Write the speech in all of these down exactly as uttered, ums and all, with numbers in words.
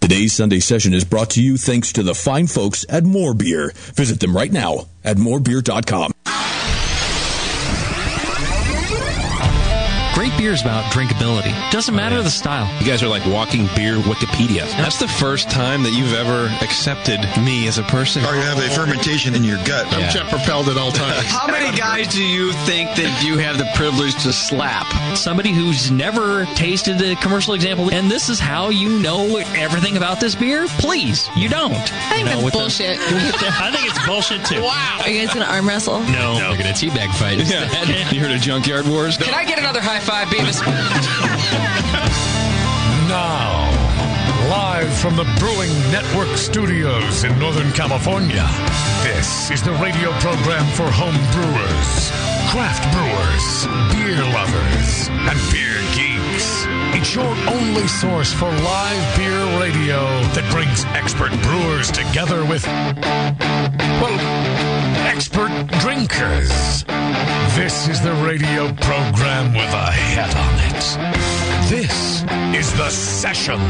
Today's Sunday session is brought to you thanks to the fine folks at More Beer. Visit them right now at more beer dot com. Great beer is about drinkability. Doesn't matter oh, yeah. the style. You guys are like walking beer Wikipedia. That's the first time that you've ever accepted me as a person. Or you have a fermentation in your gut. I'm yeah. jet propelled at all times. How many guys do you think that you have the privilege to slap? Somebody who's never tasted a commercial example, and this is how you know everything about this beer? Please, you don't. I think you know, that's bullshit. The, I think it's bullshit, too. Wow. Are you guys going to arm wrestle? No. No, we're going to teabag fight. Yeah. You heard of Junkyard Wars? Can I get another high five, Beavis? Now, live from the Brewing Network studios in Northern California, this is the radio program for home brewers, craft brewers, beer lovers, and beer geeks. It's your only source for live beer radio that brings expert brewers together with, well, expert drinkers. This is the radio program with a head on it. This is The Session.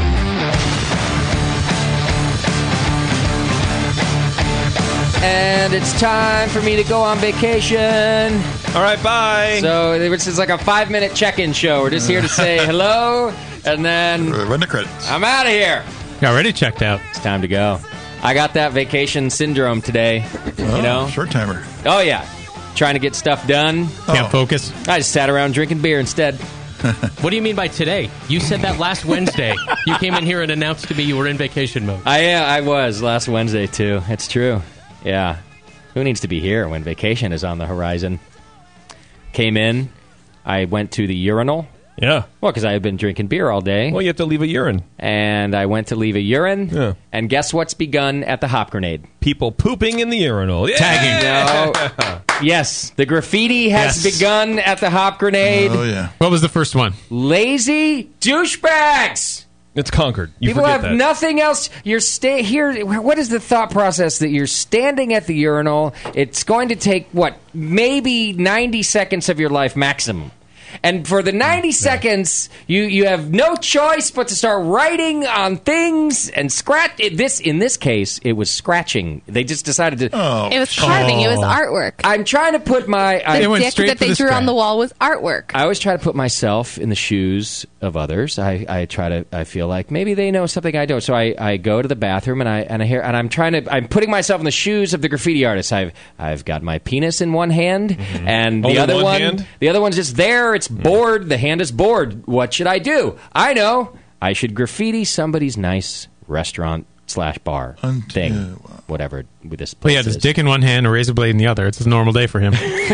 And it's time for me to go on vacation. All right, bye. So this is like a five-minute check-in show. We're just here to say hello, and then run the credits. I'm out of here. Got already checked out. It's time to go. I got that vacation syndrome today. Oh, you know, short timer. Oh yeah, trying to get stuff done. Can't oh. focus. I just sat around drinking beer instead. What do you mean by today? You said that last Wednesday. You came in here and announced to me you were in vacation mode. I uh, I was last Wednesday too. It's true. Yeah. Who needs to be here when vacation is on the horizon? Came in. I went to the urinal. Yeah. Well, because I had been drinking beer all day. Well, you have to leave a urine. And I went to leave a urine. Yeah. And guess what's begun at the Hop Grenade? People pooping in the urinal. Yeah! Tagging. No. Yes. The graffiti has yes. begun at the Hop Grenade. Oh, yeah. What was the first one? Lazy douchebags. It's conquered. You People have that. nothing else. You're stay here. What is the thought process that you're standing at the urinal? It's going to take, what, maybe ninety seconds of your life maximum. And for the ninety yeah. seconds, you, you have no choice but to start writing on things and scratch. This in this case, it was scratching. They just decided to. Oh. It was carving. Oh. It was artwork. I'm trying to put my the I, dick that they the drew scratch. on the wall was artwork. I always try to put myself in the shoes of others. I, I try to. I feel like maybe they know something I don't. So I, I go to the bathroom and I and I hear and I'm trying to. I'm putting myself in the shoes of the graffiti artist. I've I've got my penis in one hand mm-hmm. and Only the other one, one. Hand? The other one's just there. It's bored. The hand is bored. What should I do? I know. I should graffiti somebody's nice restaurant slash bar Unt- thing. yeah, wow. Whatever with this place Well, yeah, his dick in one hand, a razor blade in the other. It's a normal day for him.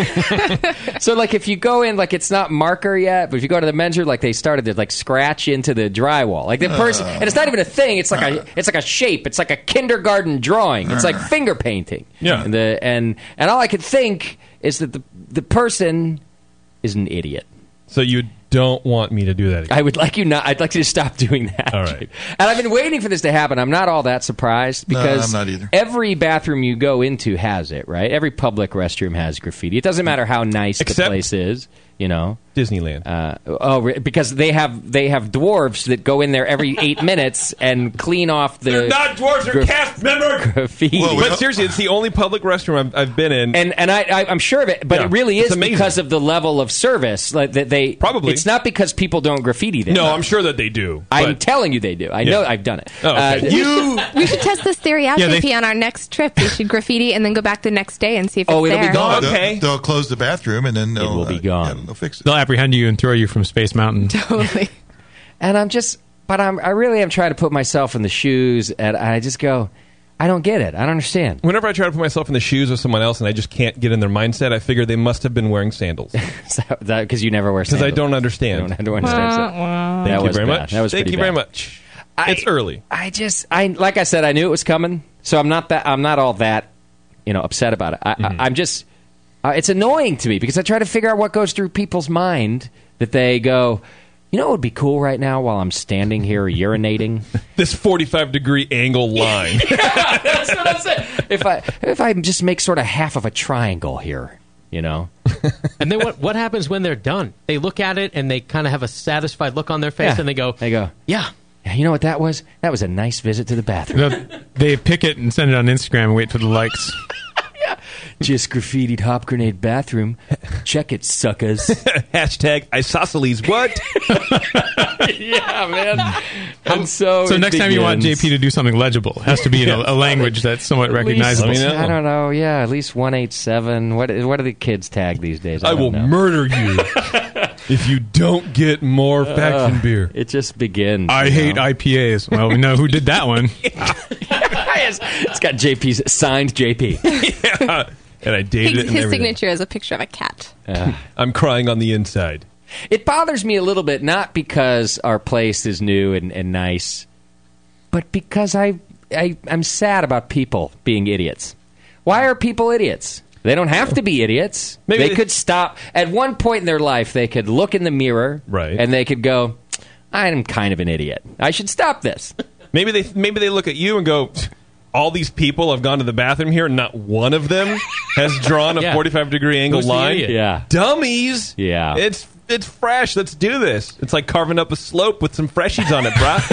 So, like, if you go in, like, it's not marker yet, but if you go to the men's room, like, they started to, like, scratch into the drywall. Like, the person, uh, and it's not even a thing. It's like uh, a, it's like a shape. It's like a kindergarten drawing. It's like finger painting. Yeah. And, the, and, and all I could think is that the the person is an idiot. So you don't want me to do that again? I would like you not. I'd like you to stop doing that. All right. And I've been waiting for this to happen. I'm not all that surprised because no, I'm not either. Every bathroom you go into has it, right? Every public restroom has graffiti. It doesn't matter how nice Except the place is, you know. Disneyland. Uh, oh, because they have they have dwarves that go in there every eight minutes and clean off the. They're not dwarves. They're gra- cast members. Graffiti. Well, but seriously, it's the only public restroom I've, I've been in, and and I, I I'm sure of it. But yeah, it really is amazing. because of the level of service. Like that they probably. It's not because people don't graffiti there. No, I'm sure that they do. I'm but... telling you, they do. I yeah. know. I've done it. Oh, okay. uh, you. We should test this theory out, yeah, J P, they... on our next trip. We should graffiti and then go back the next day and see if it's oh, it'll there. be gone. Okay, they'll, they'll close the bathroom and then they'll, it will be uh, gone. Yeah, they'll fix it. They'll apprehend you and throw you from Space Mountain. Totally. And I'm just, but I'm, I really am trying to put myself in the shoes, and I just go, I don't get it. I don't understand. Whenever I try to put myself in the shoes of someone else and I just can't get in their mindset, I figure they must have been wearing sandals. Because you never wear sandals. Because I don't understand. I don't understand. Wah, wah. Thank that you was very bad. much. That was Thank you bad. very much. I, it's early. I just, I like I said, I knew it was coming, so I'm not that. I'm not all that, you know, upset about it. I, mm-hmm. I, I'm just, uh, it's annoying to me because I try to figure out what goes through people's mind that they go, you know what would be cool right now while I'm standing here urinating? This forty-five degree angle line. Yeah, that's what I'm saying. If I if I just make sort of half of a triangle here, you know. And then what what happens when they're done? They look at it and they kind of have a satisfied look on their face Yeah. and they go, they go, yeah, You know what that was? That was a nice visit to the bathroom. No, they pick it and send it on Instagram and wait for the likes. Just graffitied Hop Grenade bathroom. Check it, suckers. Hashtag isosceles. What? Yeah, man. And so So it next time you want J begins. P to do something legible, it has to be in a, a language that's somewhat At least- recognizable. I don't know. Yeah, at least one eight seven. What what are the kids tag these days? I, I don't will know. murder you if you don't get more faction Uh, beer. It just begins. I you hate know? I P As. Well, we know who did that one. it's, it's got J P's signed J P. Yeah. And I dated His, it and his everything. signature is a picture of a cat. Uh, I'm crying on the inside. it bothers me a little bit, not because our place is new and, and nice, but because I, I I'm sad about people being idiots. Why are people idiots? They don't have to be idiots. Maybe they they- could stop at one point in their life. They could look in the mirror, Right. and they could go, "I'm kind of an idiot. I should stop this." Maybe they maybe they look at you and go, all these people have gone to the bathroom here, and not one of them has drawn a Yeah. forty-five degree angle Who's the line. idiot? Yeah. Dummies. Yeah. It's it's fresh. Let's do this. It's like carving up a slope with some freshies on it,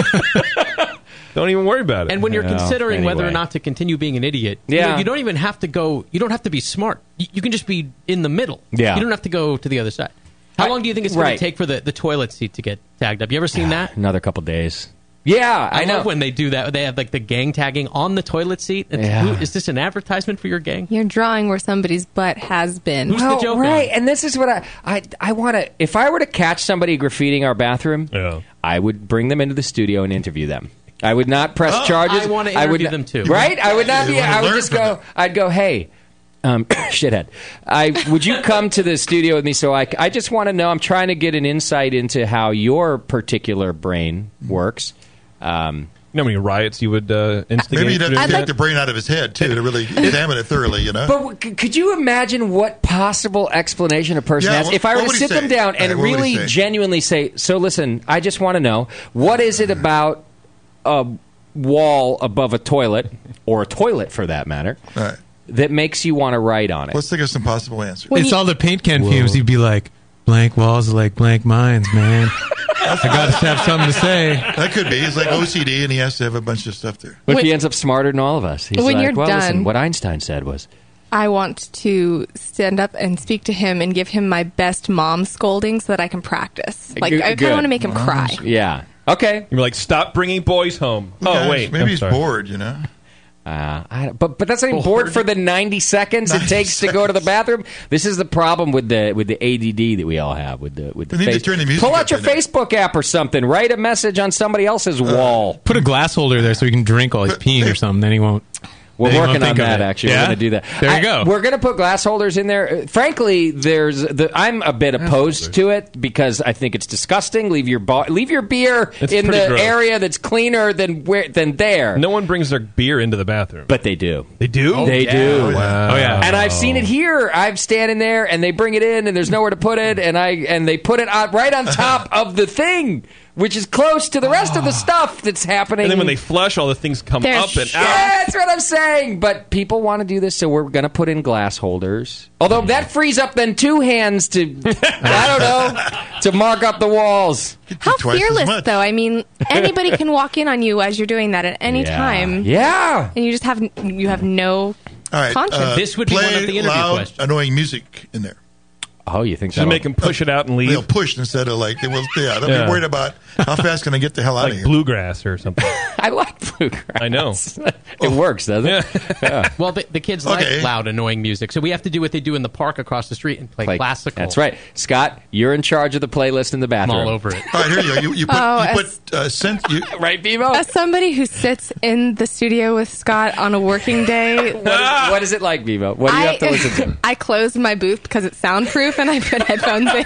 brah. Don't even worry about it. And when you're Well, considering whether or anyway. not to continue being an idiot, you Yeah. know, you don't even have to go. You don't have to be smart. You, you can just be in the middle. Yeah. You don't have to go to the other side. How I- long do you think it's going right. to take for the, the toilet seat to get tagged up? You ever seen that? Another couple days. Yeah, I, I, know. love when they do that. They have like the gang tagging on the toilet seat. It's, Yeah. who, is this an advertisement for your gang? You're drawing where somebody's butt has been. Who's the Well, joke right, on? and this is what I I, I want to. If I were to catch somebody graffitiing our bathroom, Yeah. I would bring them into the studio and interview them. I would not press Oh, charges. I wanna I would interview not- them, too. Right? I would not You be. wanna I would learn just from go. them. I'd go. Hey. Um, shithead. I would you come to the studio with me so I, c- I just want to know. I'm trying to get an insight into how your particular brain works. Um, You know how many riots you would uh, instigate? Maybe you'd have to I'd take like- the brain out of his head, too, to really examine it thoroughly, you know? But w- c- could you imagine what possible explanation a person Yeah, has what- if I were what to would he sit them say? down and Right, what would he really say? genuinely say, so listen, I just want to know, what is it about a wall above a toilet, or a toilet for that matter, All right. that makes you want to write on it? Let's think of some possible answers. When it's you- all the paint can fumes. You'd be like, blank walls are like blank minds, man. I got to have something to say. That could be. He's like O C D, and he has to have a bunch of stuff there. What if When- he ends up smarter than all of us? He's When like, you're well, listen, done- what Einstein said was, I want to stand up and speak to him and give him my best mom scolding so that I can practice. Like, Good- I kind good. of want to make him cry. yeah, okay. You're like, stop bringing boys home. Oh, Gosh, wait. Maybe I'm he's sorry. bored, you know? Uh, I, but but that's not even bored for the ninety seconds it takes to go to the bathroom. This is the problem with the with the A D D that we all have with the with the We need to face- turn the music Pull up out your in there. Facebook app or something. Write a message on somebody else's wall. Put a glass holder there so he can drink while he's peeing or something. Then he won't. We're then he working won't on think of that. it. Actually, Yeah? we're going to do that. There you I- go. We're going to put glass holders in there. Uh, Frankly, there's the, I'm a bit opposed to it because I think it's disgusting. Leave your bo- leave your beer It's in pretty the gross. area that's cleaner than where than there. No one brings their beer into the bathroom. But they do. They do? They do. Oh, yeah. Oh, yeah. And I've seen it here. I'm standing there, and they bring it in, and there's nowhere to put it, and I and they put it on, right on top of the thing, which is close to the rest of the stuff that's happening. And then when they flush, all the things come There's up and shit. out. Yeah, that's what I'm saying. But people want to do this, so we're going to put in glass holders. Although that frees up then two hands to, I don't know, to mark up the walls. How Twice as fearless, much. though. I mean, anybody can walk in on you as you're doing that at any Yeah. time. Yeah. And you just have you have no All right. conscience. uh, This would be play one of the interview loud, questions. annoying music in there. Oh, you think Should that'll- make them push it out and leave. They'll push instead of like, they will, yeah, they'll Yeah. be worried about how fast can I get the hell out of like here. bluegrass or something. I like bluegrass. I know. It works, doesn't it? Yeah. Well, the, the kids Okay. like loud, annoying music, so we have to do what they do in the park across the street and play, Play- classical. That's right. Scott, you're in charge of the playlist in the I'm bathroom. all over it. All right, here you go. You, you put, Oh, you as- put uh, sense, you, Right, Bevo? As somebody who sits in the studio with Scott on a working day, What is, what is it like, Bevo? What do you I, have to listen to? I close my booth because it's soundproof and I put headphones in.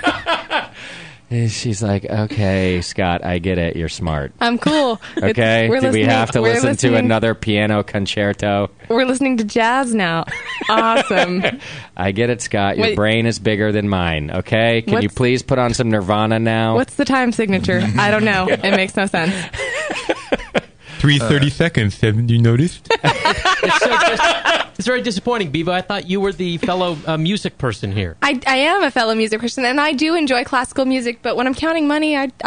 And she's like, okay, Scott, I get it. You're smart. I'm cool. It's- Okay? we're Do we listening- have to we're listen to listening- another piano concerto? We're listening to jazz now. Awesome. I get it, Scott. Your Wait. brain is bigger than mine, okay? Can you What's- please put on some Nirvana now? What's the time signature? I don't know. It makes no sense. Three thirty seconds. Haven't you noticed? It's, so dis- it's very disappointing, Bevo. I thought you were the fellow uh, music person here. I, I am a fellow music person, and I do enjoy classical music. But when I'm counting money, I, I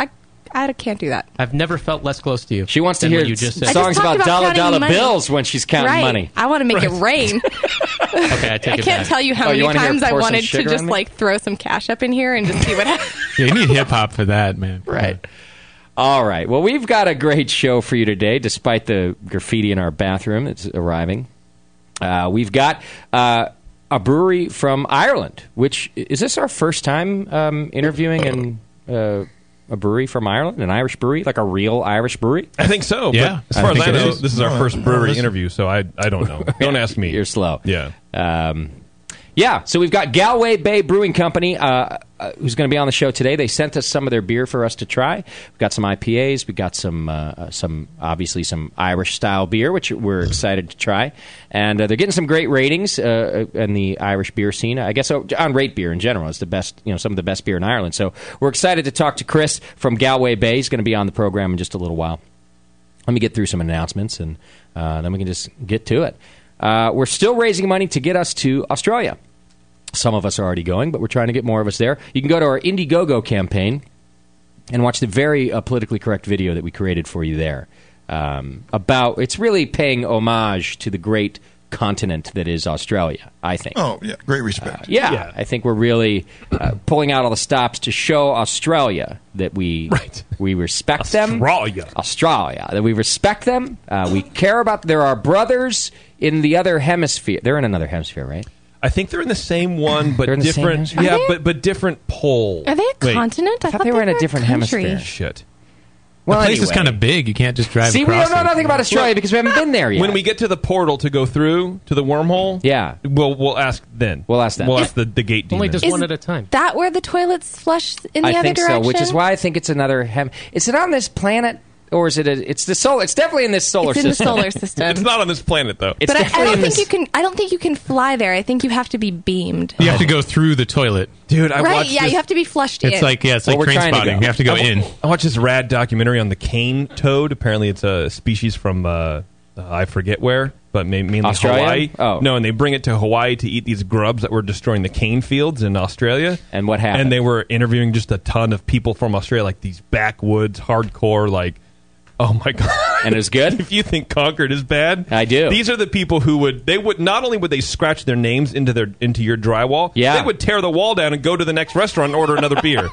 I can't do that. I've never felt less close to you. She wants to than hear what you just said. I just songs talked about about dollar counting dollar money. bills when she's counting right. money. I want to make it rain. Okay, I take I it can't back. tell you how Oh, you many wanna hear times I pour some wanted to sugar just on me? like throw some cash up in here and just see what happens. Yeah, you need hip hop for that, man. Right. All right. Well, we've got a great show for you today, despite the graffiti in our bathroom that's arriving. Uh, we've got uh, a brewery from Ireland, which is this our first time um, interviewing in uh, a brewery from Ireland, an Irish brewery, like a real Irish brewery? I think so. Yeah, But as far I as I think it know, is. this is our No, first no, brewery this- interview, so I I don't know. Don't ask me. You're slow. Yeah. Um, yeah, so we've got Galway Bay Brewing Company, uh, uh, who's going to be on the show today. They sent us some of their beer for us to try. We've got some I P As. We've got some, uh, some obviously some Irish-style beer, which we're excited to try. And uh, they're getting some great ratings uh, in the Irish beer scene. I guess uh, on Rate Beer in general. It's the best, you know, some of the best beer in Ireland. So we're excited to talk to Chris from Galway Bay. He's going to be on the program in just a little while. Let me get through some announcements, and uh, then we can just get to it. Uh, we're still raising money to get us to Australia. Some of us are already going, but we're trying to get more of us there. You can go to our Indiegogo campaign and watch the very uh, politically correct video that we created for you there. Um, about it's really paying homage to the great continent that is Australia, I think. Oh, yeah. Great respect. Uh, yeah, I think we're really uh, pulling out all the stops to show Australia that we Right. we respect them. Australia. Australia, that we respect them. Uh, we care about. They're our brothers in the other hemisphere. They're in another hemisphere, right? I think they're in the same one, but They're in the same different. hemisphere? Yeah, Are they? but but different pole. Are they a Wait, continent? I thought they were in a different country. hemisphere. Shit. Well, the place is anyway. kind of big. You can't just drive See, we across don't know it. nothing about Australia because we haven't been there yet. When we get to the portal to go through to the wormhole, Yeah. we'll we'll ask then. We'll ask them. We'll ask the, the gate demon. Only just Is one at a time. that where the toilets flush in the I other think direction? so, which is why I think it's another hem. Is it on this planet, or is it? A, it's the solar. It's definitely in this solar it's in the system. solar system. It's not on this planet though. It's but I, I definitely don't in think this. you can. I don't think you can fly there. I think you have to be beamed. You have to go through the toilet. Dude, I right? watched Yeah, this, you have to be flushed It's in. like yeah, it's Well, like we're train trying to spotting. go. You have to go I, in. I watched this rad documentary on the cane toad. Apparently, it's a species from uh, uh, I forget where, but ma- mainly Australia? Hawaii. Oh. No, and they bring it to Hawaii to eat these grubs that were destroying the cane fields in Australia. And what happened? And they were interviewing just a ton of people from Australia, like these backwoods, hardcore, like, oh my god. And it was good? If you think Concord is bad, I do. These are the people who would they would not only would they scratch their names into their into your drywall, Yeah. they would tear the wall down and go to the next restaurant and order another beer.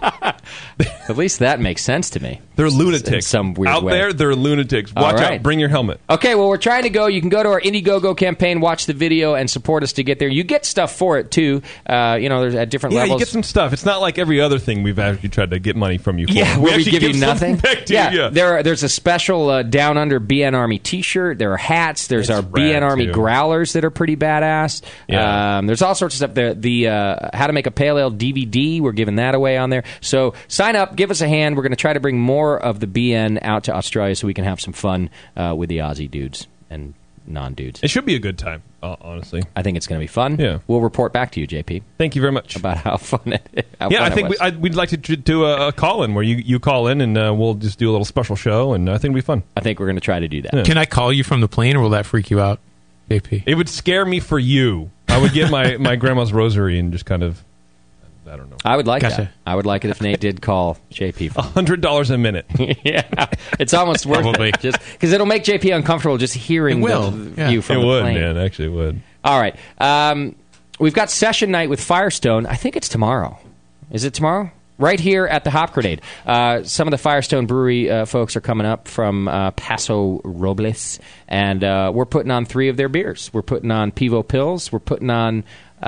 At least that makes sense to me. They're In lunatics. some weird out way. there, they're lunatics. All Watch right. out. Bring your helmet. Okay, well, we're trying to go. You can go to our Indiegogo campaign, watch the video, and support us to get there. You get stuff for it, too. Uh, you know, there's at different Yeah, levels. you get some stuff. It's not like every other thing we've actually tried to get money from you for. Yeah, we where we actually give you something nothing. back to yeah, you. Yeah. there are, there's a special uh, Down Under B N Army T-shirt. There are hats. There's It's our B N rad, Army too. growlers that are pretty badass. Yeah. Um, there's all sorts of stuff there. The uh, How to Make a Pale Ale D V D, we're giving that away on there. So sign up, give us a hand. We're going to try to bring more of the B N out to Australia so we can have some fun uh, with the Aussie dudes and non-dudes. It should be a good time, uh, honestly. I think it's going to be fun. Yeah. We'll report back to you, J P, Thank you very much. about how fun it how yeah, fun I think it we, was. I, we'd like to tr- do a, a call-in where you, you call in and uh, we'll just do a little special show, and I think it'll be fun. I think we're going to try to do that. Yeah. Can I call you from the plane, or will that freak you out, J P? It would scare me for you. I would get my, my grandma's rosary and just kind of, I don't know, I would like Gotcha. that. I would like it if Nate did call J P. one hundred dollars a minute. Yeah, it's almost worth Probably. it, just because it'll make J P uncomfortable just hearing It will, the yeah. view from It the would, plane. man. Actually, it would. All right, um, we've got session night with Firestone. I think it's tomorrow. Is it tomorrow? Right here at the Hop Grenade. Uh, some of the Firestone Brewery uh, folks are coming up from uh, Paso Robles, and uh, we're putting on three of their beers. We're putting on Pivo Pills. We're putting on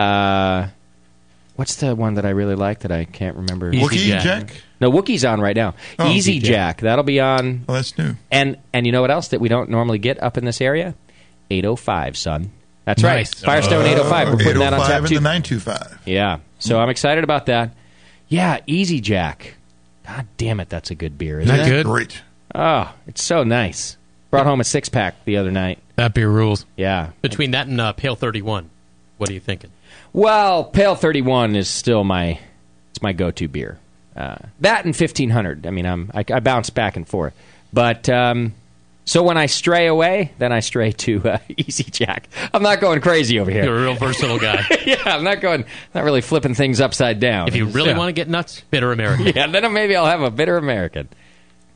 uh, what's the one that I really like that I can't remember? Easy Wookie Jack. Jack? No, Wookie's on right now. Oh, Easy Easy Jack. That'll be on. Oh, that's new. And and you know what else that we don't normally get up in this area? eight oh five, son. That's Nice. right. Firestone eight oh five. We're putting that on eight oh five tap and too. the nine two five. Yeah. So I'm excited about that. Yeah, Easy Jack. God damn it, that's a good beer, isn't Isn't that it? good? Great. Oh, it's so nice. Brought home a six pack the other night. That beer rules. Yeah. Between that and uh, Pale thirty-one, what are you thinking? Well, Pale thirty-one is still my it's my go-to beer. Uh, that and fifteen hundred. I mean, I'm, I, I bounce back and forth. But um, so when I stray away, then I stray to uh, Easy Jack. I'm not going crazy over here. You're a real versatile guy. Yeah, I'm not going, not really flipping things upside down. If you really Yeah. want to get nuts, Bitter American. Yeah, then maybe I'll have a Bitter American.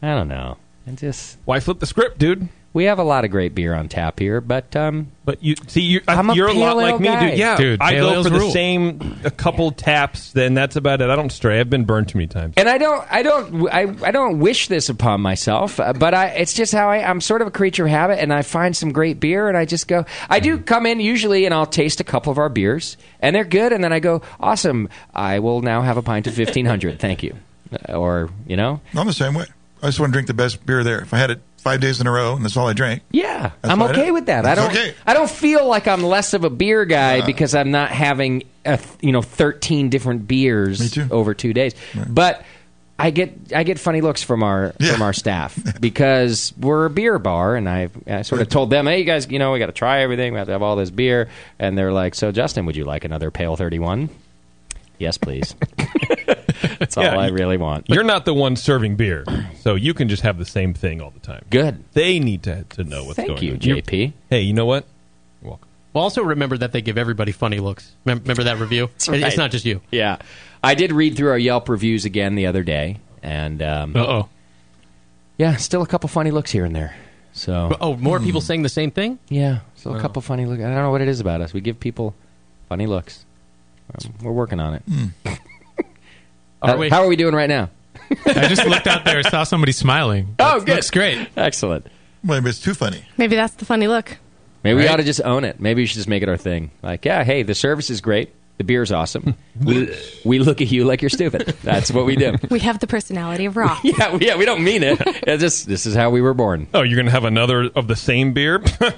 I don't know. And just why flip the script, dude? We have a lot of great beer on tap here, but um, but you see, you're, I'm a you're a lot pale ale like me, guy. dude. Yeah, Dude, I pale go ales for the rule. same a couple taps. Then that's about it. I don't stray. I've been burned too many times. And I don't, I don't, I, I don't wish this upon myself, uh, but I, it's just how I, I'm sort of a creature of habit, and I find some great beer, and I just go. I do come in usually, and I'll taste a couple of our beers, and they're good, and then I go, awesome. I will now have a pint of fifteen hundred. Thank you, uh, or you know, I'm the same way. I just want to drink the best beer there. If I had it five days in a row and that's all I drank, yeah, that's I'm what I okay do. with that. I That's don't, okay. I don't feel like I'm less of a beer guy Uh, because I'm not having a, th- you know thirteen different beers Me too. over two days, but. I get I get funny looks from our Yeah. from our staff because we're a beer bar, and I've I sort of told them, hey, you guys, you know, we got to try everything. We have to have all this beer, and they're like, so Justin, would you like another Pale thirty-one? Yes, please. That's all Yeah, I you- really want. You're not the one serving beer, so you can just have the same thing all the time. Good. They need to to know what's Thank going you, on. J P. You're- Hey, you know what? You're welcome. Well, also remember that they give everybody funny looks. Mem- Remember that review? It- right. It's not just you. Yeah, I did read through our Yelp reviews again the other day, and um, Uh-oh. yeah, still a couple funny looks here and there. So Oh, more people saying the same thing? yeah, still a couple funny looks. I don't know what it is about us. We give people funny looks. Um, we're working on it. Are How, we? how are we doing right now? I just looked out there and saw somebody smiling. Oh, That good. Looks great. Excellent. well, maybe it's too funny. Maybe that's the funny look. Maybe we Right. ought to just own it. Maybe we should just make it our thing. Like, yeah, hey, the service is great. The beer's awesome. we, we look at you like you're stupid. That's what we do. We have the personality of rock. Yeah, we- yeah, we don't mean it. It's just this is how we were born. Oh, you're going to have another of the same beer?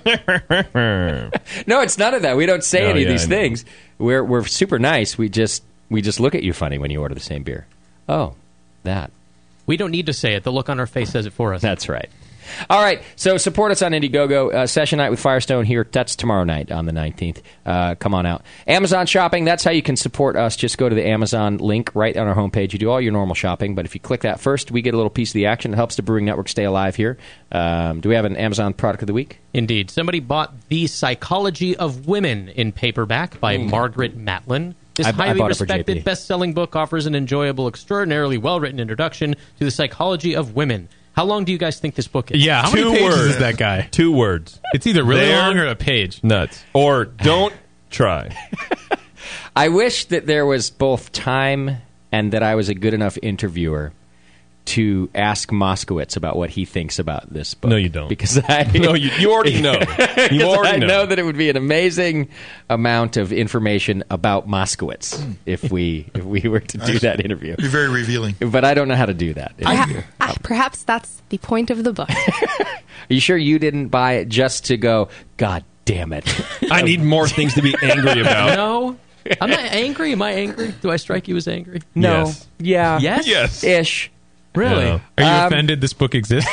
No, it's none of that. We don't say Oh, any of yeah, these I know. things. We're we're super nice. We just we just look at you funny when you order the same beer. Oh, that. We don't need to say it. The look on our face says it for us. That's right. All right, so support us on Indiegogo. Uh, session night with Firestone here. That's tomorrow night on the nineteenth. Uh, come on out. Amazon shopping, that's how you can support us. Just go to the Amazon link right on our homepage. You do all your normal shopping, but if you click that first, we get a little piece of the action. It helps the Brewing Network stay alive here. Um, do we have an Amazon product of the week? Indeed. Somebody bought The Psychology of Women in paperback by Margaret Matlin. This I- I highly bought it for J P. respected, best-selling book offers an enjoyable, extraordinarily well-written introduction to the psychology of women. How long do you guys think this book is? Yeah, how Two many pages words. is that guy? Two words. It's either really There- long or a page. Nuts. Or don't try. I wish that there was both time and that I was a good enough interviewer to ask Moskowitz about what he thinks about this book. No, you don't. Because I No, you, you already know. You because already I know. know that it would be an amazing amount of information about Moskowitz if we if we were to do that interview. Be very revealing. But I don't know how to do that. Perha- ah, perhaps that's the point of the book. Are you sure you didn't buy it just to go, God damn it? I need more things to be angry about. No. I'm not angry. Am I angry? Do I strike you as angry? No. Yes. Yeah. Yes? Yes. Ish. Really? Yeah. Are you Um, offended this book exists?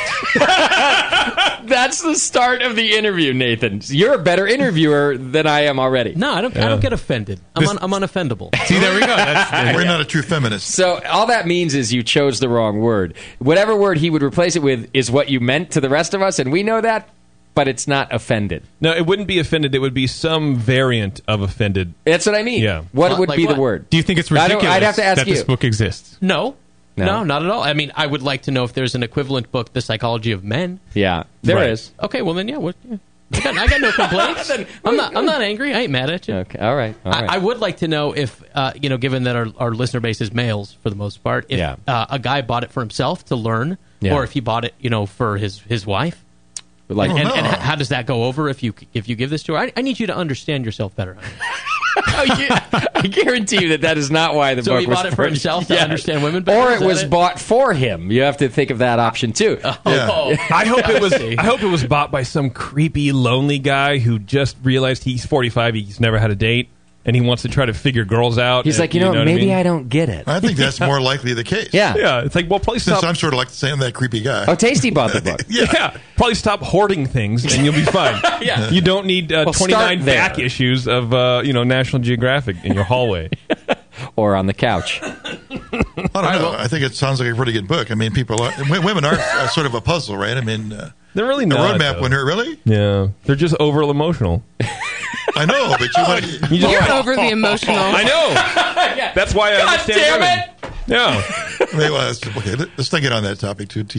That's the start of the interview, Nathan. You're a better interviewer than I am already. No, I don't. I don't get offended. I'm, This- un, I'm unoffendable. See, there we go. That's, We're not a true feminist. So all that means is you chose the wrong word. Whatever word he would replace it with is what you meant to the rest of us, and we know that, but it's not offended. No, it wouldn't be offended. It would be some variant of offended. That's what I mean. Yeah. What Well, would like be what? the word? do you think it's I don't- ridiculous I'd have to ask that this you. book exists? No. No. no. not at all. I mean, I would like to know if there's an equivalent book, The Psychology of Men. Yeah, there Right. is. Okay, well then, yeah. What, yeah. I, got, I got no complaints. I'm not. I'm not angry. I ain't mad at you. Okay, all right. All right. I, I would like to know if, uh, you know, given that our, our listener base is males for the most part, if Yeah. uh, a guy bought it for himself to learn, Yeah. or if he bought it, you know, for his, his wife. like, Oh, and, no. and h- how does that go over if you if you give this to her? I, I need you to understand yourself better. Oh, yeah. I guarantee you that that is not why the So book he was bought it for himself to Yeah. understand women better? Or Is it that was it? bought for him. You have to think of that option too. Yeah. Oh, I hope it was. see. I hope it was bought by some creepy, lonely guy who just realized he's forty-five. He's never had a date, and he wants to try to figure girls out. He's and- like, you know, what maybe I, I, mean? don't get it. I think that's more likely the case. Yeah. Yeah, it's like, well, probably Since stop. I'm sort of like saying that creepy guy. Oh, Tasty bought the book. yeah. probably stop hoarding things, and you'll be fine. Yeah. you don't need uh, Well, start twenty-nine there. back issues of uh, you know National Geographic in your hallway. Or on the couch. I don't know. I think it sounds like a pretty good book. I mean, people are, w- women are uh, sort of a puzzle, right? I mean, uh, They're really the not. roadmap though. when her really. Yeah, they're just over emotional. I know, but you want You just, You're overly emotional. I know. That's why I God understand damn women. it! Yeah. Wait, well, let's- okay, let- let's not get on that topic too deep.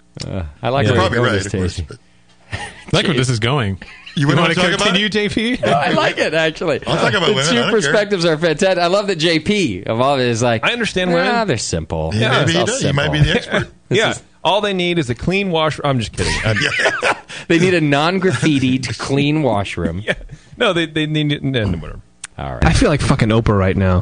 Uh, I like You're where probably you're going right, with of this, course, Tasty. I like where this is going. You, want want to talk about continue, it? J P? No, I like it, actually. I'll talk about the women. I two don't care. perspectives are fantastic. I love that J P of all of it is like, I understand ah, women. they're simple. Yeah, maybe It's he all does. He might be simple. the expert. Yeah. is- All they need is a clean wash. I'm just kidding. I'm- They need a non-graffitied, clean washroom. yeah. No, they they need no, no, whatever. All right. I feel like fucking Oprah right now.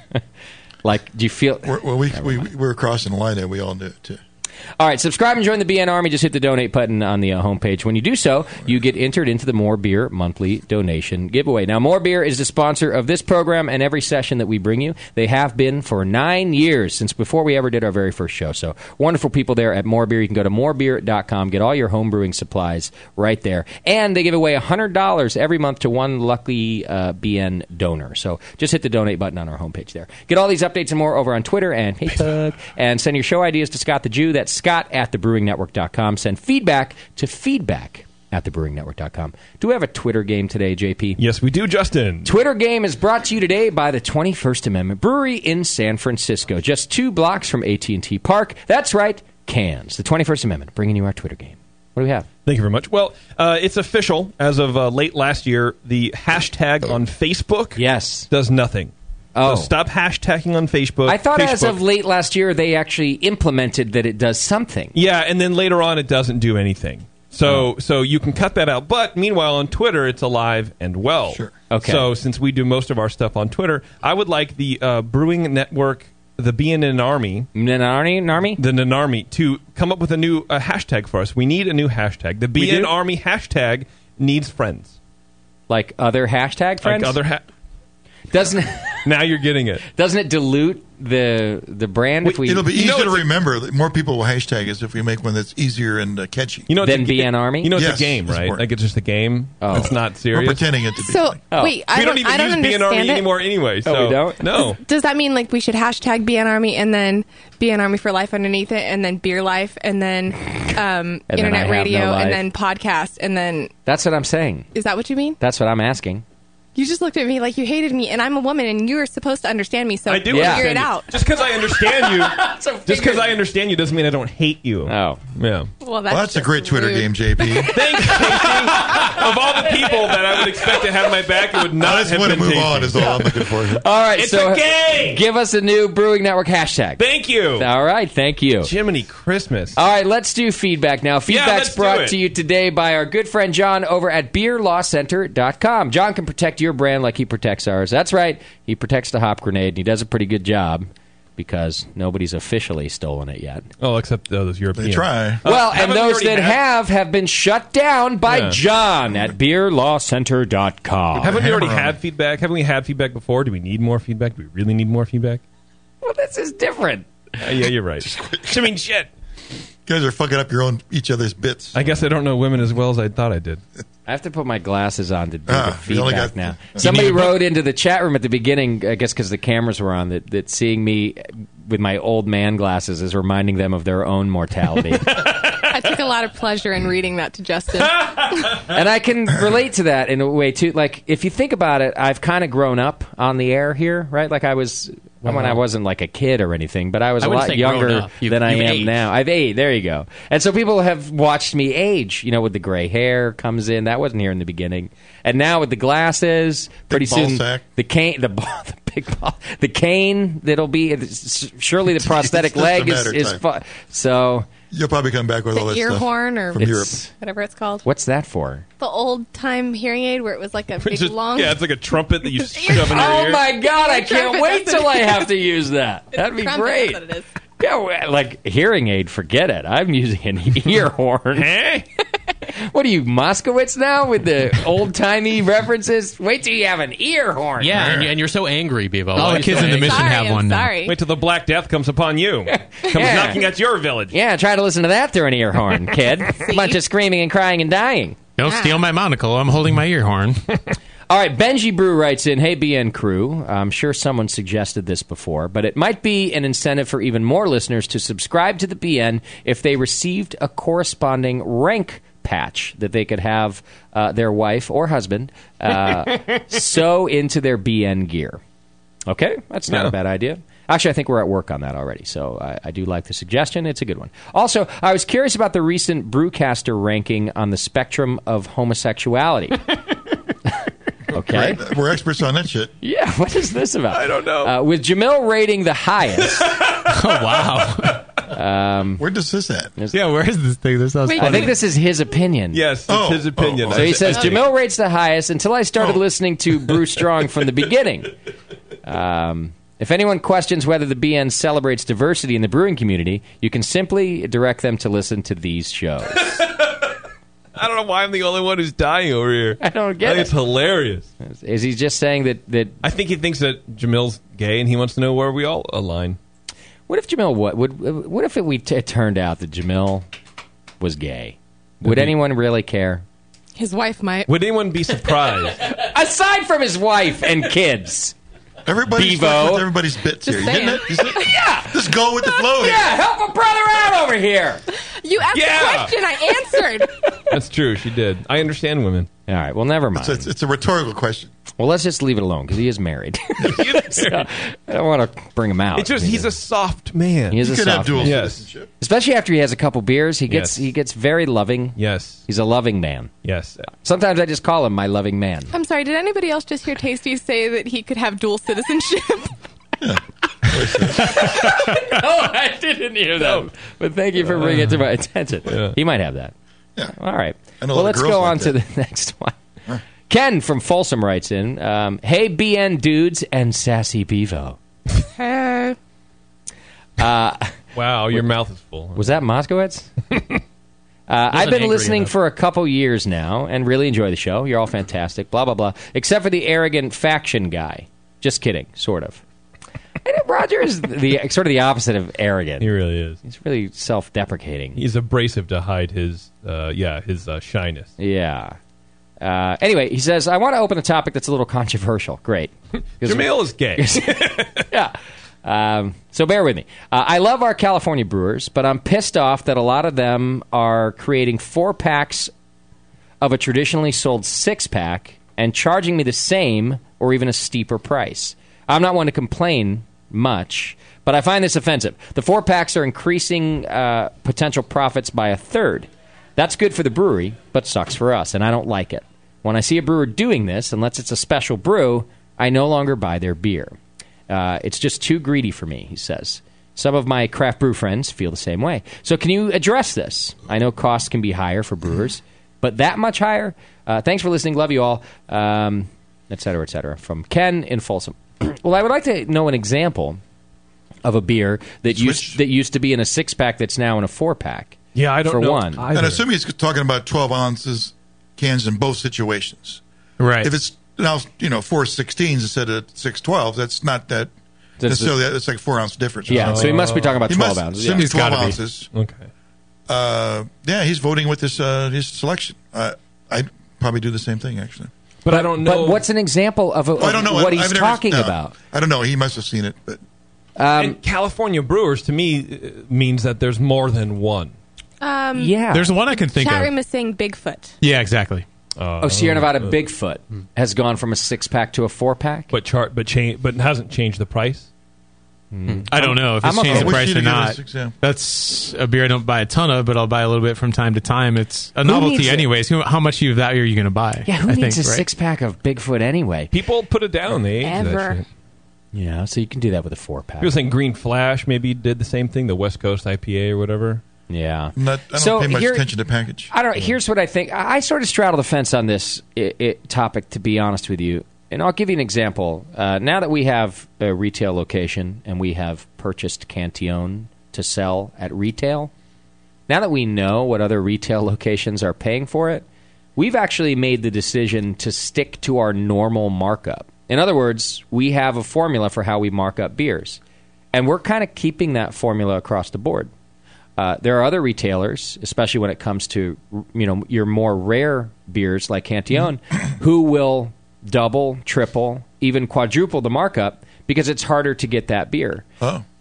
Like, do you feel... We're, well, we, we, we were crossing the line there. We all knew it, too. All right, subscribe and join the B N Army. Just hit the donate button on the uh, homepage. When you do so, you get entered into the More Beer monthly donation giveaway. Now, More Beer is the sponsor of this program and every session that we bring you. They have been for nine years, since before we ever did our very first show. So, wonderful people there at More Beer. You can go to more beer dot com, get all your home brewing supplies right there. And they give away one hundred dollars every month to one lucky uh, B N donor. So, just hit the donate button on our homepage there. Get all these updates and more over on Twitter and Facebook. And send your show ideas to Scott the Jew. That's Scott at the brewing network dot com. Send feedback to feedback at the brewing network dot com. Do we have a Twitter game today, J P? Yes, we do, Justin. Twitter game is brought to you today by the twenty-first Amendment Brewery in San Francisco, just two blocks from A T and T Park. That's right, Cans. The twenty-first Amendment, bringing you our Twitter game. What do we have? Thank you very much. Well, uh, it's official. As of uh, late last year, the hashtag on Facebook yes. does nothing. Oh. So stop hashtagging on Facebook. I thought Facebook. as of late last year, they actually implemented that it does something. Yeah, and then later on, it doesn't do anything. So, Oh. so you can cut that out. But meanwhile, on Twitter, it's alive and well. Sure. Okay. So, since we do most of our stuff on Twitter, I would like the uh, Brewing Network, the B N N Army, Nanarmy, Narmy? the Nanarmy, to come up with a new uh, hashtag for us. We need a new hashtag. The B N do? Army hashtag needs friends. Like other hashtag friends? Like other ha- Doesn't now you're getting it. Doesn't it dilute the the brand if we It'll be You know easier to it's a- remember. More people will hashtag us if we make one that's easier and uh, catchy. You know, it's Then a, B N Army? You know, it's Yes, a game, it's right? important. Like it's just a game. Oh. It's not We're serious. pretending it to be. So Oh. wait, I we don't, don't even I don't use B N Army understand it. anymore anyway. So Oh, we don't? No. Does that mean like we should hashtag B N Army and then B N Army for life underneath it, and then Beer Life, and then um, And then I Internet have Radio, no life. and then podcast, and then That's what I'm saying. is that what you mean? That's what I'm asking. You just looked at me like you hated me, and I'm a woman, and you're supposed to understand me. So I do figure understand it you. out. Just because I understand you, So just because figure- I understand you doesn't mean I don't hate you. Oh. Yeah. Well, that's, Well, that's a just great Twitter rude. game, J P. Thanks, Casey. Of all the people that I would expect to have my back, it would I not just have want to been move Casey. on. Is all I'm looking for here. All right, It's so a game. give us a new Brewing Network hashtag. Thank you. All right, thank you. Jiminy Christmas. All right, let's do feedback now. Feedback's let's do brought it. to you today by our good friend John over at beer law center dot com. John can protect your brand like he protects ours. That's right. He protects the hop grenade, and he does a pretty good job because nobody's officially stolen it yet. Oh, except uh, those Europeans. They try. Well, Uh, and haven't we those already that had- have have been shut down by Yeah. John at beer law center dot com. Haven't we already Hammer on had it. feedback? Haven't we had feedback before? Do we need more feedback? Do we really need more feedback? Well, this is different. Uh, yeah, you're right. I mean, shit. You guys are fucking up your own each other's bits. I guess I don't know women as well as I thought I did. I have to put my glasses on to do Ah, the you only feedback got- now. You Somebody need a book? wrote into the chat room at the beginning, I guess because the cameras were on, that, that seeing me with my old man glasses is reminding them of their own mortality. I took a lot of pleasure in reading that to Justin. And I can relate to that in a way, too. Like, if you think about it, I've kind of grown up on the air here, right? Like, I was... When I wasn't like a kid or anything, but I was I a wouldn't lot say grown younger up. You've- than I you've am aged. now. I've aged. There you go. And so people have watched me age. You know, with the gray hair comes in. That wasn't here in the beginning. And now with the glasses, pretty ball soon sack. the cane, the, ball, the big ball, the cane that'll be surely the prosthetic It's just a leg is matter of is time. fu- so. You'll probably come back with all The that ear stuff horn or from Europe. It's, whatever it's called. what's that for? The old time hearing aid where it was like a big Just- long. yeah, it's like a trumpet that you shove in your Oh ear. my god! I Ear can't trumpet, wait that's till what I it have is. to use that. It's That'd be trumpet, great. That's what it is. Yeah, well, like hearing aid, forget it. I'm using an ear horn. Hey? What are you, Moskowitz now with the old timey references? Wait till you have an ear horn. Yeah, and, you- and you're so angry, Bevo. All Why the are you kids so in the angry? mission Sorry, have I'm one now. sorry. Wait till the Black Death comes upon you. Comes Yeah. knocking at your village. Yeah, try to listen to that through an ear horn, kid. A bunch of screaming and crying and dying. Don't steal my monocle. I'm holding my ear horn. All right, Benji Brew writes in, hey, B N crew, I'm sure someone suggested this before, but it might be an incentive for even more listeners to subscribe to the B N if they received a corresponding rank patch that they could have uh, their wife or husband uh, sew into their B N gear. Okay, that's not Yeah. a bad idea. Actually, I think we're at work on that already, so I, I do like the suggestion. It's a good one. Also, I was curious about the recent Brewcaster ranking on the spectrum of homosexuality. Okay. Right. We're experts on that shit. Yeah, what is this about? I don't know. Uh, with Jamil rating the highest. Oh, wow. Um, Where does this at? Yeah, where is this thing? This sounds Wait, I think this is his opinion. Yes, it's Oh, his opinion. oh, oh. So he says, I- I- Jamil rates the highest until I started Oh. listening to Bruce Strong from the beginning. Um, if anyone questions whether the B N celebrates diversity in the brewing community, you can simply direct them to listen to these shows. I don't know why I'm the only one who's dying over here. I don't get I think it. it's hilarious. Is he just saying that, that... I think he thinks that Jamil's gay, and he wants to know where we all align. What if Jamil... What, would, what if it, we t- it turned out that Jamil was gay? Would be- anyone really care? His wife might. Would anyone be surprised? Aside from his wife and kids. Everybody's Bevo. with everybody's bits Just here. You getting saying. it? You see it? Yeah! Just go with the flow here. Yeah, help a brother out over here! You asked Yeah. a question. I answered. That's true. She did. I understand women. All right, well, never mind. So it's, it's a rhetorical question. Well, let's just leave it alone, because he is married. So, I don't want to bring him out. It's just he's a soft man. He is You a could have soft dual man. Yes. citizenship. Especially after he has a couple beers, he gets Yes. he gets very loving. Yes. He's a loving man. Yes. Sometimes I just call him my loving man. I'm sorry. Did anybody else just hear Tasty say that he could have dual citizenship? Oh, I didn't hear that. But thank you for bringing it to my attention. Yeah. He might have that. Yeah. All right. I know a Well, lot let's of girls go like on to that. the next one. Ken from Folsom writes in, um, hey, B N dudes and Sassy Bevo. Hey. Wow, your mouth is full. Was that Moskowitz? uh, I've been angry listening enough. for a couple years now and really enjoy the show. You're all fantastic, blah, blah, blah. Except for the arrogant faction guy. Just kidding, sort of. And Roger is the sort of the opposite of arrogant. He really is. He's really self-deprecating. He's abrasive to hide his, uh, yeah, his uh, shyness. Yeah. Uh, anyway, he says, I want to open a topic that's a little controversial. Great. Jamil is gay. Yeah. Um, so bear with me. Uh, I love our California brewers, but I'm pissed off that a lot of them are creating four packs of a traditionally sold six pack and charging me the same or even a steeper price. I'm not one to complain much, but I find this offensive. The four packs are increasing uh, potential profits by a third. That's good for the brewery, but sucks for us, and I don't like it. When I see a brewer doing this, unless it's a special brew, I no longer buy their beer. Uh, it's just too greedy for me, he says. Some of my craft brew friends feel the same way. So can you address this? I know costs can be higher for brewers, but that much higher? Uh, thanks for listening. Love you all. Um, et cetera, et cetera. From Ken in Folsom. Well, I would like to know an example of a beer that Switch. used that used to be in a six-pack that's now in a four-pack. Yeah, I don't for know one. either. And I assume he's talking about twelve ounces cans in both situations. Right. If it's now, you know, four sixteens instead of six twelves, that's not that That's necessarily. It's like four ounce difference. Yeah, so he must be talking about He twelve must- ounces. assume Yeah. it's twelve gotta be. ounces. Okay. Uh, yeah, he's voting with this uh, his selection. Uh, I'd probably do the same thing, actually. But, I don't know. But what's an example of, a, of I don't know what I- he's I've never- talking no, about? I don't know. He must have seen it, but and California brewers, to me, uh, means that there's more than one. Um, Yeah. There's one I can think Chat of. room is saying Bigfoot. Yeah, exactly. Uh, Oh, Sierra Nevada Bigfoot has gone from a six-pack to a four-pack? But chart, but change, but hasn't changed the price. I don't know if it's I'm okay. changed I the wish price you'd or give not. us example. That's a beer I don't buy a ton of, but I'll buy a little bit from time to time. It's a needs novelty, it? anyways. Who, how much of that are you going to buy? Yeah, who I needs think, a right? six-pack of Bigfoot anyway? People put it down. They age that Ever. shit. Yeah, so you can do that with a four-pack. People saying Green Flash maybe did the same thing, the West Coast I P A or whatever. Yeah. not, I don't So pay much here- attention to package. I don't. Here's what I think. I, I sort of straddle the fence on this I- I, topic, to be honest with you. And I'll give you an example. Uh, now that we have a retail location and we have purchased Cantillon to sell at retail, now that we know what other retail locations are paying for it, we've actually made the decision to stick to our normal markup. In other words, we have a formula for how we mark up beers. And we're kind of keeping that formula across the board. Uh, there are other retailers, especially when it comes to you know your more rare beers like Cantillon, who will double, triple, even quadruple the markup because it's harder to get that beer. Oh.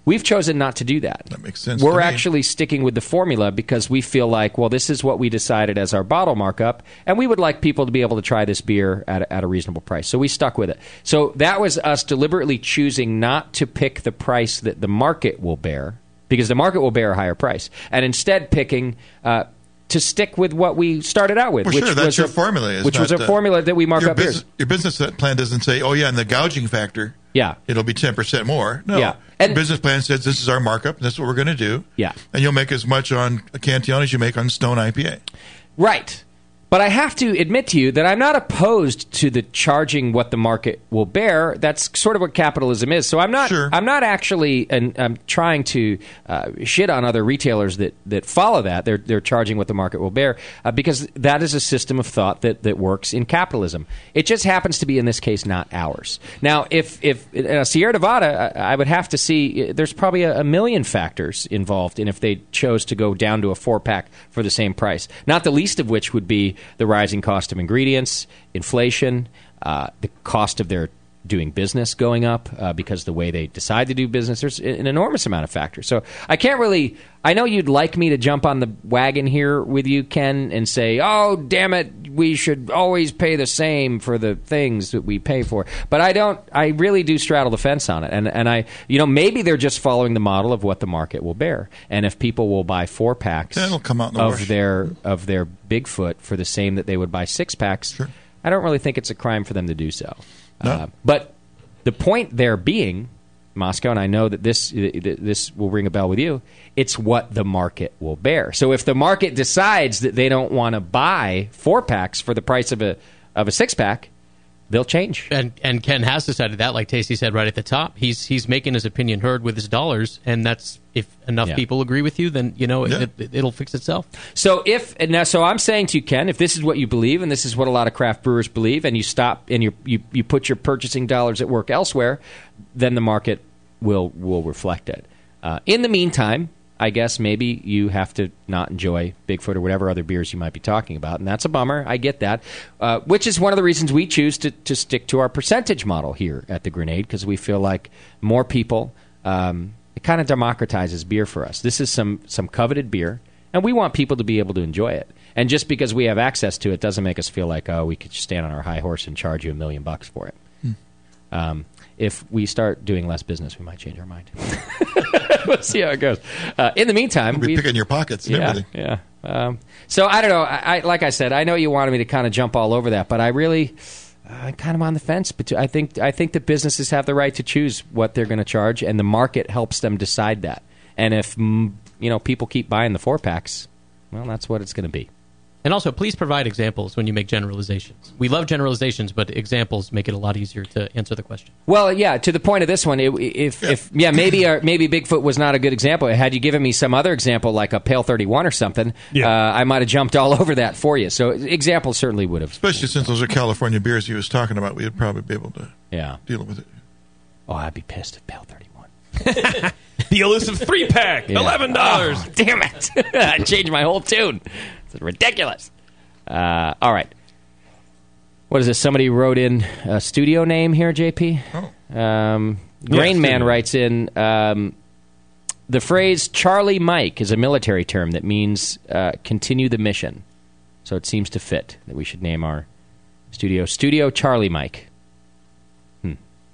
We've chosen not to do that. That makes sense. We're to me. actually sticking with the formula because we feel like, well, this is what we decided as our bottle markup, and we would like people to be able to try this beer at a, at a reasonable price. So we stuck with it. So that was us deliberately choosing not to pick the price that the market will bear, because the market will bear a higher price, and instead picking uh, to stick with what we started out with, Well, which sure, that's was your a, formula. Is which was not, a uh, formula that we mark your up business, beers. Your business plan doesn't say, oh, yeah, and the gouging factor, Yeah. it'll be ten percent more. No. Yeah. And your business plan says this is our markup, and this is what we're going to do. Yeah. And you'll make as much on a Cantillon as you make on Stone I P A. Right. But I have to admit to you that I'm not opposed to the charging what the market will bear. That's sort of what capitalism is. So I'm not. Sure. I'm not actually, and I'm trying to uh, shit on other retailers that, that follow that. They're they're charging what the market will bear uh, because that is a system of thought that, that works in capitalism. It just happens to be in this case not ours. Now, if if uh, Sierra Nevada, I, I would have to see. There's probably a, a million factors involved in if they chose to go down to a four pack for the same price. Not the least of which would be the rising cost of ingredients, inflation, uh, the cost of their doing business going up uh, because the way they decide to do business. There's an enormous amount of factors. So I can't really – I know you'd like me to jump on the wagon here with you, Ken, and say, oh, damn it, we should always pay the same for the things that we pay for. But I don't – I really do straddle the fence on it. And, and I – you know, maybe they're just following the model of what the market will bear. And if people will buy four packs That'll come out in the of wash. their of their Bigfoot for the same that they would buy six packs, Sure. I don't really think it's a crime for them to do so. No. Uh, but the point there being, Moscow, and I know that this this will ring a bell with you, it's what the market will bear. So if the market decides that they don't want to buy four packs for the price of a of a six pack, they'll change. And and Ken has decided that, like Tasty said right at the top. He's he's making his opinion heard with his dollars, and that's if enough Yeah. people agree with you, then you know Yeah. it, it, it'll fix itself. So if and now, so I'm saying to you, Ken, if this is what you believe, and this is what a lot of craft brewers believe, and you stop and you you, you put your purchasing dollars at work elsewhere, then the market will will reflect it. Uh, in the meantime, I guess maybe you have to not enjoy Bigfoot or whatever other beers you might be talking about, and that's a bummer. I get that, uh, which is one of the reasons we choose to, to stick to our percentage model here at the Grenade, because we feel like more people, um, it kind of democratizes beer for us. This is some, some coveted beer, and we want people to be able to enjoy it. And just because we have access to it doesn't make us feel like, oh, we could just stand on our high horse and charge you a million bucks for it. Hmm. Um, if we start doing less business, we might change our mind. We'll see how it goes. Uh, in the meantime, We'll be we've- picking your pockets and yeah, everything. yeah. Um, so I don't know. I, I like I said, I know you wanted me to kind of jump all over that, but I really, uh, I'm kind of on the fence. But I think I think that businesses have the right to choose what they're going to charge, and the market helps them decide that. And if mm, you know people keep buying the four packs, well, that's what it's going to be. And also, please provide examples when you make generalizations. We love generalizations, but examples make it a lot easier to answer the question. Well, yeah. To the point of this one, it, if yeah. if yeah, maybe uh, maybe Bigfoot was not a good example. Had you given me some other example, like a Pale thirty-one or something, Yeah. uh, I might have jumped all over that for you. So examples certainly would have. Especially since those are California beers he was talking about, we'd probably be able to Yeah. deal with it. Oh, I'd be pissed if Pale thirty-one. The elusive three pack, Yeah. eleven dollars. Oh, damn it! I changed my whole tune. It's ridiculous. Uh, all right. What is this? Somebody wrote in a studio name here, J P. Oh. Um, Grain Yeah, Man studio. writes in um, the phrase "Charlie Mike" is a military term that means uh, continue the mission. So it seems to fit that we should name our studio Studio Charlie Mike. Hmm.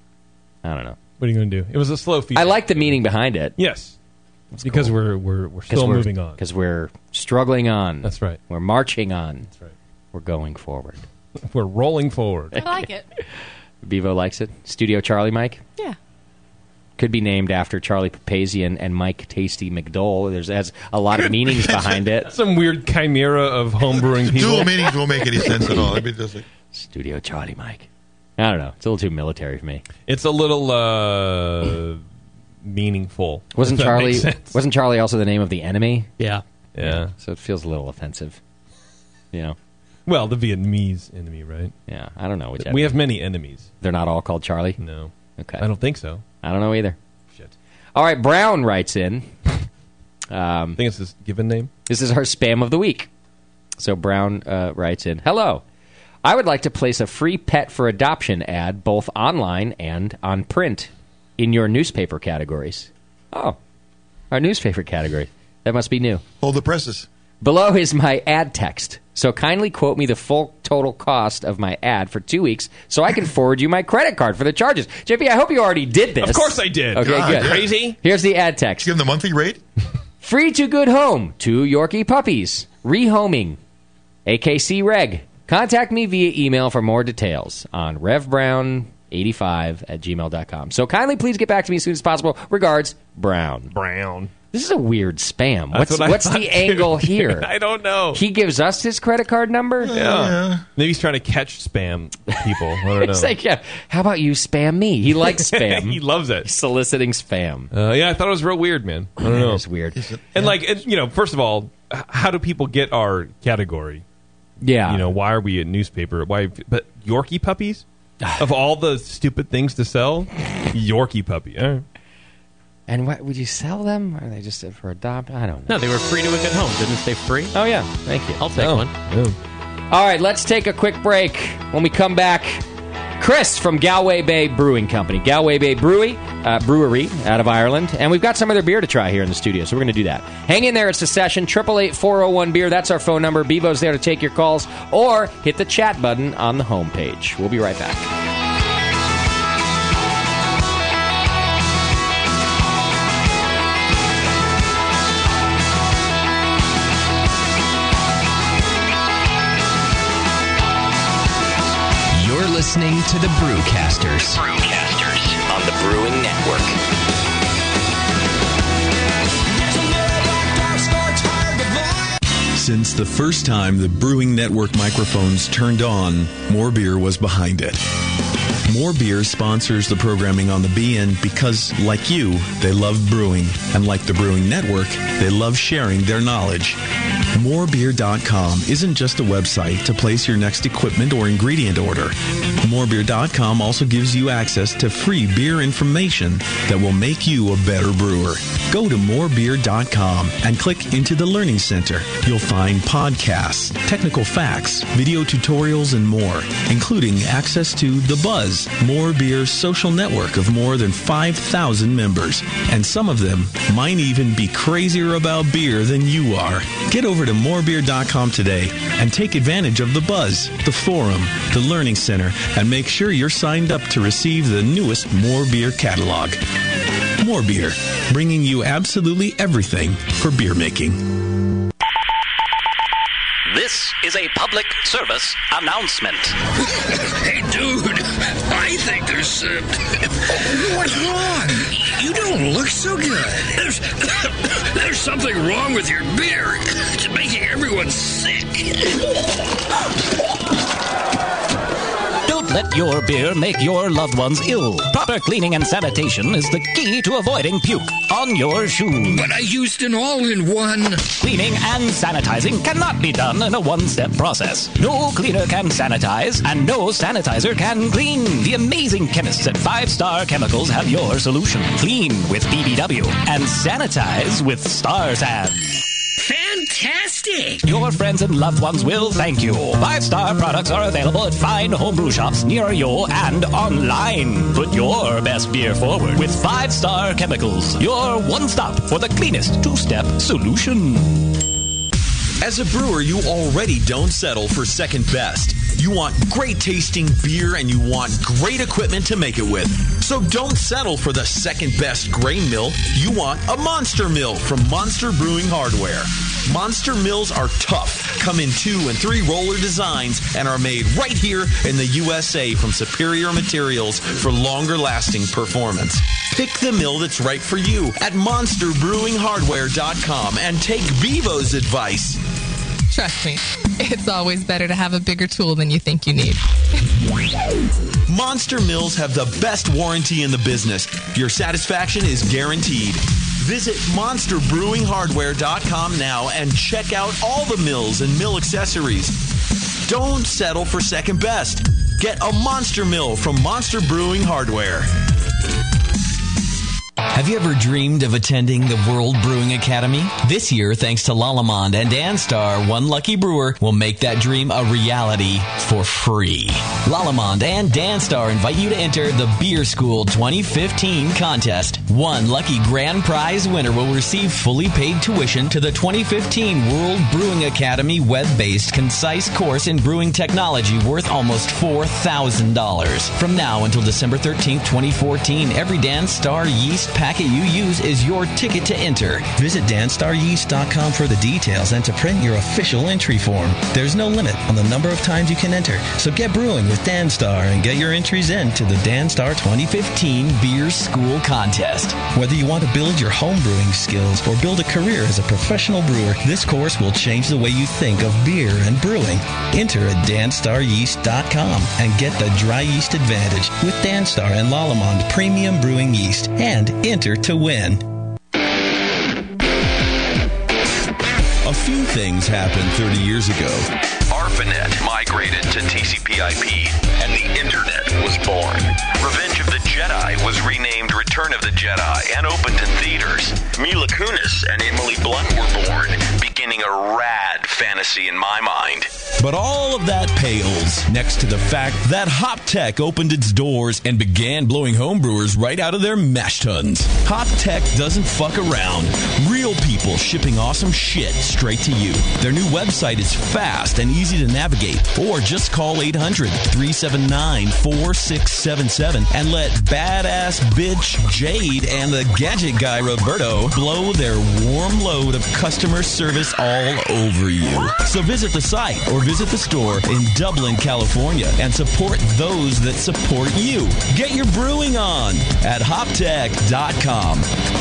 I don't know. What are you going to do? It was a slow feed. I like the meaning behind it. Yes. Because cool. we're we're we're still we're, moving on. Because we're struggling on. That's right. We're marching on. That's right. We're going forward. We're rolling forward. I like it. Bevo likes it. Studio Charlie Mike? Yeah. Could be named after Charlie Papazian and Mike Tasty McDole. There's has a lot of meanings behind it. Some weird chimera of homebrewing people. Dual meanings won't make any sense at all. I mean, just like, Studio Charlie Mike. I don't know. It's a little too military for me. It's a little uh, meaningful. Wasn't if that Charlie makes sense. wasn't Charlie also the name of the enemy? Yeah. Yeah. So it feels a little offensive. You know? Well, the Vietnamese enemy, right? Yeah. I don't know which We enemy. have many enemies. They're not all called Charlie? No. Okay. I don't think so. I don't know either. Shit. All right, Brown writes in. Um, I think it's his given name. This is our spam of the week. So Brown uh, writes in, hello. I would like to place a free pet for adoption ad both online and on print in your newspaper categories. Oh, our newspaper category. That must be new. Hold the presses. Below is my ad text. So kindly quote me the full total cost of my ad for two weeks so I can forward you my credit card for the charges. J P, I hope you already did this. Of course I did. Okay, God, good. yeah. Crazy? Here's the ad text. Give them the monthly rate. Free to good home. Two Yorkie puppies. Rehoming. A K C Reg. Contact me via email for more details on revbrown eighty-five at gmail dot com. So kindly please get back to me as soon as possible. Regards, Brown. Brown. This is a weird spam. That's What's what I what's thought, the too. angle here? I don't know. He gives us his credit card number? Yeah. Yeah. Maybe he's trying to catch spam people. I don't know. It's like, yeah, how about you spam me? He likes spam. He loves it. Soliciting spam. Uh, yeah, I thought it was real weird, man. I don't know. It's weird. And like, it, you know, first of all, h- how do people get our category? Yeah. You know, why are we a newspaper? Why? But Yorkie puppies? Of all the stupid things to sell, Yorkie puppy. All right. And what would you sell them? Or are they just for adopt? I don't know. No, they were free to a good home. Didn't it say free? Oh, yeah. Thank you. I'll take Oh. one. Yeah. All right, let's take a quick break. When we come back, Chris from Galway Bay Brewing Company. Galway Bay Brewery, uh, Brewery out of Ireland. And we've got some of their beer to try here in the studio, so we're going to do that. Hang in there. It's the session. eight eight eight, four oh one, beer. That's our phone number. Bevo's there to take your calls. Or hit the chat button on the homepage. We'll be right back. You're listening to the Brewcasters. The Brewcasters on the Brewing Network. Since the first time the Brewing Network microphones turned on, More Beer was behind it. More Beer sponsors the programming on the B N because, like you, they love brewing. And like the Brewing Network, they love sharing their knowledge. more beer dot com isn't just a website to place your next equipment or ingredient order. more beer dot com also gives you access to free beer information that will make you a better brewer. Go to more beer dot com and click into the Learning Center. You'll find podcasts, technical facts, video tutorials, and more, including access to The Buzz, More Beer's social network of more than five thousand members. And some of them might even be crazier about beer than you are. Get over to more beer dot com today and take advantage of The Buzz, the forum, the Learning Center, and make sure you're signed up to receive the newest More Beer catalog. More Beer, bringing you absolutely everything for beer making. This is a public service announcement. Hey, dude, I think there's... Uh, what's wrong? You don't look so good. There's, there's something wrong with your beer. It's making everyone sick. Don't let your beer make your loved ones ill. Proper cleaning and sanitation is the key to avoiding puke on your shoes. But I used an all-in-one. Cleaning and sanitizing cannot be done in a one-step process. No cleaner can sanitize, and no sanitizer can clean. The amazing chemists at Five Star Chemicals have your solution. Clean with B B W and sanitize with Star San. Fantastic! Your friends and loved ones will thank you. Five-star products are available at fine homebrew shops near you and online. Put your best beer forward with Five-Star Chemicals, your one-stop for the cleanest two-step solution. As a brewer, you already don't settle for second best. You want great tasting beer and you want great equipment to make it with. So don't settle for the second best grain mill. You want a Monster Mill from Monster Brewing Hardware. Monster Mills are tough, come in two and three roller designs, and are made right here in the U S A from superior materials for longer lasting performance. Pick the mill that's right for you at monster brewing hardware dot com and take Bevo's advice. Trust me, it's always better to have a bigger tool than you think you need. Monster Mills have the best warranty in the business. Your satisfaction is guaranteed. Visit monster brewing hardware dot com now and check out all the mills and mill accessories. Don't settle for second best. Get a Monster Mill from Monster Brewing Hardware. Have you ever dreamed of attending the World Brewing Academy? This year, thanks to Lallemand and Danstar, one lucky brewer will make that dream a reality for free. Lallemand and Danstar invite you to enter the Beer School twenty fifteen contest. One lucky grand prize winner will receive fully paid tuition to the twenty fifteen World Brewing Academy web-based concise course in brewing technology worth almost four thousand dollars. From now until December thirteenth, twenty fourteen, every Danstar yeast packet you use is your ticket to enter. Visit danstar yeast dot com for the details and to print your official entry form. There's no limit on the number of times you can enter, so get brewing with Danstar and get your entries in to the Danstar twenty fifteen Beer School Contest. Whether you want to build your home brewing skills or build a career as a professional brewer, this course will change the way you think of beer and brewing. Enter at danstar yeast dot com and get the dry yeast advantage with Danstar and Lallemand Premium Brewing Yeast, and enter to win. A few things happened thirty years ago. ARPANET migrated to T C P I P, and the Internet was born. Revenge of the Jedi was renamed Return of the Jedi and opened in theaters. Mila Kunis and Emily Blunt were born, beginning a rad fantasy in my mind. But all of that pales next to the fact that HopTech opened its doors and began blowing homebrewers right out of their mash tuns. HopTech doesn't fuck around. Real people shipping awesome shit straight to you. Their new website is fast and easy to navigate. Or just call eight hundred, three seven nine, four six seven seven and let badass bitch Jade and the gadget guy Roberto blow their warm load of customer service all over you. So visit the site or visit the store in Dublin, California, and support those that support you. Get your brewing on at hoptech dot com.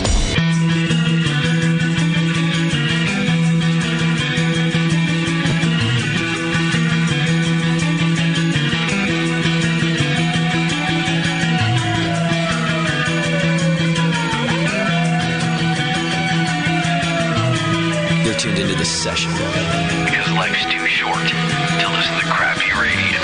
You're tuned into the session. Because life's too short to listen to crappy radio.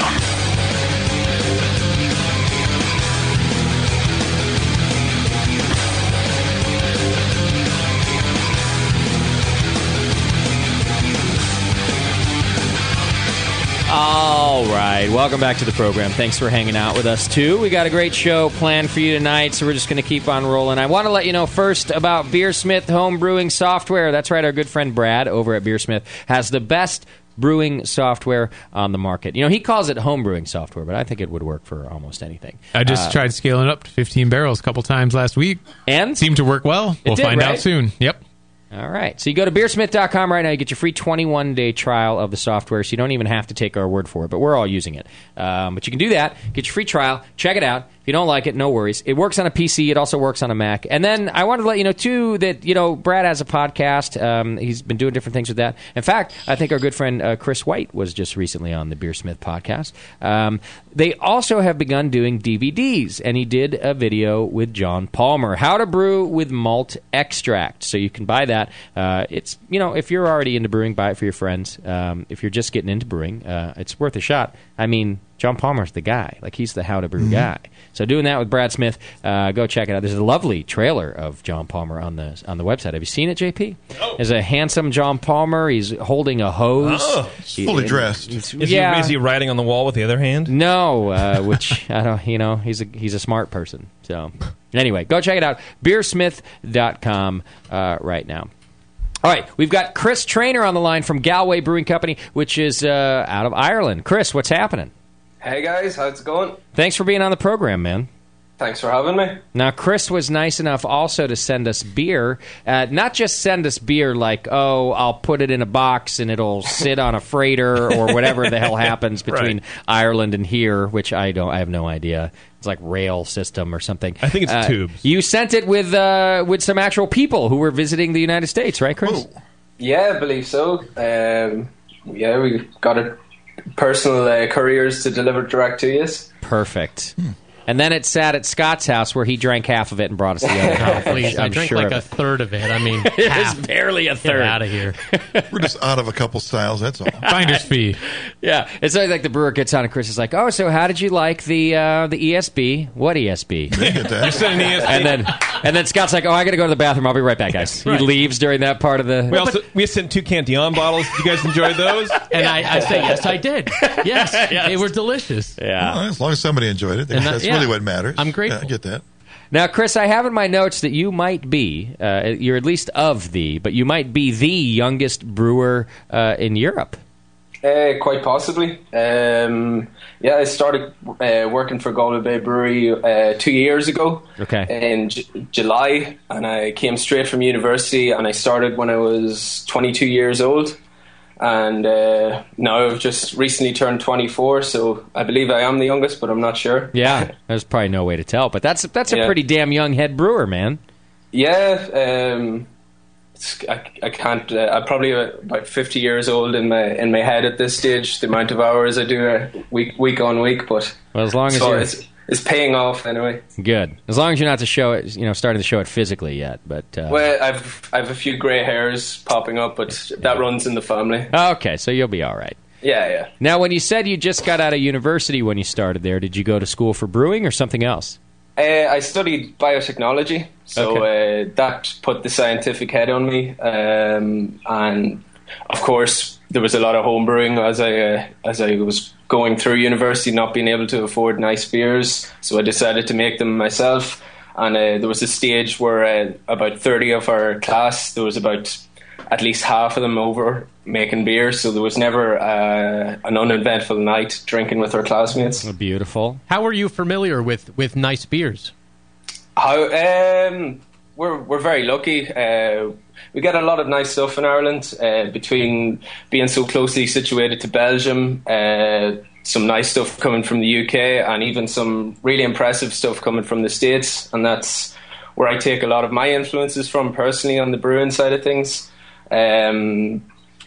All right, welcome back to the program. Thanks for hanging out with us, too. We got a great show planned for you tonight, so we're just going to keep on rolling. I want to let you know first about Beersmith home brewing software. That's right, our good friend Brad over at Beersmith has the best brewing software on the market. You know, he calls it home brewing software, but I think it would work for almost anything. I just uh, tried scaling up to fifteen barrels a couple times last week. And? Seemed to work well. We'll did, find right? out soon. Yep. All right. So you go to beersmith dot com right now. You get your free twenty-one day trial of the software, so you don't even have to take our word for it, but we're all using it. Um, but you can do that. Get your free trial. Check it out. If you don't like it, no worries. It works on a P C. It also works on a Mac. And then I wanted to let you know, too, that, you know, Brad has a podcast. Um, he's been doing different things with that. In fact, I think our good friend uh, Chris White was just recently on the Beersmith podcast. Um, they also have begun doing D V Ds, and he did a video with John Palmer, How to Brew with Malt Extract. So you can buy that. Uh, it's, you know, if you're already into brewing, buy it for your friends. Um, if you're just getting into brewing, uh, it's worth a shot. I mean, John Palmer's the guy. Like, he's the How to Brew mm-hmm. guy. So doing that with Brad Smith, uh, go check it out. There's a lovely trailer of John Palmer on the on the website. Have you seen it, J P? No. There's a handsome John Palmer. He's holding a hose. Oh, he, fully dressed. Is, yeah. he, is he writing on the wall with the other hand? No, uh, which, I don't, you know, he's a, he's a smart person. So anyway, go check it out. beersmith dot com uh, right now. All right, we've got Chris Trainer on the line from Galway Brewing Company, which is uh, out of Ireland. Chris, what's happening? Hey guys, how's it going? Thanks for being on the program, man. Thanks for having me. Now, Chris was nice enough also to send us beer. Uh, not just send us beer like, oh, I'll put it in a box and it'll sit on a freighter or whatever the hell happens between right. Ireland and here, which I don't, I have no idea. It's like rail system or something. I think it's uh, tubes. You sent it with uh, with some actual people who were visiting the United States, right, Chris? Ooh. Yeah, I believe so. Um, yeah, we got it. Personal uh, couriers to deliver direct to you. Perfect. Hmm. And then it sat at Scott's house where he drank half of it and brought us the other half. Oh, please. I'm I drank sure like of a it. third of it. I mean, It half. was barely a Get third. out of here. We're just out of a couple styles, that's all. Finder's fee. Yeah, it's like, like the brewer gets on and Chris is like, "Oh, so how did you like the uh, the E S B? What E S B?" You're saying E S B. And then and then Scott's like, "Oh, I got to go to the bathroom. I'll be right back, guys." Right. He leaves during that part of the. We also we sent two Cantillon bottles. Did you guys enjoy those? And I, I say, yes, I did. Yes, they were delicious. Yeah. Well, as long as somebody enjoyed it, And that- that's yeah. really what matters. I'm grateful. Yeah, I get that. Now, Chris, I have in my notes that you might be, uh, you're at least of the, but you might be the youngest brewer uh, in Europe. Uh, quite possibly. Um, yeah, I started uh, working for Galway Bay Brewery uh, two years ago. Okay. In J- July, and I came straight from university, and I started when I was twenty-two years old. And uh, now I've just recently turned twenty-four, so I believe I am the youngest, but I'm not sure. Yeah, there's probably no way to tell, but that's that's a Yeah. pretty damn young head brewer, man. Yeah, um, it's, I, I can't. Uh, I'm probably about fifty years old in my in my head at this stage. The amount of hours I do uh, week week on week, but Well, as long as so you're it's, it's paying off anyway. good, as long as you're not to show it, you know, starting to show it physically yet. But uh, Well, I've I've a few grey hairs popping up, but that runs in the family. okay, so you'll be all right. Yeah, yeah. Now, when you said you just got out of university when you started there, did you go to school for brewing or something else? Uh, I studied biotechnology, so uh, that put the scientific head on me, um, and of course there was a lot of home brewing as I uh, as I was going through university, not being able to afford nice beers, so I decided to make them myself. And uh, there was a stage where uh, about thirty of our class, there was about at least half of them over making beer, so there was never uh, an uneventful night drinking with our classmates. Beautiful. How were you familiar with, with nice beers? How um, we're we're very lucky. Uh, we get a lot of nice stuff in Ireland. Uh, between being so closely situated to Belgium, uh, some nice stuff coming from the U K, and even some really impressive stuff coming from the States. And that's where I take a lot of my influences from personally on the brewing side of things. Um,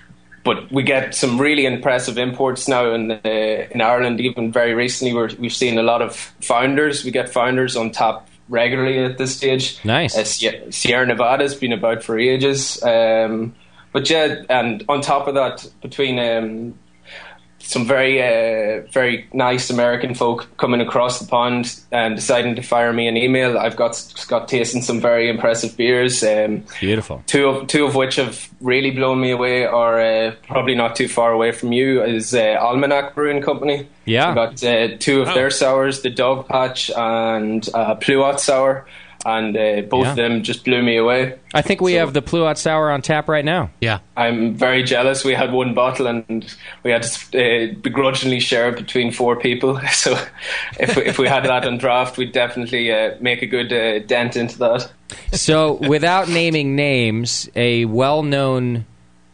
but we get some really impressive imports now in the, in Ireland. Even very recently, we're, we've seen a lot of founders. We get founders on tap regularly at this stage. Nice. Uh, Sie- Sierra Nevada's been about for ages. Um, but yeah, and on top of that, between um, some very, uh, very nice American folk coming across the pond and deciding to fire me an email, I've got got tasting some very impressive beers. Um, Beautiful. Two of two of which have really blown me away are uh, probably not too far away from you. Is uh, Almanac Brewing Company. Yeah. I got uh, two of Oh. their sours, the Dog Patch and uh, Pluot Sour, and uh, both Yeah. of them just blew me away. I think we have the Pluot Sour on tap right now. Yeah. I'm very jealous. We had one bottle and we had to uh, begrudgingly share it between four people. So if we, if we had that on draft, we'd definitely uh, make a good uh, dent into that. So, without naming names, a well-known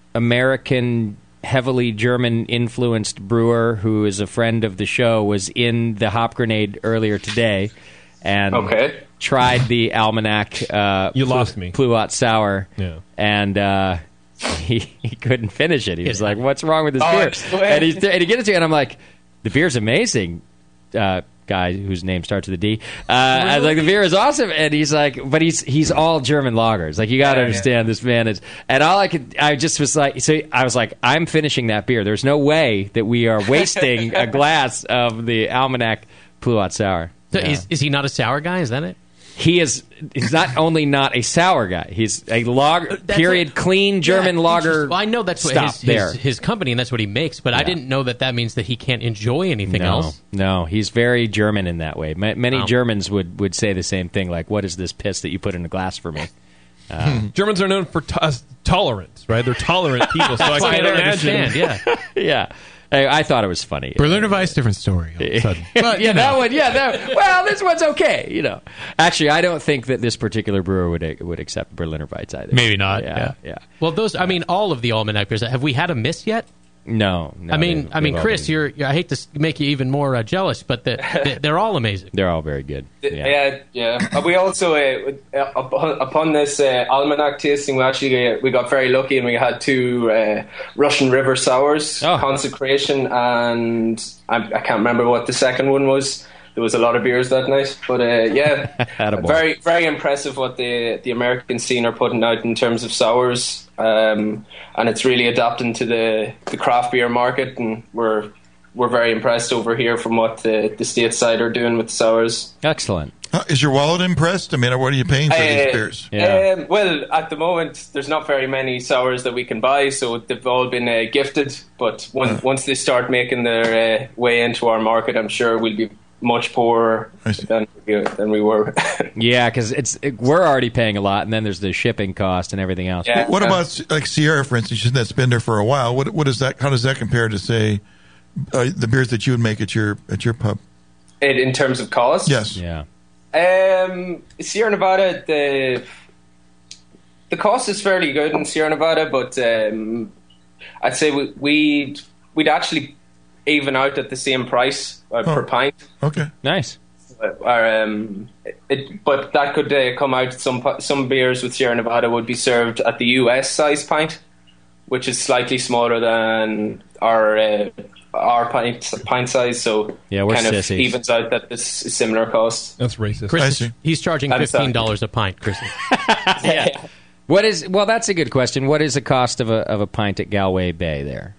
American, heavily German-influenced brewer who is a friend of the show was in the Hop Grenade earlier today and Okay. tried the Almanac. Uh, You Plu- lost me. Pluot Sour. Yeah. And uh, he he couldn't finish it. He was like, "What's wrong with this Oh, beer?" explain. And he and he gets it to me, and I'm like, "The beer's amazing." Uh, guy whose name starts with a D. Uh, I was like, the beer is awesome, and he's like, but he's he's all German lagers. Like, you got to Yeah, understand, this man is. And all I could, I just was like, so I was like, I'm finishing that beer. There's no way that we are wasting a glass of the Almanac Pluot Sour. So Yeah. is, is he not a sour guy? Is that it? He is. He's not only not a sour guy. He's a lager. Period. Clean German Yeah, lager. interesting. Well, I know that's what Stop his, there. his, his company, and that's what he makes, but I Yeah. didn't know that that means that he can't enjoy anything no, else. No, he's very German in that way. Ma- Many Wow. Germans would, would say the same thing, like, what is this piss that you put in a glass for me? Uh, Germans are known for t- uh, tolerance, right? They're tolerant people, so I That's why I can't don't imagine. understand, yeah. yeah. I, I thought it was funny. Berliner Weiss, different story. All of a sudden. But, yeah, you know. that one. Yeah, that. Well, this one's okay. You know, actually, I don't think that this particular brewer would would accept Berliner Weiss either. Maybe not, Yeah, yeah. yeah. Well, those, I mean, all of the Almanac beers, have we had a miss yet? No, no. I mean, they've- I mean, they've all Chris, been- you're, you're. I hate to s- make you even more uh, jealous, but the, the, they're all amazing. They're all very good. Yeah. Yeah, yeah. Uh, we also, uh, uh, upon, upon this uh, Almanac tasting, we actually uh, we got very lucky and we had two uh, Russian River sours, Oh. Consecration, and I, I can't remember what the second one was. there was a lot of beers that night. But uh, yeah, Attaboy. very very impressive what the the American scene are putting out in terms of sours, um, and it's really adapting to the, the craft beer market, and we're we're very impressed over here from what the, the stateside are doing with sours. Excellent. Uh, is your wallet impressed? I mean, what are you paying for Uh, these beers? Um, well, at the moment, there's not very many sours that we can buy, so they've all been uh, gifted. But one, Uh. once they start making their uh, way into our market, I'm sure we'll be much poorer than, than we were. Yeah, because it's it, we're already paying a lot, and then there's the shipping cost and everything else. Yeah. What about like Sierra, for instance? That's been there for a while. What what is that? How does that compare to say uh, the beers that you would make at your at your pub? in, in terms of cost? Yes. Yeah. Um, Sierra Nevada, the the cost is fairly good in Sierra Nevada, but um, I'd say we, we'd we'd actually even out at the same price uh, Oh. per pint. Okay. Nice. Or, um, it, but that could uh, come out. Some some beers with Sierra Nevada would be served at the U S size pint, which is slightly smaller than our uh, our pint pint size. So Yeah, we're kind of sissies. evens out that this is similar cost. That's racist. Chris is, he's charging I'm sorry. fifteen dollars a pint, Chris. Yeah. What is? Well, that's a good question. What is the cost of a of a pint at Galway Bay there?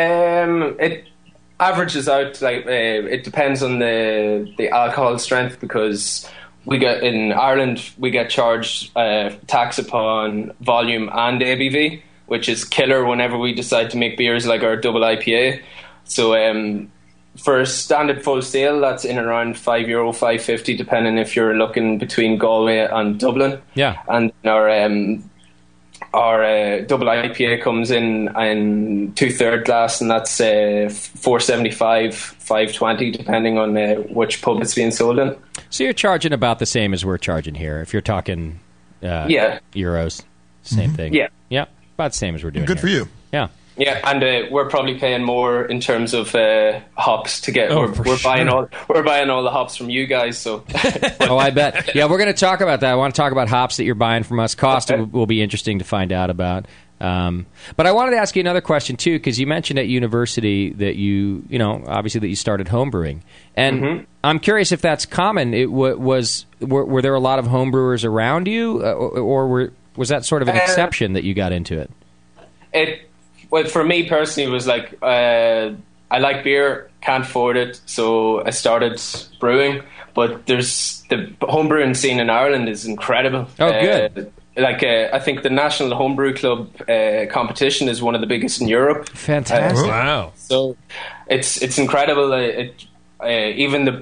Um, it averages out like uh, it depends on the the alcohol strength, because we get in Ireland we get charged uh, tax upon volume and A B V, which is killer whenever we decide to make beers like our double I P A. So um, for a standard full sale, that's in around five euro, five fifty, depending if you're looking between Galway and Dublin. Yeah, and our um, our uh, double I P A comes in in two third glass, and that's uh, four seventy five, five twenty, depending on uh, which pub it's being sold in. So you're charging about the same as we're charging here. If you're talking, uh, Yeah. euros, same Mhm. thing. Yeah. yeah, about the same as we're doing. Good here. for you. Yeah. Yeah, and uh, we're probably paying more in terms of uh, hops to get. Oh, we're for we're buying sure. all we're buying all the hops from you guys. So Oh, I bet. Yeah, we're going to talk about that. I want to talk about hops that you're buying from us. Cost Okay. will, will be interesting to find out about. Um, but I wanted to ask you another question too, because you mentioned at university that you, you know, obviously that you started homebrewing, and Mhm. I'm curious if that's common. It w- was were, were there a lot of homebrewers around you, uh, or, or were, was that sort of an Uh, exception that you got into it? it well for me personally it was like uh, I like beer, can't afford it, so I started brewing. But there's the homebrewing scene in Ireland is incredible. Oh, Uh, good. like uh, I think the National Homebrew Club uh, competition is one of the biggest in Europe. Fantastic! Uh, Wow. So it's it's incredible. Uh, it, uh, even the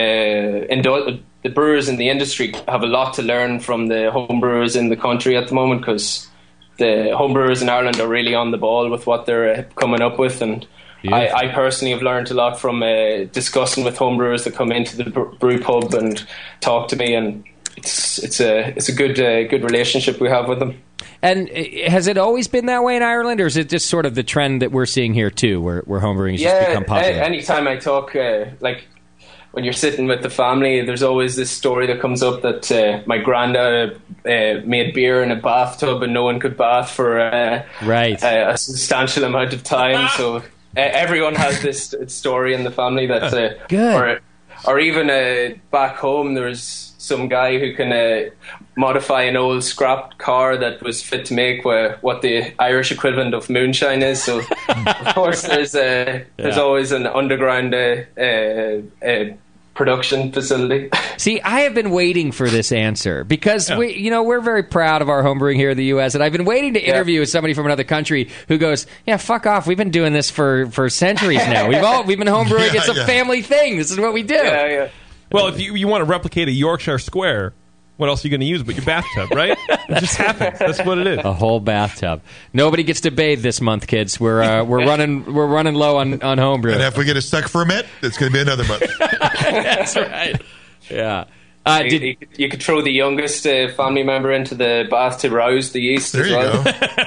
the indo- the brewers in the industry have a lot to learn from the homebrewers in the country at the moment, because the homebrewers in Ireland are really on the ball with what they're uh, coming up with, and I, I personally have learned a lot from uh, discussing with homebrewers that come into the br- brew pub and talk to me, and it's it's a it's a good uh, good relationship we have with them. And uh, has it always been that way in Ireland, or is it just sort of the trend that we're seeing here too, where, where homebrewing has just become popular? a- anytime I talk, uh, like when you're sitting with the family, there's always this story that comes up that uh, my granddad uh, made beer in a bathtub and no one could bath for uh, right. uh, a substantial amount of time. So uh, everyone has this story in the family that, uh, Good. or or even uh, back home, there's some guy who can uh, modify an old scrap car that was fit to make wha- what the Irish equivalent of moonshine is. So, of course, there's uh, there's Yeah. always an underground uh, uh, uh, production facility. See, I have been waiting for this answer because we, you know, we're very proud of our homebrewing here in the U S, and I've been waiting to interview somebody from another country who goes, "Yeah, fuck off. We've been doing this for, for centuries now. We've all we've been homebrewing. Yeah, it's a yeah. family thing. This is what we do." Yeah, yeah. Well, if you, you want to replicate a Yorkshire Square, what else are you going to use but your bathtub, right? It just happens. That's what it is. A whole bathtub. Nobody gets to bathe this month, kids. We're uh, we're running we're running low on on homebrew. And if we get a stuck ferment, it's going to be another month. That's right. Yeah. Uh, you, did, you, could, you could throw the youngest uh, family member into the bath to rouse the yeast There as you well.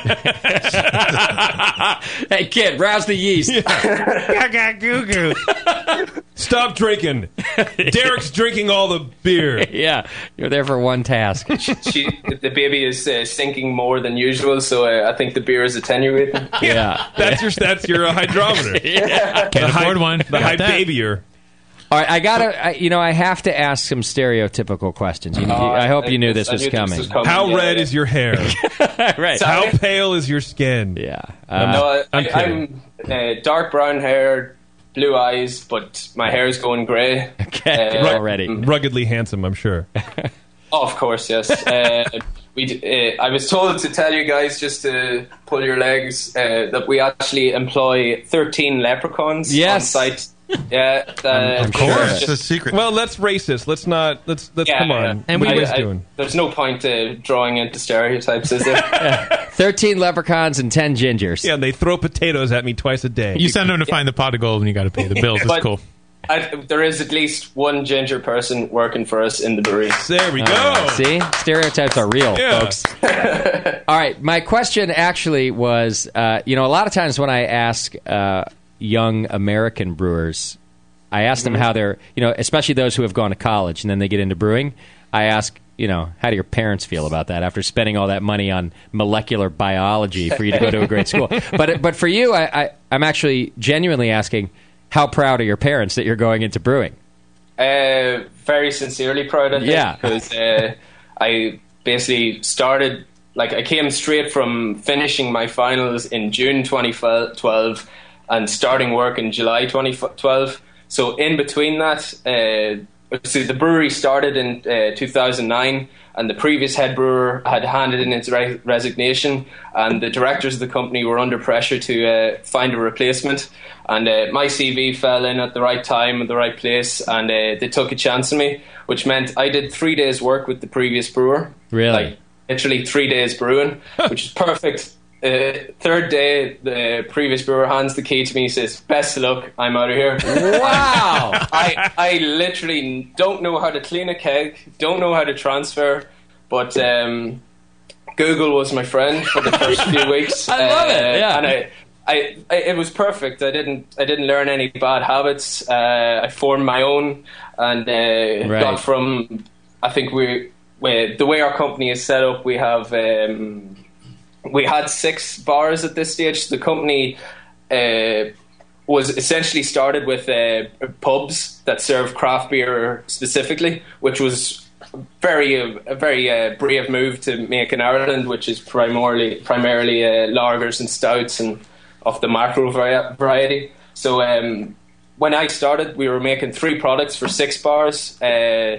go. Hey, kid, rouse the yeast. Stop drinking. Derek's drinking all the beer. Yeah, you're there for one task. she, the baby is uh, sinking more than usual, so uh, I think the beer is attenuating. Yeah. That's your that's your uh, hydrometer. Yeah. Can't afford one. The Got high that. babyer. All right, I gotta. I, you know, I have to ask some stereotypical questions. You, you, I hope you knew this was coming. How Yeah, red yeah. is your hair? Right. How pale is your skin? Yeah. I'm, no, I, I'm I, kidding. I'm uh, dark brown hair, blue eyes, but my hair is going grey. Okay, Uh, already. Ruggedly handsome, I'm sure. Oh, of course, yes. Uh, we. D- uh, I was told to tell you guys just to pull your legs uh, that we actually employ thirteen leprechauns Yes. on site. Yeah, uh, Of course. just- It's a secret. Well, that's racist. Let's not. Let's. Let's Yeah, come yeah. on. And what we are you were- guys I- doing? There's no point uh, drawing into stereotypes, is there? Thirteen leprechauns and ten gingers. Yeah, and they throw potatoes at me twice a day. You send them to find the pot of gold and you got to pay the bills. It's But- cool. I, there is at least one ginger person working for us in the brewery. There we go. Uh, see, stereotypes are real, Yeah. folks. All right, my question actually was, uh, you know, a lot of times when I ask uh, young American brewers, I ask them how they're, you know, especially those who have gone to college and then they get into brewing. I ask, you know, how do your parents feel about that after spending all that money on molecular biology for you to go to a great school? But but for you, I, I I'm actually genuinely asking, how proud are your parents that you're going into brewing? Uh, very sincerely proud of Yeah. it because uh, I basically started, like, I came straight from finishing my finals in June twenty twelve and starting work in July twenty twelve. So in between that, uh, so the brewery started in uh, two thousand nine, and the previous head brewer had handed in his re- resignation, and the directors of the company were under pressure to uh, find a replacement. And uh, my C V fell in at the right time, at the right place, and uh, they took a chance on me, which meant I did three days' work with the previous brewer. Really? Like, literally three days brewing, which is perfect. Uh, third day, the previous brewer hands the key to me and says, "Best of luck, I'm out of here." Wow! I, I literally don't know how to clean a keg, don't know how to transfer, but um, Google was my friend for the first few weeks. I love it, Uh, yeah. And I, I, I, it was perfect. I didn't, I didn't learn any bad habits. Uh, I formed my own, and uh, Right. got from. I think we, we, the way our company is set up, we have. Um, we had six bars at this stage. The company uh, was essentially started with uh, pubs that serve craft beer specifically, which was very uh, a very uh, brave move to make in Ireland, which is primarily primarily uh, lagers and stouts and of the macro vari- variety. So um, when I started, we were making three products for six bars. Uh,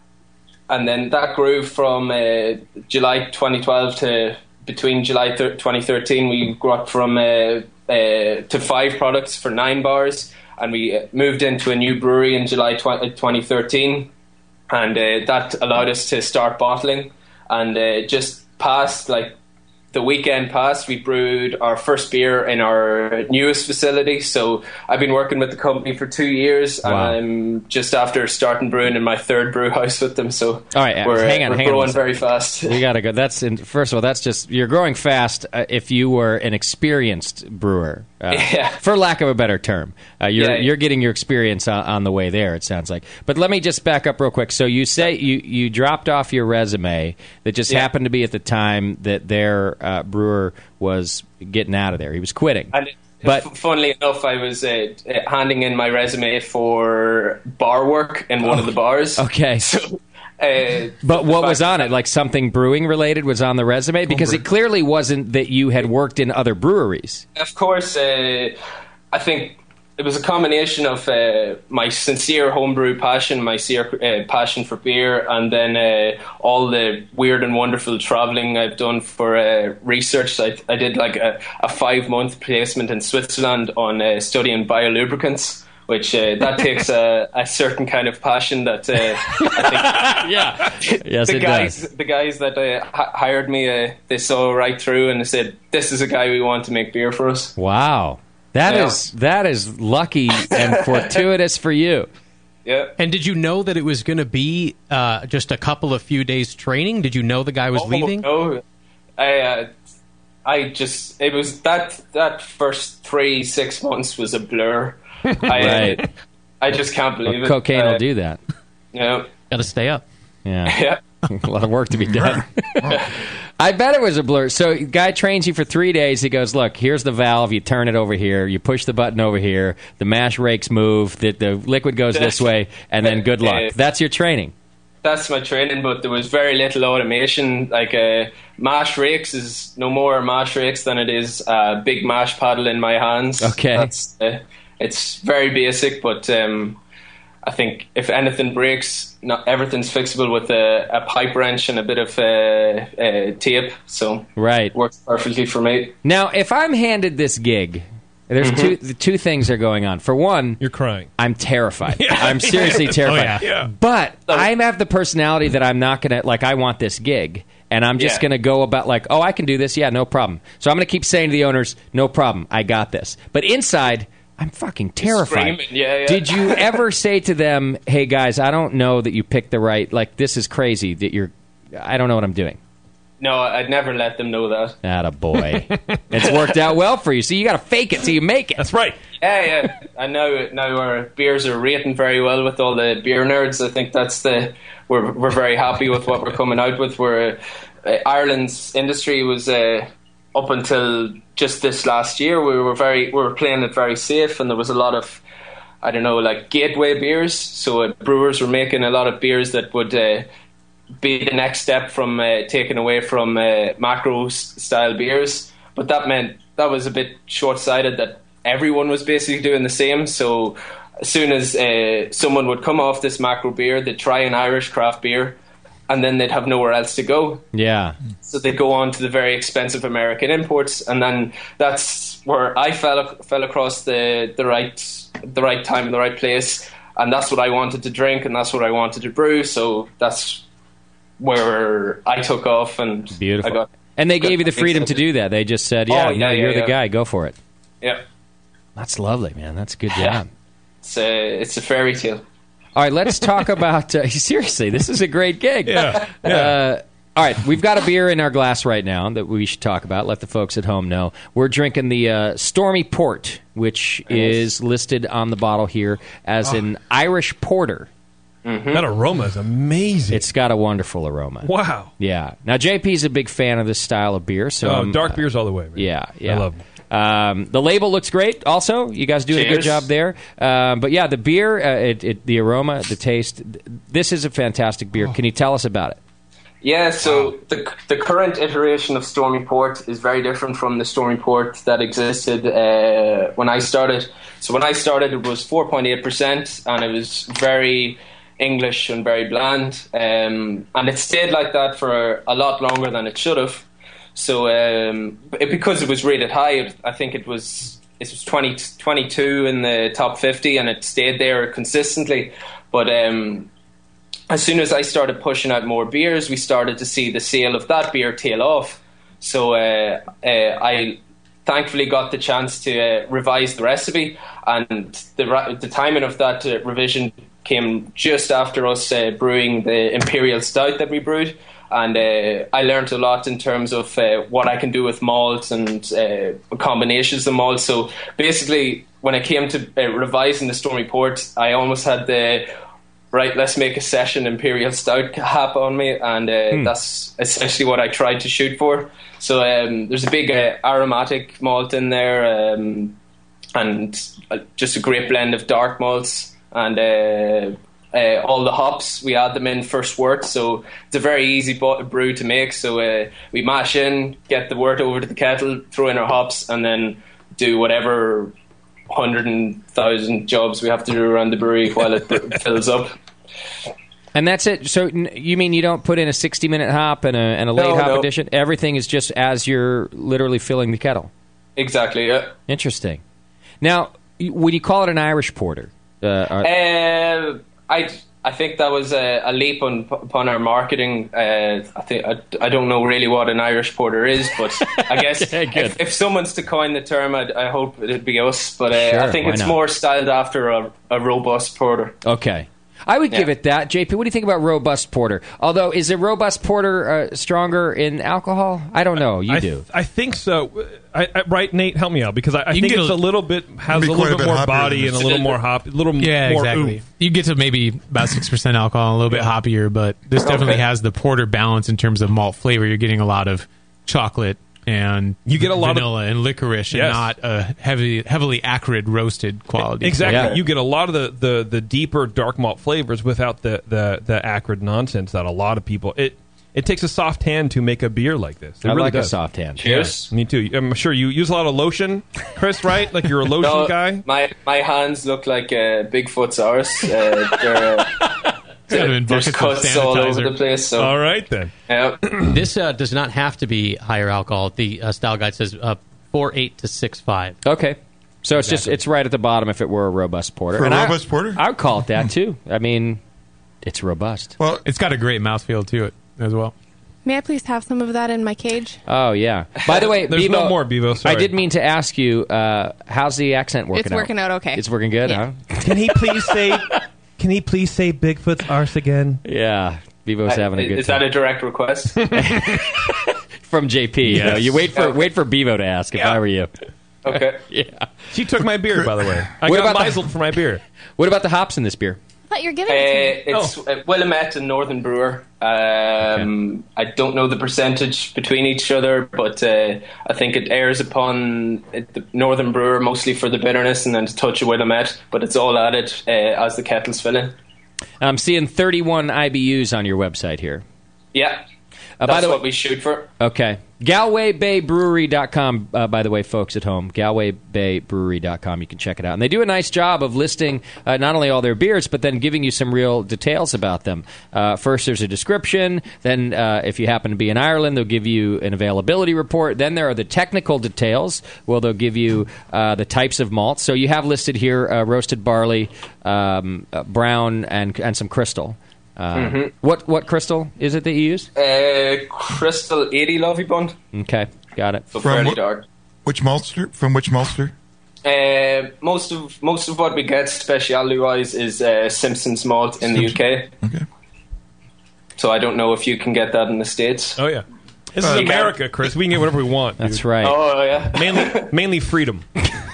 and then that grew from uh, July twenty twelve to between July thir- twenty thirteen, we got from uh, uh, to five products for nine bars, and we uh, moved into a new brewery in July tw- twenty thirteen, and uh, that allowed us to start bottling. And uh, just past, like the weekend past, we brewed our first beer in our newest facility. So I've been working with the company for two years, Wow. and I'm just after starting brewing in my third brew house with them. So All right, we're, hang on, we're hang on. growing very fast. We gotta go. That's in, first of all, that's just you're growing fast. Uh, if you were an experienced brewer, uh, Yeah. for lack of a better term, uh, you're Yeah. you're getting your experience on, on the way there. It sounds like. But let me just back up real quick. So you say you you dropped off your resume that just Yeah. happened to be at the time that their uh, brewer was getting out of there. He was quitting. And But- f- funnily enough, I was uh, uh, handing in my resume for bar work in one of the bars. Okay. So, uh, But the what fact was on it? Like something brewing related was on the resume? Because it clearly wasn't that you had worked in other breweries. Of course, uh, I think it was a combination of uh, my sincere homebrew passion, my sincere uh, passion for beer, and then uh, all the weird and wonderful traveling I've done for uh, research. I, I did like a, a five-month placement in Switzerland on uh, studying biolubricants, which uh, that takes a, a certain kind of passion that uh, I think yeah. Yes, the it guys, does. the guys that uh, h- hired me, uh, they saw right through and they said, "This is a guy we want to make beer for us." Wow. That Yeah. is that is lucky and fortuitous for you. Yeah. And did you know that it was going to be uh, just a couple of few days training? Did you know the guy was Oh, leaving? No, I, uh, I just it was that that first three six months was a blur. I, Right. I just can't believe Well, it. cocaine Uh, will do that. Yeah. Got to stay up. Yeah. Yeah. A lot of work to be done. I bet it was a blur. So, guy trains you for three days. He goes, look, here's the valve. You turn it over here. You push the button over here. The mash rakes move. The, the liquid goes this way. And then good luck. That's your training. That's my training, but there was very little automation. Like, uh, mash rakes is no more mash rakes than it is a big mash paddle in my hands. Okay. That's, uh, it's very basic, but um, I think if anything breaks, not everything's fixable with a, a pipe wrench and a bit of uh, uh, tape. So right, works perfectly for me. Now, if I'm handed this gig, there's Mhm. two the two things are going on. For one, you're crying. I'm terrified. I'm seriously terrified. Oh, yeah. Yeah. But I have the personality that I'm not gonna like. I want this gig. And I'm just Yeah. going to go about like, oh, I can do this. Yeah, no problem. So I'm going to keep saying to the owners, no problem. I got this. But inside, I'm fucking terrified. Screaming, yeah, yeah. Did you ever say to them, hey, guys, I don't know that you picked the right, like, this is crazy that you're, I don't know what I'm doing. No, I'd never let them know that. Atta boy. It's worked out well for you. So you got to fake it till you make it. That's right. Yeah, yeah. And now, now our beers are rating very well with all the beer nerds. I think that's the we're we're very happy with what we're coming out with. We're uh, Ireland's industry was uh, up until just this last year. We were very we were playing it very safe, and there was a lot of I don't know like gateway beers. So uh, brewers were making a lot of beers that would. Uh, be the next step from uh, taking away from uh, macro s- style beers, but that meant that was a bit short-sighted that everyone was basically doing the same. So as soon as uh, someone would come off this macro beer, they'd try an Irish craft beer and then they'd have nowhere else to go. Yeah. So they'd go on to the very expensive American imports, and then that's where I fell fell across the the right the right time in the right place, and that's what I wanted to drink and that's what I wanted to brew. So that's where I took off, and Beautiful. I got, And they gave you the got freedom to do that. They just said, yeah, Oh, no, yeah, yeah, you're the yeah. guy. Go for it. Yeah, That's lovely, man. That's a good job. it's a it's a fairy tale. All right, let's talk about. Uh, seriously, this is a great gig. Yeah, yeah. Uh, all right, we've got a beer in our glass right now that we should talk about. Let the folks at home know. We're drinking the uh, Stormy Port, which is listed on the bottle here as Oh. an Irish porter. Mm-hmm. That aroma is amazing. It's got a wonderful aroma. Wow. Yeah. Now, J P's a big fan of this style of beer. So Oh, I'm, dark uh, beers all the way, man. Yeah, yeah. I love them. Um, the label looks great. Also, you guys doing a good Cheers. job there. Um, but yeah, the beer, uh, it, it, the aroma, the taste. th- This is a fantastic beer. Can you tell us about it? Yeah, so the the current iteration of Stormy Port is very different from the Stormy Port that existed uh, when I started. So when I started, it was four point eight percent, and it was very English and very bland, um, and it stayed like that for a lot longer than it should have. So um, it, because it was rated high, it, I think it was it was twenty, twenty-two in the top fifty, and it stayed there consistently. But um, as soon as I started pushing out more beers, we started to see the sale of that beer tail off. So uh, uh, I thankfully got the chance to uh, revise the recipe, and the ra- the timing of that uh, revision came just after us uh, brewing the Imperial Stout that we brewed. And uh, I learned a lot in terms of uh, what I can do with malts and uh, combinations of malts. So basically, when it came to uh, revising the Stormy Port, I almost had the right, let's make a session Imperial Stout hat on me, and uh, Hmm. that's essentially what I tried to shoot for. So um, there's a big uh, aromatic malt in there, um, and uh, just a great blend of dark malts, and uh, uh, all the hops, we add them in first wort, so it's a very easy bo- brew to make. So uh, we mash in, get the wort over to the kettle, throw in our hops, and then do whatever hundred and thousand jobs we have to do around the brewery while it b- fills up. And that's it. So n- you mean you don't put in a sixty-minute hop and a, and a late No, hop no. addition? Everything is just as you're literally filling the kettle. Exactly, yeah. Interesting. Now, y- would you call it an Irish porter? Uh, are- Uh, I I think that was a, a leap on, upon our marketing. Uh, I think I, I don't know really what an Irish porter is, but I guess Okay, good. if, if someone's to coin the term, I'd, I hope it'd be us. But uh, Sure, I think why it's not? more styled after a, a robust porter. Okay. I would Yeah. give it that. J P, what do you think about robust porter? Although, is a robust porter uh, stronger in alcohol? I don't know. You I, do. I think so. I, I, right, Nate, help me out because I, I You can think get it's a- a little bit has Be a quite little a bit bit more hoppier body than and a this. little more hop, a little Yeah, more exactly. oomph. You get to maybe about six percent alcohol, a little bit hoppier, but this definitely Okay. has the porter balance in terms of malt flavor. You're getting a lot of chocolate and you get a lot of- vanilla and licorice, and Yes. not a heavy, heavily acrid roasted quality. Exactly. You get a lot of the, the, the deeper dark malt flavors without the, the, the acrid nonsense that a lot of people. It it takes a soft hand to make a beer like this. It I really like a does. soft hand. Cheers. Yeah, me too. I'm sure you use a lot of lotion, Chris. Right? Like you're a lotion No, guy. My my hands look like uh, Bigfoot's arse. Uh, they're, uh, been there's buckets of cuts all over sanitizer. the place. So. All right then. Yeah. This uh, does not have to be higher alcohol. The uh, style guide says uh, four eight to six five. Okay. So it's just Exactly. it's right at the bottom if it were a robust porter. For a And I- robust porter? I would call it that too. I mean, it's robust. Well, it's got a great mouthfeel to it as well. May I please have some of that in my cage? Oh yeah. By the way, There's Bevo, no more, Bevo, sorry. I did mean to ask you, uh, how's the accent working It's out? working out okay. It's working good, Yeah. huh? Can he please say? Can he please say Bigfoot's arse again? Yeah, Bevo's having a good Is time. that a direct request? From J P. You know, Yes. you wait for wait for Bevo to ask if I were you. Okay. Yeah. She took my beer, by the way. I What got about the- misled for my beer. What about the hops in this beer? I thought you were giving Uh, it to me. it's uh, Willamette and Northern Brewer. Um, I don't know the percentage between each other, but uh, I think it airs upon it, the Northern Brewer mostly for the bitterness and then a touch of Willamette, but it's all added uh, as the kettle's filling. I'm seeing thirty-one I B Us on your website here. Yeah, Uh, that's by the way, what we shoot for. Okay. Galway Bay Brewery dot com, uh, by the way, folks at home. Galway Bay Brewery dot com. You can check it out. And they do a nice job of listing uh, not only all their beers, but then giving you some real details about them. Uh, first, there's a description. Then, uh, if you happen to be in Ireland, they'll give you an availability report. Then there are the technical details. Well, they'll give you uh, the types of malts. So you have listed here uh, roasted barley, um, uh, brown, and, and some crystal. Uh, Mhm. What what crystal is it that you use? Uh, Crystal eighty Lovey Bund. Okay, got it. So fairly wh- dark. Which maltster? From which maltster? Uh, most of most of what we get specialty wise is uh, Simpson's malt in the U K. Okay. So I don't know if you can get that in the States. Oh yeah, this is Uh, America, Chris. We can get whatever we want. That's dude. right. Oh yeah. Mainly, mainly freedom.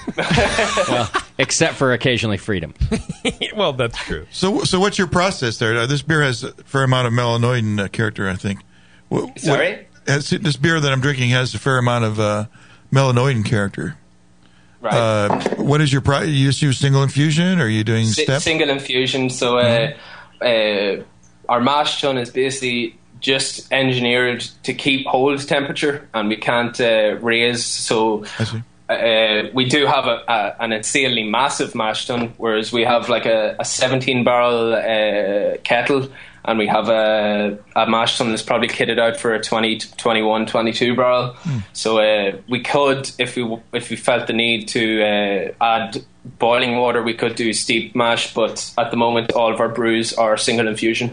Well, except for occasionally freedom. Well, that's true. So, so what's your process there? Uh, this beer has a fair amount of melanoidin uh, character, I think. What, Sorry? What, has, this beer that I'm drinking has a fair amount of uh, melanoidin character. Right. Uh, what is your pro- you just use single infusion, or are you doing Si- step? single infusion. So uh, uh, our mash tun is basically just engineered to keep hold temperature, and we can't uh, raise. So I see. uh, we do have a, a, an insanely massive mash tun, whereas we have like a, a seventeen barrel uh, kettle, and we have a, a mash tun that's probably kitted out for a twenty, twenty-one, twenty-two barrel. So uh, we could, if we if we felt the need to uh, add boiling water, we could do steep mash. But at the moment, all of our brews are single infusion.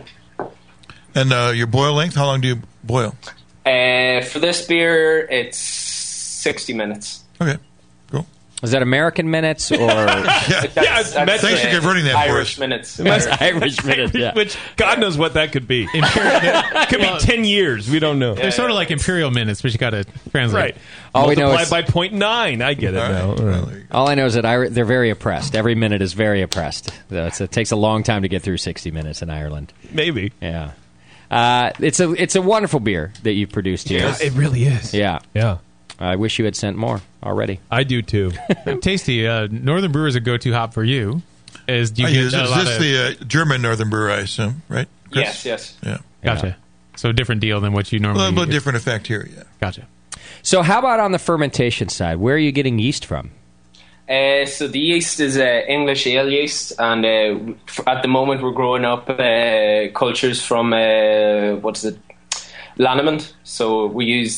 And uh, your boil length? How long do you boil? Uh, for this beer, it's sixty minutes. Okay. Is that American minutes or That's- that's, Thanks for uh, converting that for Irish us. minutes. That's Irish minutes? Yeah. Which God knows what that could be. Could be ten years. We don't know. They're sort of like imperial minutes, but you got to translate. Right. All we Multiply know is- by point nine. I get it All now. right. All right. Well, there you go. All I know is that Ira- they're very oppressed. Every minute is very oppressed. So it's, it takes a long time to get through sixty minutes in Ireland. Maybe. Yeah. Uh, it's a it's a wonderful beer that you've produced here. Yeah, it really is. Yeah. Yeah. I wish you had sent more already. I do too. Tasty. Uh, Northern Brewer is a go-to hop for you. Is do you I get use, a is lot this of, the uh, German Northern Brewer, I assume, right? Chris? Yes, yes. Yeah. Gotcha. So different deal than what you A normally. little bit get. different effect here, yeah. Gotcha. So how about on the fermentation side? Where are you getting yeast from? Uh, so the yeast is uh, English ale yeast, and uh, f- at the moment we're growing up uh, cultures from uh, what's it, Lanneman. So we use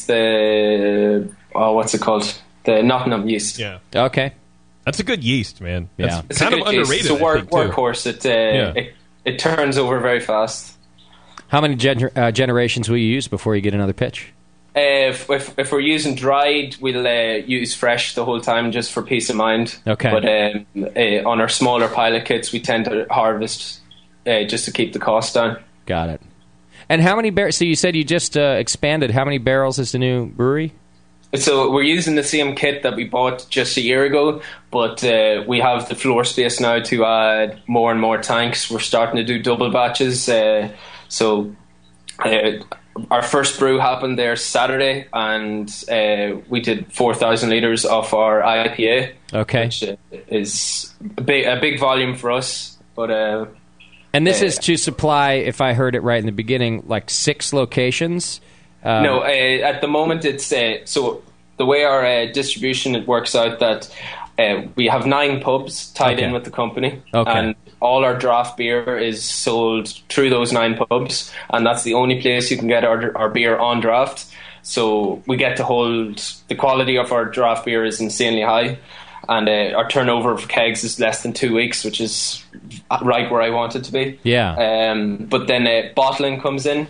the oh, what's it called, the Nottingham yeast. Yeah. Okay. That's a good yeast, man. That's Yeah. It's a kind of good yeast. underrated. It's a work, I think, too. workhorse. It, uh, Yeah. it it turns over very fast. How many gen- uh, generations will you use before you get another pitch? Uh, if, if if we're using dried, we'll uh, use fresh the whole time just for peace of mind. Okay. But um, uh, on our smaller pilot kits, we tend to harvest uh, just to keep the cost down. Got it. And how many barrels? So you said you just uh, expanded. How many barrels is the new brewery? So we're using the same kit that we bought just a year ago, but uh, we have the floor space now to add more and more tanks. We're starting to do double batches. Uh, so uh, our first brew happened there Saturday, and uh, we did four thousand litres of our I P A. Okay. Which is a big, a big volume for us. But uh, And this uh, is to supply, if I heard it right in the beginning, like six locations? Um, no, uh, at the moment it's uh, so the way our uh, distribution it works out that uh, we have nine pubs tied Okay. in with the company, Okay. and all our draft beer is sold through those nine pubs, and that's the only place you can get our, our beer on draft. So we get to hold the quality of our draft beer is insanely high, and uh, our turnover of kegs is less than two weeks, which is right where I want it to be. Yeah. Um, but then uh, bottling comes in.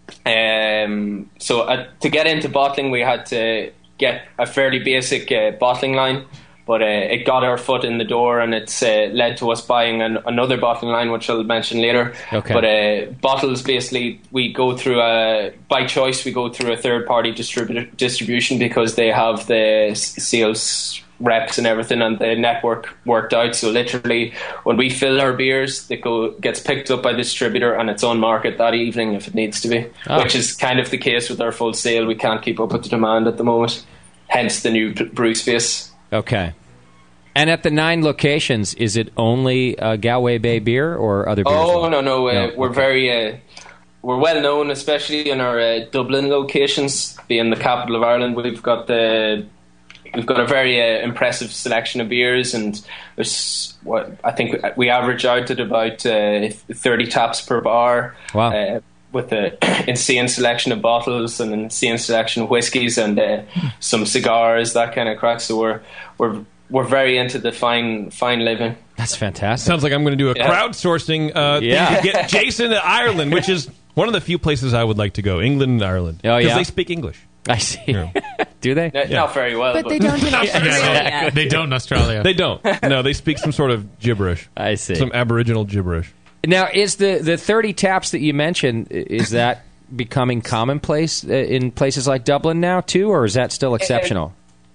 Um, so uh, to get into bottling, we had to get a fairly basic uh, bottling line, but uh, it got our foot in the door, and it's uh, led to us buying an, another bottling line, which I'll mention later. Okay. But uh, bottles, basically, we go through a by choice. We go through a third party distribu- distribution because they have the s- sales reps and everything, and the network worked out. So literally, when we fill our beers, it go gets picked up by the distributor, and it's on market that evening if it needs to be. Oh. Which is kind of the case with our full sale. We can't keep up with the demand at the moment. Hence the new b- brew space. Okay. And at the nine locations, is it only uh, Galway Bay beer or other beers? Oh no, no, uh, No, we're okay. very uh, we're well known, especially in our uh, Dublin locations, being the capital of Ireland. We've got the we've got a very uh, impressive selection of beers, and there's what I think we average out at about uh, thirty taps per bar. Wow. Uh, with an insane selection of bottles and an insane selection of whiskies and uh, some cigars, that kind of crack. So we're we're we're very into the fine fine living. That's fantastic. Sounds like I'm going to do a Yeah. crowdsourcing uh, Yeah. thing to get Jason to Ireland, which is one of the few places I would like to go, England and Ireland. Oh, Because yeah? they speak English. I see. Do they? Not, not very well, But they don't in Not very Australia. They don't in Australia. They don't. No, they speak some sort of gibberish. I see. Some Aboriginal gibberish. Now, is the, the thirty taps that you mentioned, i- is that becoming commonplace uh, in places like Dublin now, too, or is that still exceptional?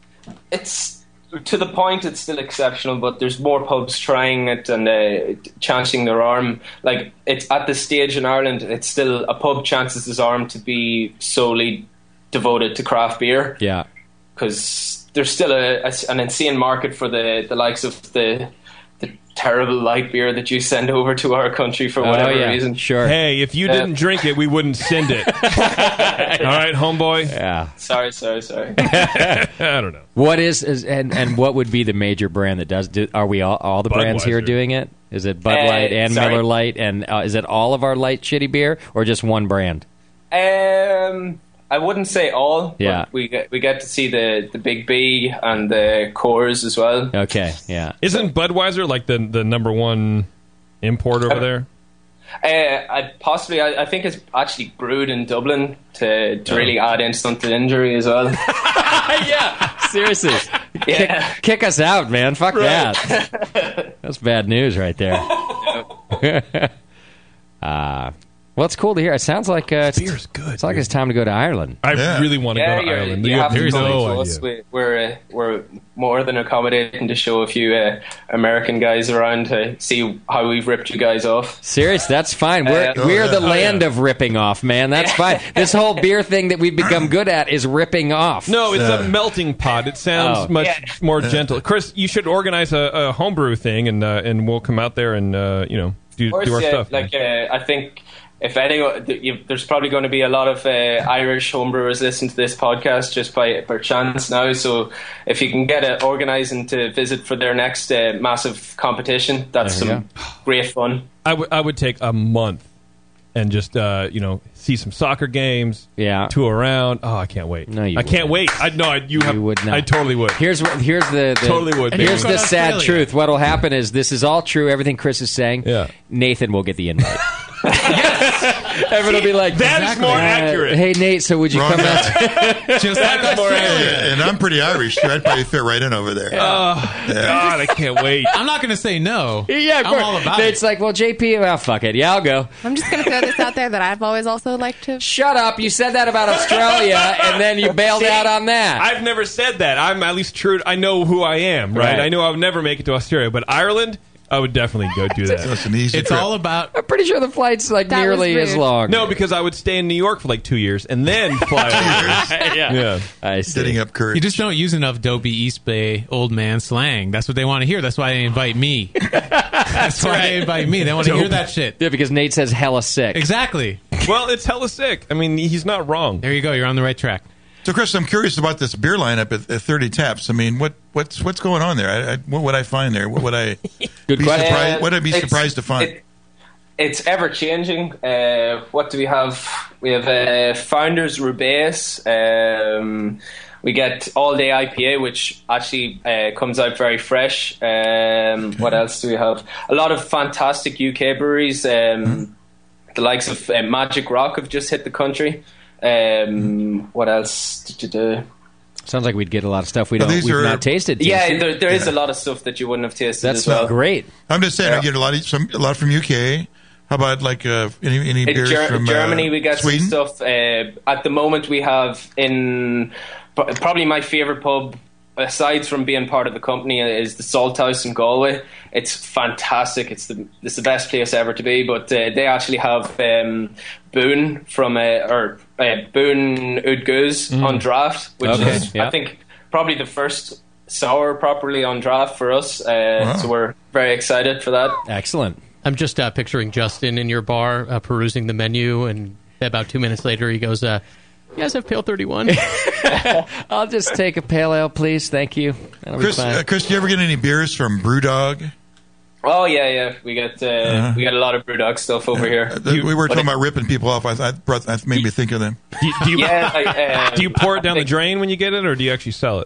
It's to the point it's still exceptional, but there's more pubs trying it and uh, chancing their arm. Like, it's at this stage in Ireland, it's still a pub chances his arm to be solely devoted to craft beer, Yeah. because there's still a, a- an insane market for the, the likes of the the terrible light beer that you send over to our country for whatever oh, yeah. reason. Sure. Hey, if you Uh, didn't drink it, we wouldn't send it. All right, homeboy? Yeah. Sorry, sorry, sorry. I don't know. What is, is and, and what would be the major brand that does? Do, are we all, all the brands here Budweiser. doing it? Is it Bud Uh, Light and sorry. Miller Lite, and uh, is it all of our light shitty beer, or just one brand? Um, I wouldn't say all. Yeah. But we get we get to see the, the Big B and the Coors as well. Okay, yeah. Isn't Budweiser like the the number one import over there? Uh, I possibly I, I think it's actually brewed in Dublin to to really add insult to injury as well. Yeah, seriously. Yeah. Kick, kick us out, man. Fuck that. That's bad news right there. uh, well, it's cool to hear. It sounds like uh, it's, beer's good, It's like it's time to go to Ireland. I Yeah. really want to Yeah, go to you're- Ireland. you You have have to come no to us. idea. We, we're uh, we're more than accommodating to show a few uh, American guys around to see how we've ripped you guys off. Serious, that's fine. We're Uh, we're oh, the yeah. land of ripping off, man. That's fine. This whole beer thing that we've become good at is ripping off. No, it's Uh, a melting pot. It sounds Oh. much Yeah. more gentle. Chris, you should organize a, a homebrew thing, and uh, and we'll come out there and uh, you know do, Of course, do our yeah, stuff. like uh, I think if anyone, th- you, there's probably going to be a lot of uh, Irish homebrewers listening to this podcast just by per chance now. So if you can get it organising to visit for their next uh, massive competition, that's There we some great fun. I would I would take a month and just uh, you know see some soccer games, Yeah. tour around. Oh, I can't wait. No, you I can't wouldn't. wait. I no, I, you, have. would not. I totally would. Here's what here's the, the Totally would, baby. Here's And the go to sad Australia. truth. What'll happen is this is all true. Everything Chris is saying. Yeah. Nathan will get the invite. Everyone will be like, That is more uh, accurate. Hey, Nate, so would you Wrong come guy. out? Just like that's more accurate. And I'm pretty Irish, too. I'd probably fit right in over there. Oh, God, I can't wait. I'm not going to say no. Yeah, of I'm course. all about Nate's it. like, well, J P, well, fuck it. Yeah, I'll go. I'm just going to throw this out there that I've always also liked to. Shut up. You said that about Australia, and then you bailed See, out on that. I've never said that. I'm at least true. I know who I am, right? Right. I know I would never make it to Australia, but Ireland, I would definitely go do that. That's an easy It's trip. all about. I'm pretty sure the flight's like That was nearly as rude. long. No, because I would stay in New York for like two years and then fly over. yeah. Yeah. I see. Getting up courage. You just don't use enough dopey East Bay old man slang. That's what they want to hear. That's why they invite me. That's why they invite me. They want to hear that shit. Yeah, because Nate says hella sick. Exactly. Well, it's hella sick. I mean, he's not wrong. There you go. You're on the right track. So, Chris, I'm curious about this beer lineup at, at thirty Taps. I mean, what what's what's going on there? I, I, what would I find there? What would I Good be question. surprised? Uh, What would I be it's- surprised to find? it- it's ever changing. Uh, what do we have? We have uh, Founders Rubaeus. Um, we get All Day I P A, which actually uh, comes out very fresh. Um, what else do we have? A lot of fantastic U K breweries. Um, Mm-hmm. The likes of uh, Magic Rock have just hit the country. Um, what else? Du-du-du. Sounds like we'd get a lot of stuff we Well, don't, these we've are- not tasted. Yeah, Tasted. there, there is Yeah. a lot of stuff that you wouldn't have tasted That's as well. great. I'm just saying, I Yeah. get a lot of some a lot from U K. How about like uh, any any In beers Ger- from Germany, uh, we get Sweden? some stuff. Uh, at the moment, we have in pro- probably my favorite pub, aside from being part of the company, is the Salt House in Galway. It's fantastic. It's the it's the best place ever to be. But uh, they actually have um, Boone from uh, or uh, Boone Oud Goose on draft, which Okay, is yeah. I think probably the first sour properly on draft for us. Uh, Wow. So we're very excited for that. Excellent. I'm just uh, picturing Justin in your bar uh, perusing the menu, and about two minutes later, he goes, uh, "You guys have Pale thirty-one?" I'll just take a pale ale, please. Thank you. That'll be Chris, fine. uh, Chris, do you ever get any beers from Brewdog? Oh yeah, yeah. We get uh, Uh-huh. we get a lot of Brewdog stuff over here. Uh, th- we were But talking it- about ripping people off. I, I brought, that made me think of them. Do you, do you, Yeah, like, uh, do you pour it down the I think- drain when you get it, or do you actually sell it?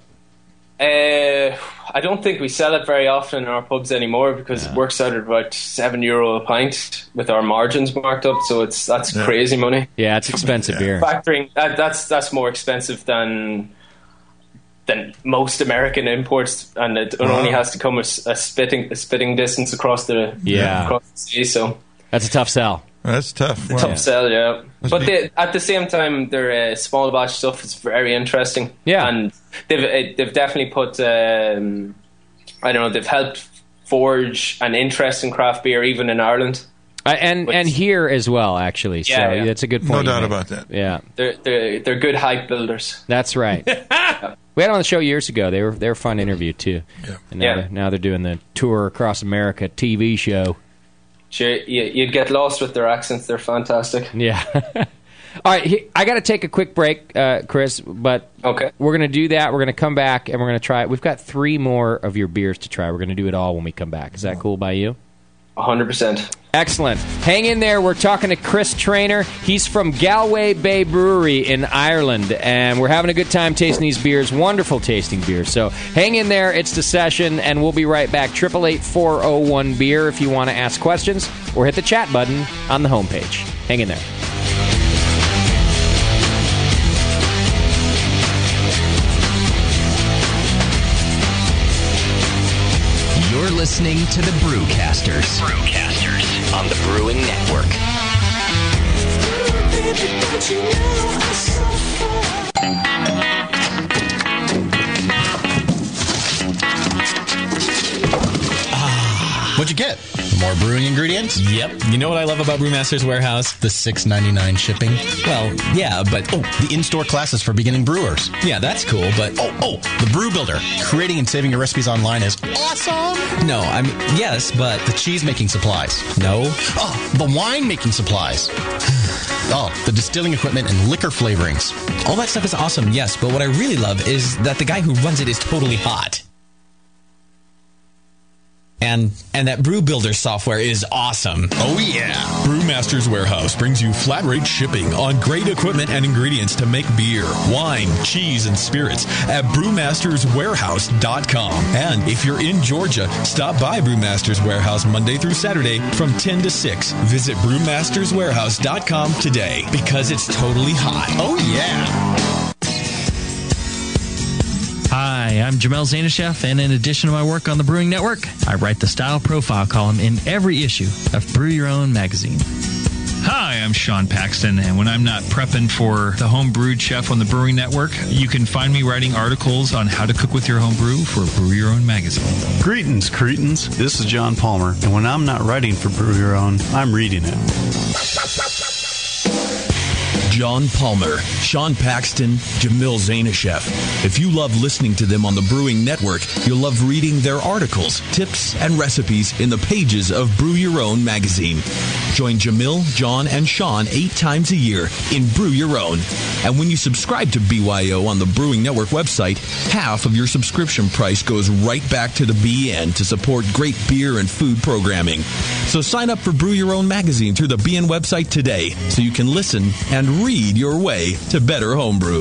Uh, I don't think we sell it very often in our pubs anymore because it works out at about seven euro a pint with our margins marked up. So it's that's Yeah. crazy money. Yeah, it's expensive beer. Factoring that, that's that's more expensive than than most American imports, and it Wow. only has to come a, s- a spitting a spitting distance across the Yeah. across the sea. So That's a tough sell. That's tough. Wow. tough sell, yeah. Must But be- they, at the same time, their uh, small batch stuff is very interesting. Yeah. and they've uh, they've definitely put um, I don't know, they've helped forge an interest in craft beer even in Ireland. Uh, and Which- and here as well, actually. So Yeah, yeah. that's a good No point. you doubt make. about that. Yeah, They're they're they're good hype builders. that's right. We had them on the show years ago. They were they were a fun interview too. Yeah. And now Yeah. they're, now they're doing the tour across America T V show. Sure, you, you'd get lost with their accents. They're fantastic. Yeah. All right, he, I got to take a quick break, uh, Chris. But Okay. we're going to do that. We're going to come back and we're going to try it. We've got three more of your beers to try. We're going to do it all when we come back. Is that cool by you? one hundred percent. Excellent. Hang in there. We're talking to Chris Trainer. He's from Galway Bay Brewery in Ireland, and we're having a good time tasting these beers. Wonderful tasting beers. So hang in there. It's the session, and we'll be right back. eight eight eight, four oh one, beer if you want to ask questions, or hit the chat button on the homepage. Hang in there. You're listening to the Brewcasters. Brewcasters on the Brewing Network. What'd you get? More brewing ingredients? Yep. You know what I love about Brewmaster's Warehouse? The six ninety-nine shipping? Well, yeah, but Oh, the in-store classes for beginning brewers. yeah, that's cool. But Oh, oh, the Brew Builder. Creating and saving your recipes online is awesome. no, I'm yes, but The cheese-making supplies. no. Oh, the wine-making supplies. Oh, the distilling equipment and liquor flavorings. All that stuff is awesome, yes, but what I really love is that the guy who runs it is totally hot. And and that Brew Builder software is awesome. Oh, yeah. Brewmaster's Warehouse brings you flat rate shipping on great equipment and ingredients to make beer, wine, cheese, and spirits at brewmasters warehouse dot com. And if you're in Georgia, stop by Brewmaster's Warehouse Monday through Saturday from ten to six. Visit brewmasters warehouse dot com today because it's totally hot. Oh, yeah. Hi, I'm Jamel Zanishev, and in addition to my work on the Brewing Network, I write the Style Profile column in every issue of Brew Your Own magazine. Hi, I'm Sean Paxton, and when I'm not prepping for the Home Brewed Chef on the Brewing Network, you can find me writing articles on how to cook with your home brew for Brew Your Own magazine. Greetings, cretins. This is John Palmer, and when I'm not writing for Brew Your Own, I'm reading it. John Palmer, Sean Paxton, Jamil Zanishev. If you love listening to them on the Brewing Network, you'll love reading their articles, tips, and recipes in the pages of Brew Your Own magazine. Join Jamil, John, and Sean eight times a year in Brew Your Own. And when you subscribe to B Y O on the Brewing Network website, half of your subscription price goes right back to the B N to support great beer and food programming. So sign up for Brew Your Own magazine through the B N website today so you can listen and read your way to better homebrew.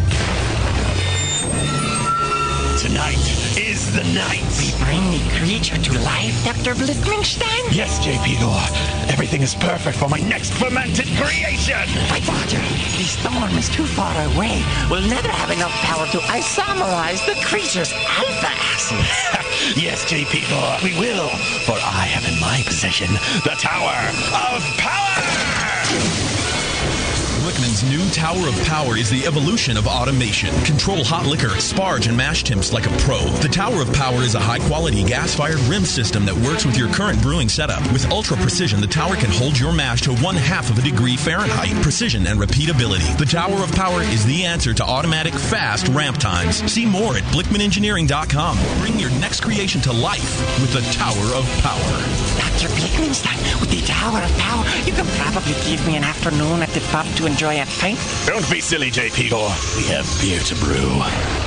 Tonight is the night. We bring the creature to life, Doctor Blitzmingstein? Yes, J P. Gore. Everything is perfect for my next fermented creation. My father, the storm is too far away. We'll never have enough power to isomerize the creature's alpha acid. Yes, J P. Gore, we will. For I have in my possession the Tower of Power. Blickman's new Tower of Power is the evolution of automation. Control hot liquor, sparge, and mash temps like a pro. The Tower of Power is a high-quality gas-fired rim system that works with your current brewing setup. With ultra precision, the tower can hold your mash to one half of a degree Fahrenheit. Precision and repeatability. The Tower of Power is the answer to automatic, fast ramp times. See more at blickman engineering dot com. Bring your next creation to life with the Tower of Power. Doctor Blickmanstein, with the Tower of Power, you can probably give me an afternoon at the pub to enjoy a pint. Don't be silly, J P. Gore. We have beer to brew.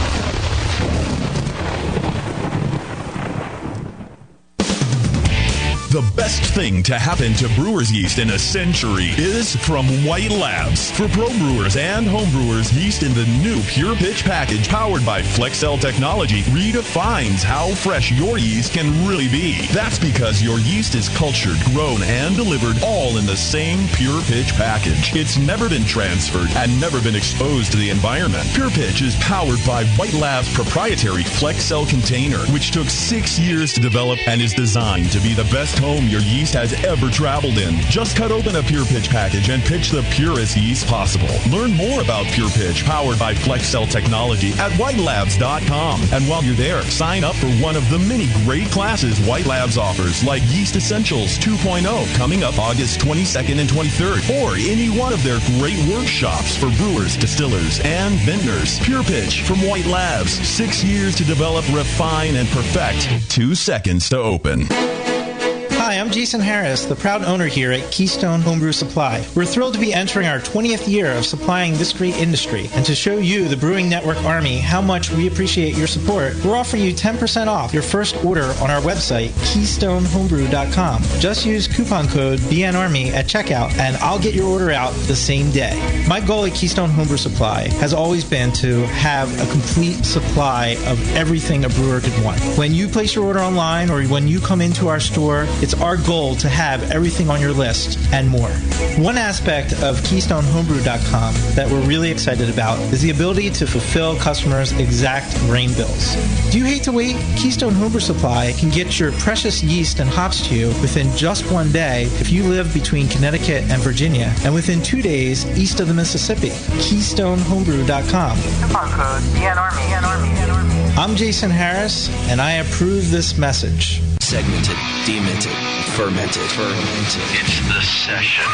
The best thing to happen to brewer's yeast in a century is from White Labs. For pro brewers and home brewers, yeast in the new Pure Pitch package powered by FlexCell technology redefines how fresh your yeast can really be. That's because your yeast is cultured, grown, and delivered all in the same Pure Pitch package. It's never been transferred and never been exposed to the environment. Pure Pitch is powered by White Labs' proprietary FlexCell container, which took six years to develop and is designed to be the best home your yeast has ever traveled in. Just cut open a Pure Pitch package and pitch the purest yeast possible. Learn more about Pure Pitch, powered by FlexCell technology, at white labs dot com. And while you're there, sign up for one of the many great classes White Labs offers, like Yeast Essentials two point oh, coming up August twenty-second and twenty-third, or any one of their great workshops for brewers, distillers, and vintners. Pure Pitch from White Labs. Six years to develop, refine, and perfect. Two seconds to open. Hi, I'm Jason Harris, the proud owner here at Keystone Homebrew Supply. We're thrilled to be entering our twentieth year of supplying this great industry, and to show you, the Brewing Network Army, how much we appreciate your support, we're offering you ten percent off your first order on our website, keystone homebrew dot com. Just use coupon code B N Army at checkout, and I'll get your order out the same day. My goal at Keystone Homebrew Supply has always been to have a complete supply of everything a brewer could want. When you place your order online or when you come into our store, it's our goal to have everything on your list and more. One aspect of keystone homebrew dot com that we're really excited about is the ability to fulfill customers' exact grain bills. Do you hate to wait? Keystone Homebrew Supply can get your precious yeast and hops to you within just one day if you live between Connecticut and Virginia, and within two days east of the Mississippi. keystone homebrew dot com. Coupon code B N Army. B N Army. B N Army. I'm Jason Harris, and I approve this message. Segmented, demented, fermented, fermented. It's the session.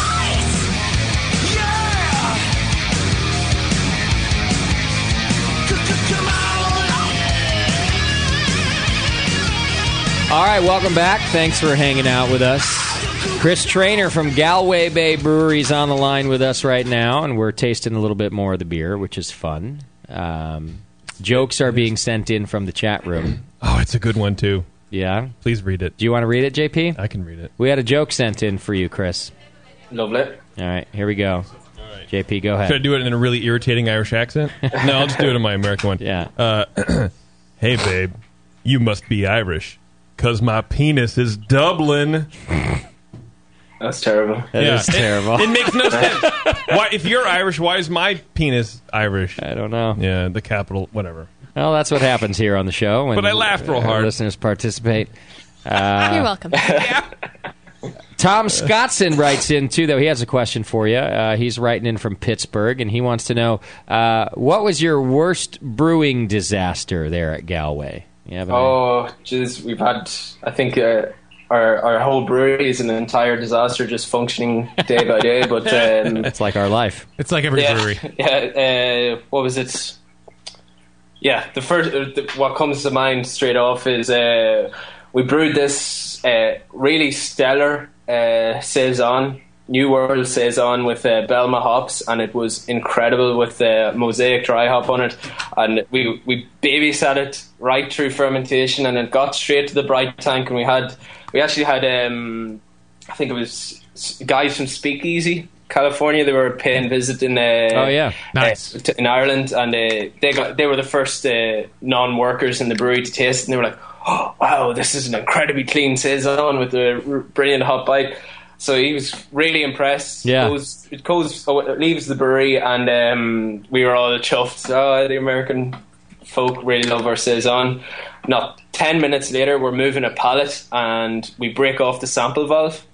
All right, welcome back. Thanks for hanging out with us. Chris Trainer from Galway Bay Brewery is on the line with us right now, and we're tasting a little bit more of the beer, which is fun. Um, jokes are being sent in from the chat room. Oh, it's a good one, too. Yeah? Please read it. Do you want to read it, J P? I can read it. We had a joke sent in for you, Chris. Lovely. All right, here we go. J P, go ahead. Should I do it in a really irritating Irish accent? No, I'll just do it in my American one. Yeah. Uh, hey, babe, you must be Irish, because my penis is Dublin. That's terrible. That is terrible. It, it makes no sense. Why, if you're Irish, why is my penis Irish? I don't know. Yeah, the capital, whatever. Well, that's what happens here on the show. When But I laughed real our hard. Listeners participate. Uh, You're welcome. Tom Scottson writes in, too, though. He has a question for you. Uh, he's writing in from Pittsburgh, and he wants to know, uh, what was your worst brewing disaster there at Galway? You have any- Oh, jeez, we've had, I think, uh, our our whole brewery is an entire disaster, just functioning day by day. But um, it's like our life. It's like every yeah, brewery. Yeah. Uh, what was it? Yeah, the first uh, the, what comes to mind straight off is uh, we brewed this uh, really stellar uh, saison, New World saison with uh, Belma hops, and it was incredible with uh, Mosaic dry hop on it. And we we babysat it right through fermentation, and it got straight to the bright tank. And we had we actually had um, I think it was guys from Speakeasy, California. They were paying visit in uh, Oh, yeah. Nice. uh, t- in Ireland, and uh, they got they were the first uh, non-workers in the brewery to taste it, and they were like, "Oh, wow, this is an incredibly clean saison with a r- brilliant hop bite." So he was really impressed. Yeah. It goes, it goes, oh, it leaves the brewery, and um, we were all chuffed. Oh, the American folk really love our saison. Not ten minutes later, we're moving a pallet, and we break off the sample valve.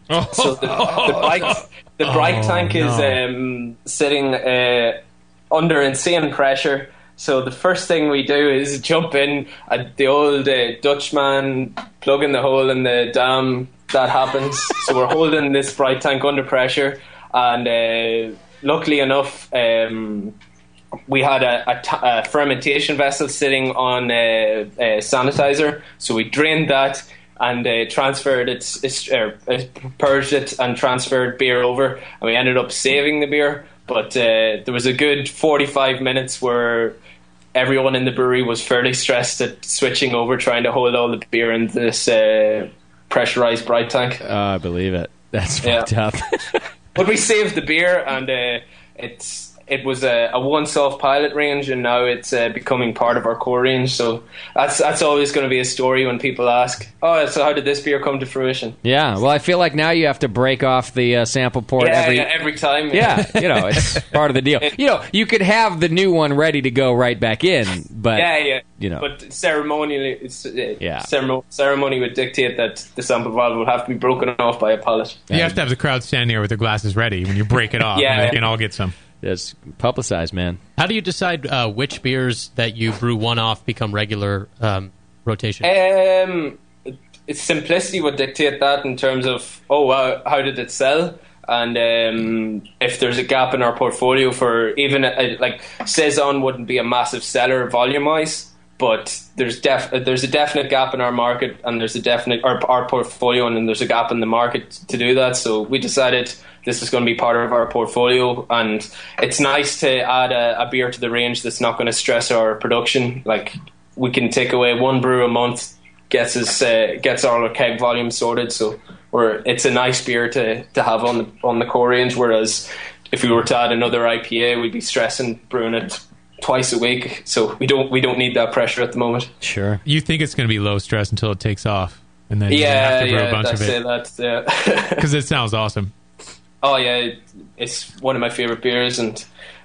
So the, the bright, the bright Oh, tank is no. um, sitting uh, under insane pressure. So the first thing we do is jump in at the old uh, Dutchman, plug in the hole in the dam. That happens. So we're holding this bright tank under pressure, and uh, luckily enough, um, we had a, a, t- a fermentation vessel sitting on a, a sanitizer. So we drained that and uh, transferred it, it uh, purged it, and transferred beer over, and we ended up saving the beer. But uh, there was a good forty-five minutes where everyone in the brewery was fairly stressed at switching over, trying to hold all the beer in this uh, pressurized bright tank. Oh, I believe it. That's Yeah. fucked up. But we saved the beer, and uh, it's it was a, a once-off pilot range, and now it's uh, becoming part of our core range. So that's that's always going to be a story when people ask, "Oh, so how did this beer come to fruition?" Yeah, well, I feel like now you have to break off the uh, sample port Yeah, every... yeah, every time. Yeah, you know, it's part of the deal. You know, you could have the new one ready to go right back in, but... yeah, yeah. you know. But ceremonially, it's, uh, Yeah. ceremo- ceremony would dictate that the sample valve would have to be broken off by a pallet. You have to have the crowd stand there with their glasses ready when you break it off, Yeah, and they yeah. can all get some. It's publicized, man. How do you decide uh, which beers that you brew one off become regular um, rotation? Um, it's simplicity would dictate that in terms of, oh, wow, how did it sell? And um, if there's a gap in our portfolio for even, a, like, Saison wouldn't be a massive seller volume-wise, but there's def- there's a definite gap in our market, and there's a definite, our, our portfolio, and then there's a gap in the market to do that. So we decided this is going to be part of our portfolio, and it's nice to add a, a beer to the range that's not going to stress our production. Like, we can take away one brew a month, gets us uh, gets all our keg volume sorted. So we're, it's a nice beer to, to have on the on the core range. Whereas if we were to add another I P A, we'd be stressing brewing it twice a week. So we don't we don't need that pressure at the moment. Sure. You think it's going to be low stress until it takes off, and then you Yeah, have to brew yeah, a bunch that's of it. it That's yeah. because it sounds awesome. Oh yeah, it, it's one of my favorite beers, and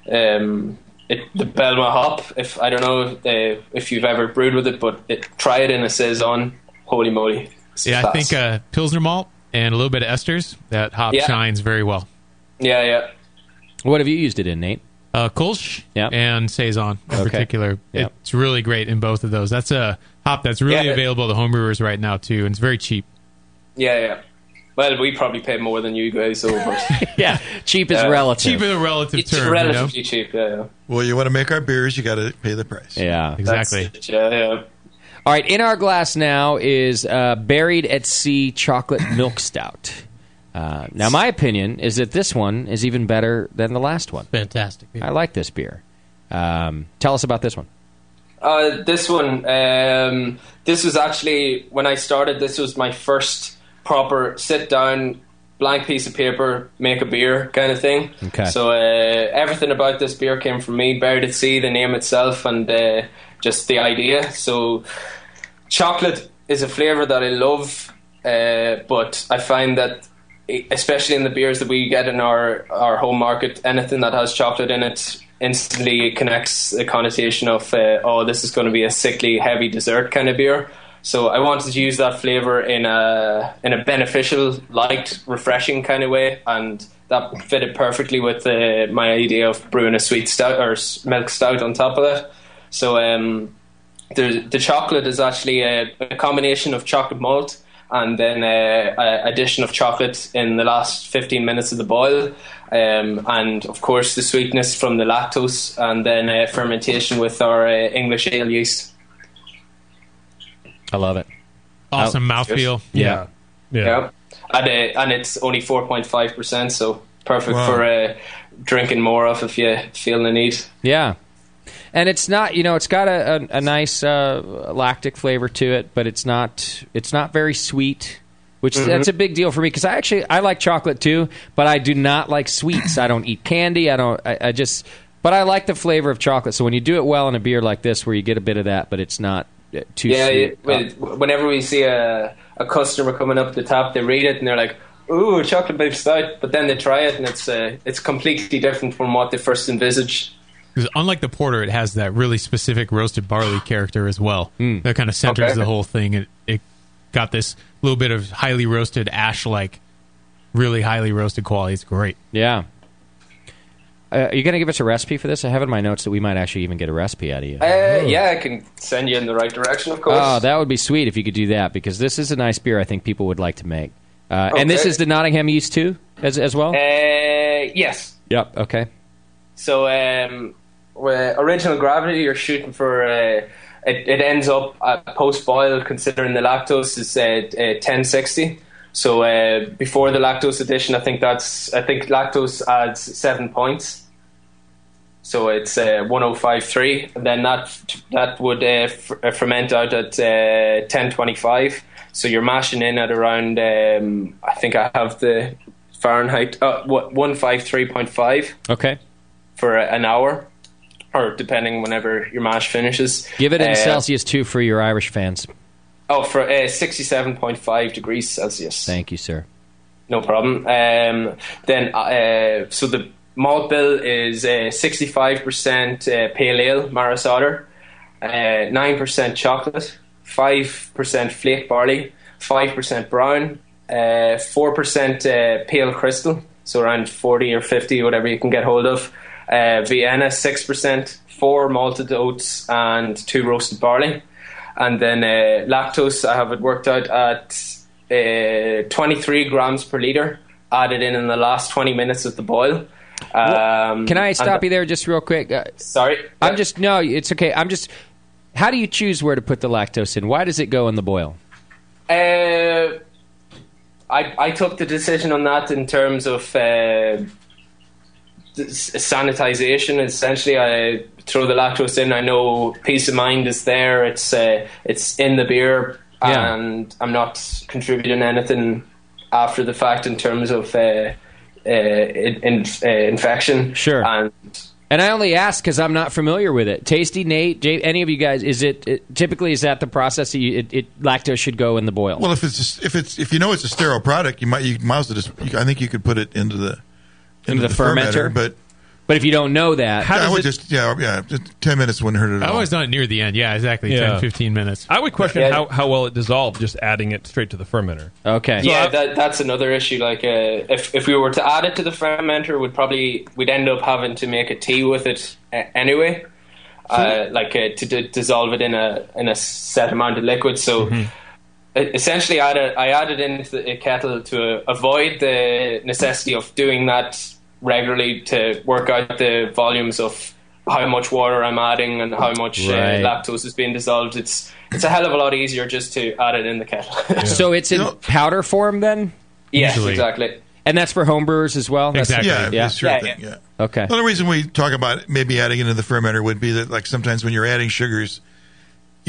um, it, the Belma hop. If I don't know uh, if you've ever brewed with it, but it, try it in a saison. Holy moly! It's Yeah, I class. think uh, Pilsner malt and a little bit of esters, that hop Yeah. shines very well. Yeah, yeah. What have you used it in, Nate? Uh, Kolsch and Saison in Okay. particular. Yep. It's really great in both of those. That's a hop that's really Yeah. available to homebrewers right now, too, and it's very cheap. Yeah, yeah. Well, we probably pay more than you guys, so but yeah, cheap is Yeah. relative. Cheap is a relative it's term, relatively you know? cheap. Yeah, yeah. Well, you want to make our beers, you got to pay the price. Yeah, exactly. That's it, yeah, yeah. All right, in our glass now is uh, Buried at Sea Chocolate Milk Stout. Uh, now, my opinion is that this one is even better than the last one. Fantastic beer. I like this beer. Um, tell us about this one. Uh, this one, um, this was actually, when I started, this was my first proper sit-down, blank piece of paper, make a beer kind of thing. Okay. So uh, everything about this beer came from me, Buried at Sea, the name itself, and uh, just the idea. So chocolate is a flavour that I love, uh, but I find that, especially in the beers that we get in our, our home market, anything that has chocolate in it instantly connects the connotation of uh, oh, this is going to be a sickly heavy dessert kind of beer. So I wanted to use that flavour in a in a beneficial, light, refreshing kind of way, and that fitted perfectly with uh, my idea of brewing a sweet stout or milk stout on top of that. So um, the the chocolate is actually a, a combination of chocolate malt and then uh, a addition of chocolate in the last fifteen minutes of the boil, um, and of course the sweetness from the lactose, and then uh, fermentation with our uh, English ale yeast. I love it. Awesome Oh, mouthfeel. Yeah. Yeah. Yeah. And, uh, and it's only four point five percent, so perfect Wow. for uh, drinking more of if you feel the need. Yeah. And it's not, you know, it's got a, a, a nice uh, lactic flavor to it, but it's not it's not very sweet, which Mhm. that's a big deal for me because I actually I like chocolate too, but I do not like sweets. I don't eat candy. I don't. I, I just. But I like the flavor of chocolate. So when you do it well in a beer like this, where you get a bit of that, but it's not uh, too yeah, sweet. it- whenever we see a, a customer coming up the top, they read it and they're like, "Ooh, chocolate beef stout," but then they try it and it's uh, it's completely different from what they first envisaged. Because unlike the porter, it has that really specific roasted barley character as well. That kind of centers Okay. the whole thing. It, it got this little bit of highly roasted ash-like, really highly roasted quality. It's great. Yeah. Uh, are you going to give us a recipe for this? I have in my notes that we might actually even get a recipe out of you. Uh, yeah, I can send you in the right direction, of course. Oh, that would be sweet if you could do that because this is a nice beer I think people would like to make. Uh, And this Okay. is the Nottingham yeast too, as as well? Uh, yes. Yep, okay. So, um, with original gravity, you're shooting for. Uh, it, it ends up uh, post boil, considering the lactose is uh, uh, ten sixty. So uh, before the lactose addition, I think that's. I think lactose adds seven points. So it's uh, one oh five point three, and then that that would uh, f- uh, ferment out at uh, ten twenty-five. So you're mashing in at around. Um, I think I have the Fahrenheit. Uh, one fifty-three point five. Okay. For an hour, or depending whenever your mash finishes. Give it in Uh, Celsius too for your Irish fans. Oh, for uh, sixty-seven point five degrees Celsius. Thank you, sir. No problem. Um, then, uh, so the malt bill is uh, sixty-five percent uh, pale ale, Maris Otter, uh, nine percent chocolate, five percent flake barley, five percent brown, uh, four percent uh, pale crystal, so around forty or fifty, whatever you can get hold of, uh, Vienna, six percent, four malted oats, and two roasted barley. And then uh, lactose, I have it worked out at uh, twenty-three grams per litre, added in in the last twenty minutes of the boil. Um, Can I stop and- you there just real quick? Uh, Sorry? I'm just, no, it's okay. I'm just, how do you choose where to put the lactose in? Why does it go in the boil? Uh, I I took the decision on that in terms of uh, s- sanitization. Essentially, I throw the lactose in. I know peace of mind is there. It's uh, it's in the beer, Yeah. and I'm not contributing anything after the fact in terms of uh, uh, in, uh, infection. Sure. And And I only ask because I'm not familiar with it. Tasty, Nate, Jay, any of you guys, is it, it typically is that the process that you, it, it lactose should go in the boil? Well, if it's if it's if you know it's a sterile product, you might you might as well just. You, I think you could put it into the Into the fermenter? but but if you don't know that, I would just yeah yeah just ten minutes wouldn't hurt it at I all. always done it near the end. Yeah, exactly. Yeah. ten, fifteen minutes. I would question Yeah. how, how well it dissolved just adding it straight to the fermenter. Okay. yeah, that, that's another issue. Like, uh, if if we were to add it to the fermenter, we'd probably we'd end up having to make a tea with it uh, anyway, uh, like uh, to d- dissolve it in a in a set amount of liquid. So. Mm-hmm. e- Essentially, I added, I added into the kettle to avoid the necessity of doing that regularly to work out the volumes of how much water I'm adding and how much Right. uh, lactose is being dissolved. It's it's a hell of a lot easier just to add it in the kettle. So it's in powder form then? Yes, exactly. And that's for homebrewers as well? That's- Yeah, Yeah. it's sure Yeah, thing, yeah. yeah. Okay. The only reason we talk about maybe adding into the fermenter would be that, like, sometimes when you're adding sugars,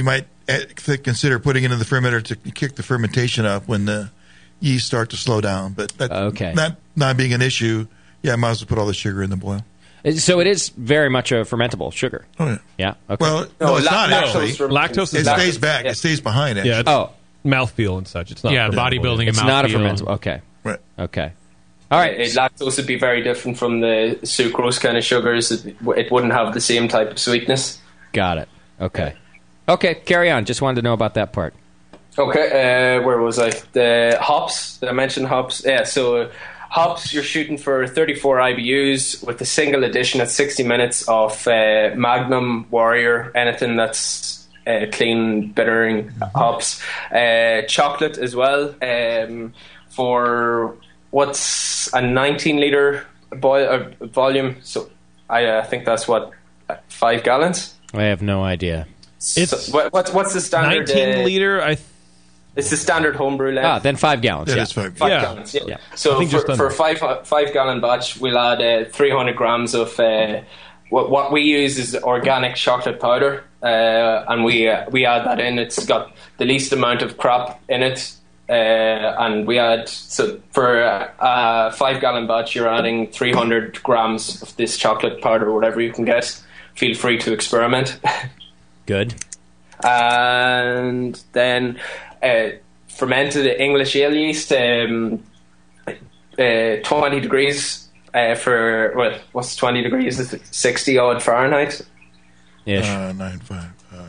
you might eh, consider putting it in the fermenter to kick the fermentation up when the yeast start to slow down. But that, Okay. that not being an issue, yeah, I might as well put all the sugar in the boil. So it is very much a fermentable sugar. Oh yeah. Yeah. Okay. Well, no, it's not actually. Lactose It is stays back. It stays behind it. Yeah, it's Oh. mouthfeel and such. It's not Yeah, fermentable. bodybuilding and it's not a mouthfeel. fermentable. Okay. Right. Okay. All right. Uh, lactose would be very different from the sucrose kind of sugars. It, it wouldn't have the same type of sweetness. Got it. Okay. Okay. Carry on. Just wanted to know about that part. Okay, uh, where was I? The hops. Did I mention hops? Yeah, so uh, hops, you're shooting for thirty-four I B Us with a single addition at sixty minutes of uh, Magnum, Warrior, anything that's uh, clean, bittering hops. Uh, chocolate as well um, for what's a nineteen litre boil, uh, volume. So I uh, think that's what, five gallons? I have no idea. It's so, what, what's what's the standard? nineteen uh, liter, I th- It's the standard homebrew length. Ah, then five gallons. Yeah, Yeah. that's five. Five Yeah. gallons. Yeah. Yeah. I So think for, just for under. a five five gallon batch, we'll add uh, three hundred grams of uh, what what we use is organic chocolate powder, uh, and we uh, we add that in. It's got the least amount of crap in it, uh, and we add so for a, a five gallon batch, you're adding three hundred grams of this chocolate powder, or whatever you can get. Feel free to experiment. Good. And then uh, fermented English ale yeast, um, uh, twenty degrees uh, for, well, what's twenty degrees? Is it sixty odd Fahrenheit? Ish. Uh, nine five. Uh,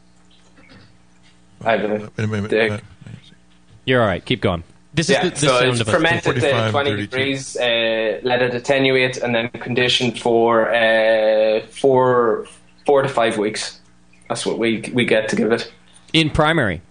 I don't know. wait a minute, Dick. uh, You're all right. Keep going. This Yeah, is the, the so sound it's of a fermented at forty-five, twenty thirty-two. degrees, uh, let it attenuate, and then conditioned for uh, four, four to five weeks. That's what we we get to give it. In primary.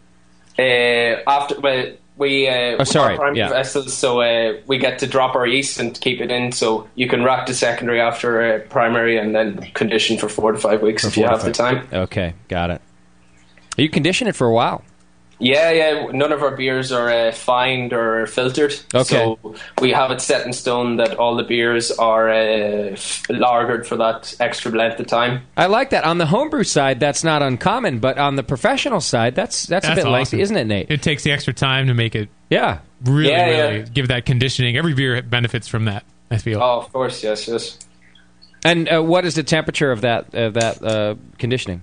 Uh, after well, we uh, Oh, sorry, our primary yeah. vessels, so uh, we get to drop our yeast and keep it in. So you can rack to secondary after uh, primary, and then condition for four to five weeks if you four to have the five. time. Okay. Got it. You condition it for a while. Yeah, yeah. None of our beers are uh, fined or filtered. Okay. So we have it set in stone that all the beers are uh, lagered for that extra length of time. I like that. On the homebrew side, that's not uncommon, but on the professional side, that's that's, a That's bit lengthy, awesome. isn't it, Nate? It takes the extra time to make it Yeah. really, Yeah, yeah. really give that conditioning. Every beer benefits from that, I feel. Oh, of course, yes, yes. And uh, what is the temperature of that of that uh, conditioning?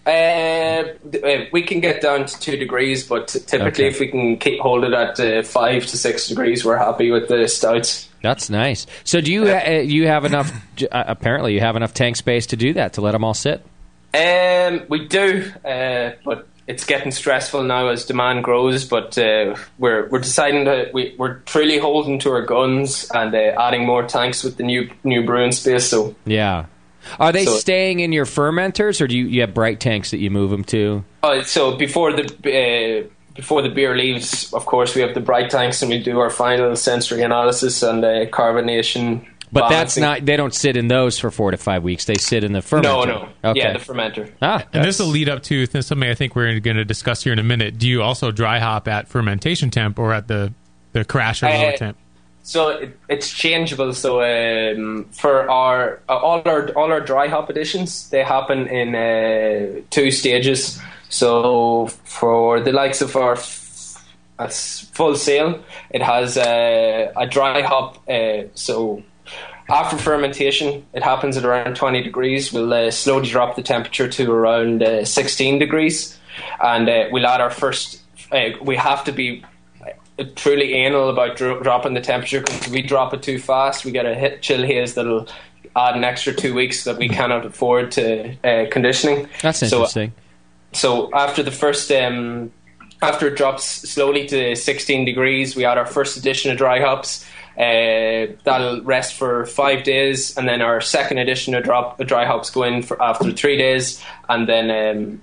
Uh, uh, we can get down to two degrees, but t- typically, Okay. if we can keep hold it at uh, five to six degrees, we're happy with the stouts. That's nice. So do you uh, you have enough? Uh, apparently, you have enough tank space to do that to let them all sit. Um, we do, uh, but it's getting stressful now as demand grows. But uh, we're we're deciding that we, we're truly holding to our guns and uh, adding more tanks with the new new brewing space. So Yeah. Are they So- staying in your fermenters, or do you, you have bright tanks that you move them to? Uh, so before the uh, before the beer leaves, of course, we have the bright tanks, and we do our final sensory analysis and uh, carbonation. But that's balancing. not. They don't sit in those for four to five weeks. They sit in the fermenter. No, no. Okay. Yeah, the fermenter. Ah, And this will lead up to th- something I think we're going to discuss here in a minute. Do you also dry hop at fermentation temp or at the, the crash or lower Uh, temp? So it, it's changeable. So um, for our uh, all our all our dry hop additions, they happen in uh, two stages. So for the likes of our f- a s- full sail, it has uh, a dry hop. Uh, so after fermentation, it happens at around twenty degrees. We'll uh, slowly drop the temperature to around uh, sixteen degrees, and uh, we'll add our first. Uh, we have to be truly anal about dro- dropping the temperature, because if we drop it too fast, we get a hit chill haze that'll add an extra two weeks that we cannot afford to uh, conditioning. That's So- interesting. So after the first, um, after it drops slowly to sixteen degrees, we add our first addition of dry hops. Uh, that'll rest for five days, and then our second addition of drop of dry hops go in for after three days, and then um,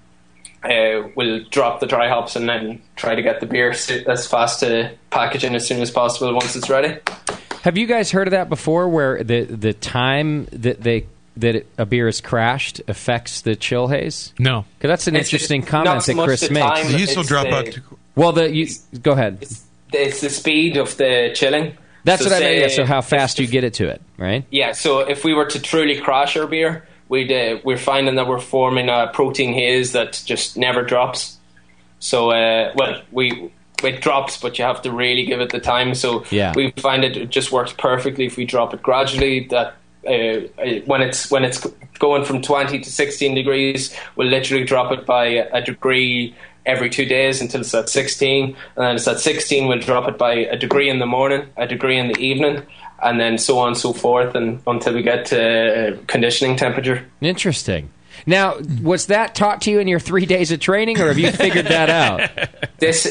uh, we'll drop the dry hops and then try to get the beer si- as fast to packaging as soon as possible once it's ready. Have you guys heard of that before, where the the time that they that it, a beer is crashed affects the chill haze? No, because that's an It's interesting just comment not so that much Chris the makes. time, The yeast will it's drop the- out too Well, the you go ahead. It's the speed of the chilling. That's So what I mean. say- Yeah, so how fast you get it to it, right? Yeah, so if we were to truly crash our beer, we'd, uh, we're finding that we're forming a protein haze that just never drops. So, uh, well, we it drops, but you have to really give it the time. So Yeah. we find it, it just works perfectly if we drop it gradually. That uh, when it's when it's going from twenty to sixteen degrees, we'll literally drop it by a degree every two days until it's at sixteen, and then it's at sixteen, we'll drop it by a degree in the morning, a degree in the evening, and then so on and so forth, and until we get to conditioning temperature. Interesting. Now, was that taught to you in your three days of training, or have you figured that out? This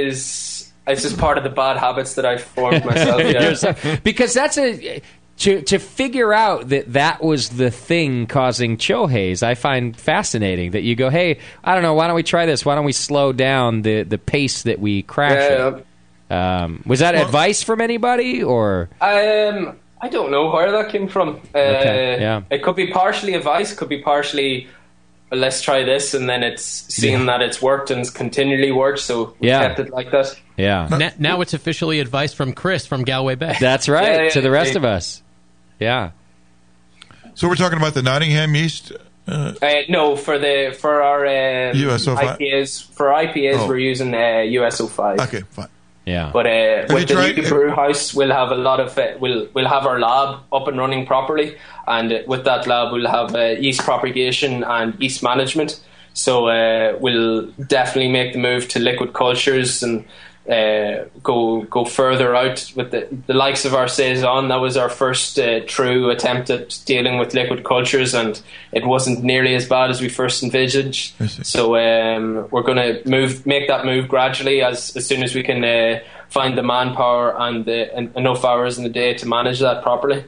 is it's just part of the bad habits that I formed myself. Yeah. Because that's a to to figure out that that was the thing causing chill haze. I find fascinating that you go, hey, I don't know, why don't we try this? Why don't we slow down the the pace that we crash Yeah, at? Um, was that advice from anybody, or? Um, I don't know where that came from. Uh, Okay, yeah. It could be partially advice, could be partially, well, let's try this, and then it's seeing that it's worked and it's continually worked, so we Yeah. kept it like that. Yeah. Now, now it's officially advice from Chris from Galway Bay. That's right, Yeah, yeah, to the rest yeah. of us. Yeah. So we're talking about the Nottingham yeast. Uh, Uh, no, for the for our um, U S O five? I P As, for I P As, Oh. we're using uh, U S O five. Okay, fine. Yeah. But uh, Have with you the tried- new brew house, we'll have a lot of uh, we'll we'll have our lab up and running properly, and uh, with that lab, we'll have uh, yeast propagation and yeast management. So uh, we'll definitely make the move to liquid cultures and uh, go go further out with the, the likes of our saison. That was our first uh, true attempt at dealing with liquid cultures, and it wasn't nearly as bad as we first envisaged. So um, we're going to move, make that move gradually as as soon as we can uh, find the manpower and the en- enough hours in the day to manage that properly.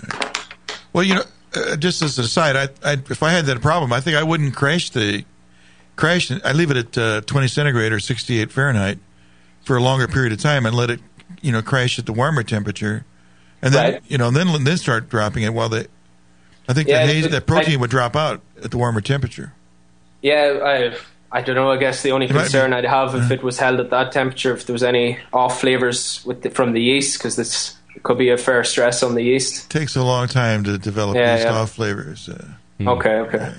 Well, you know, uh, just as an aside, I, I, if I had that problem, I think I wouldn't crash the crash. I leave it at uh, twenty centigrade or sixty-eight Fahrenheit for a longer period of time and let it, you know, crash at the warmer temperature, and then Right. you know, then then start dropping it while the. I think Yeah, the haze, it- that protein I- would drop out at the warmer temperature. Yeah, I I don't know. I guess the only It might concern be- I'd have if it was held at that temperature, if there was any off flavors with the, from the yeast, because this could be a fair stress on the yeast. Takes a long time to develop Yeah, these yeah. off flavors. Uh, Okay, okay.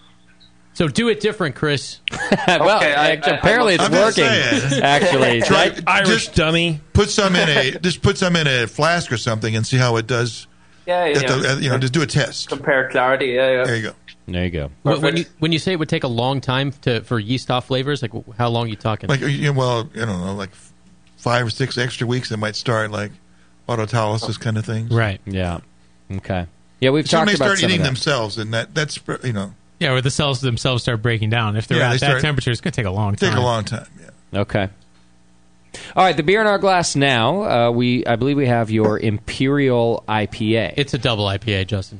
So do it different, Chris. well, Okay, I- actually, I- apparently it's I'm just working. saying. Actually, Try That- Irish just dummy. put some in a just put some in a flask or something and see how it does. Yeah, At yeah. the- at- you know, just do a test. Compare clarity. Yeah, yeah. There you go. there you go. When, when you when you say it would take a long time to for yeast off flavors, like wh- how long are you talking? Like, you know, well, I don't know, like five or six extra weeks that might start, like autolysis kind of things. Right. Yeah. Okay. Yeah, we've So when talked they about start some eating of that. themselves, and that that's you know Yeah, where the cells themselves start breaking down. If they're Yeah, at they that start- temperature, it's going to take a long time. take a long time. Yeah. Okay. All right, the beer in our glass now. Uh, we, I believe, we have your Imperial I P A. It's a double I P A, Justin.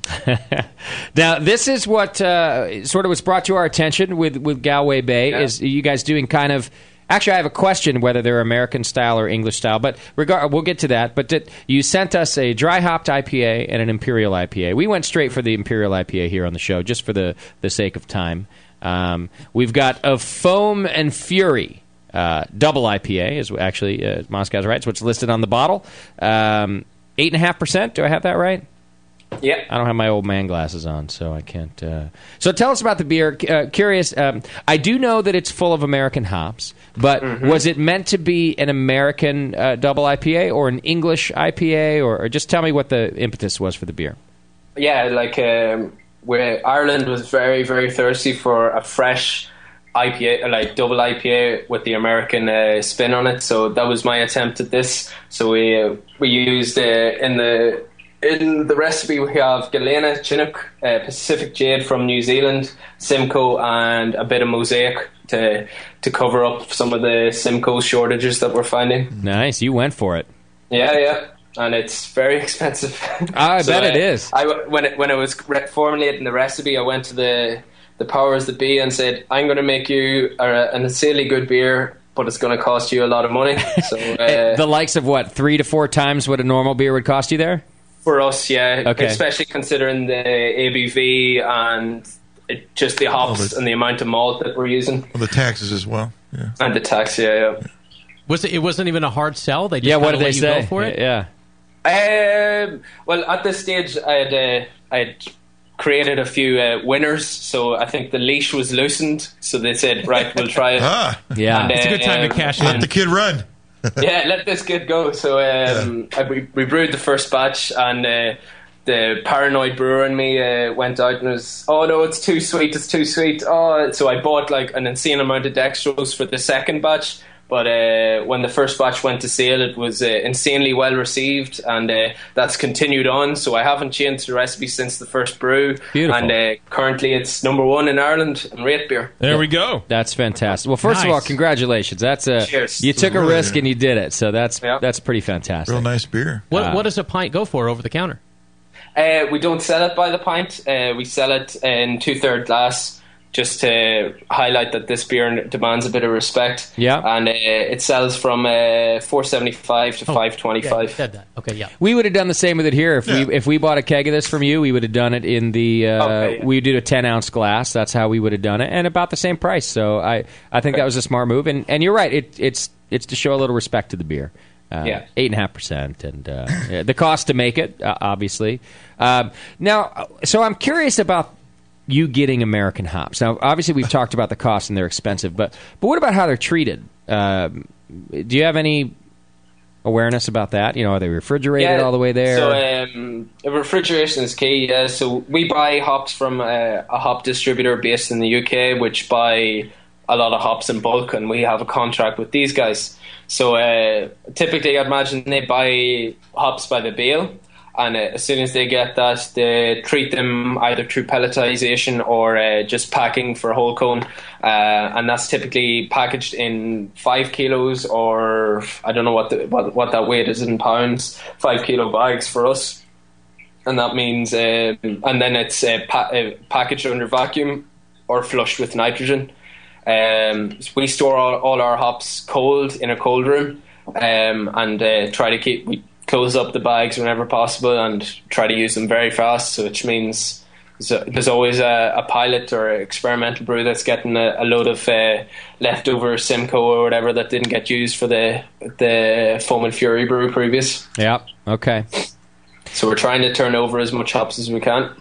Now, this is what uh, sort of was brought to our attention with with Galway Bay. Yeah. Is you guys doing kind of? Actually, I have a question whether they're American style or English style, but regard we'll get to that. But that you sent us a dry hopped I P A and an Imperial I P A. We went straight for the Imperial I P A here on the show, just for the the sake of time. Um, we've got a Foam and Fury. Uh, double I P A is actually uh, Moscow's right. It's what's listed on the bottle. Um, Eight and a half percent. Do I have that right? Yeah. I don't have my old man glasses on, so I can't. Uh... So tell us about the beer. Uh, curious. Um, I do know that it's full of American hops, but Mm-hmm. was it meant to be an American uh, double I P A or an English I P A, or, or just tell me what the impetus was for the beer? Yeah, like um, where Ireland was very, very thirsty for a fresh I P A, like double I P A with the American uh, spin on it. So that was my attempt at this. So we uh, we used uh, in the in the recipe we have Galena, Chinook, uh, Pacific Jade from New Zealand, Simcoe, and a bit of Mosaic to to cover up some of the Simcoe shortages that we're finding. Nice, you went for it. Yeah, yeah. And it's very expensive. I So, bet it uh, is. I, when it when it was re- formulating the recipe, I went to the the powers that be and said, "I'm going to make you a, a insanely good beer, but it's going to cost you a lot of money." So uh, The likes of what, three to four times what a normal beer would cost you there? for us, yeah, Okay. especially considering the A B V and it, just the hops Oh, but- and the amount of malt that we're using Well, the taxes as well. Yeah. and the tax. Yeah, yeah. Was it? It wasn't even a hard sell. They just Yeah, what kinda did they let you say? Go for it. Yeah. Um, well, at this stage, I had uh, I had created a few uh, winners. So I think the leash was loosened. So they said, right, we'll try it. Ah, yeah, And, it's a good time uh, to cash let in. the kid run. yeah, let this kid go. So um, I, we, we brewed the first batch, and uh, the paranoid brewer in me uh, went out and was, oh no, it's too sweet, it's too sweet. Oh, so I bought like an insane amount of dextrose for the second batch. But uh, when the first batch went to sale, it was uh, insanely well received, and uh, that's continued on. So I haven't changed the recipe since the first brew. Beautiful. And uh, currently it's number one in Ireland in rate beer. There we go. That's fantastic. Well, first of all, Nice. congratulations. That's a Cheers. you took a Really risk good. and you did it. So that's Yeah. that's pretty fantastic. Real nice beer. What, Uh, what does a pint go for over the counter? Uh, we don't sell it by the pint. Uh, we sell it in two-third glass, just to highlight that this beer demands a bit of respect. Yeah. And uh, it sells from uh, four seventy-five to five Yeah, twenty-five. you said that. Okay, yeah. We would have done the same with it here. If Yeah. we if we bought a keg of this from you, we would have done it in the uh, Okay, yeah. we did a ten ounce glass. That's how we would have done it, and about the same price. So I, I think that was a smart move. And, and you're right. It, it's it's to show a little respect to the beer. Uh, Yeah. eight and a half percent, and uh, yeah, the cost to make it, uh, obviously. Um, now, so I'm curious about you getting American hops. Now, obviously, we've talked about the cost and they're expensive, but but what about how they're treated? Um, do you have any awareness about that? You know, are they refrigerated all the way there? So um, refrigeration is key. Yeah. So we buy hops from a, a hop distributor based in the U K, which buy a lot of hops in bulk, and we have a contract with these guys. So uh, typically, I'd imagine they buy hops by the bale, and uh, as soon as they get that, they treat them either through pelletization or uh, just packing for a whole cone, uh, and that's typically packaged in five kilos or I don't know what the, what, what that weight is in pounds, five kilo bags for us, and that means uh, and then it's uh, pa- uh, packaged under vacuum or flushed with nitrogen. Um, we store all, all our hops cold in a cold room, um, and uh, try to keep we close up the bags whenever possible and try to use them very fast. So which means there's, there's always a, a pilot or experimental brew that's getting a, a load of uh, leftover Simcoe or whatever that didn't get used for the the Foam and Fury brew previous. Yeah. Okay. So we're trying to turn over as much hops as we can.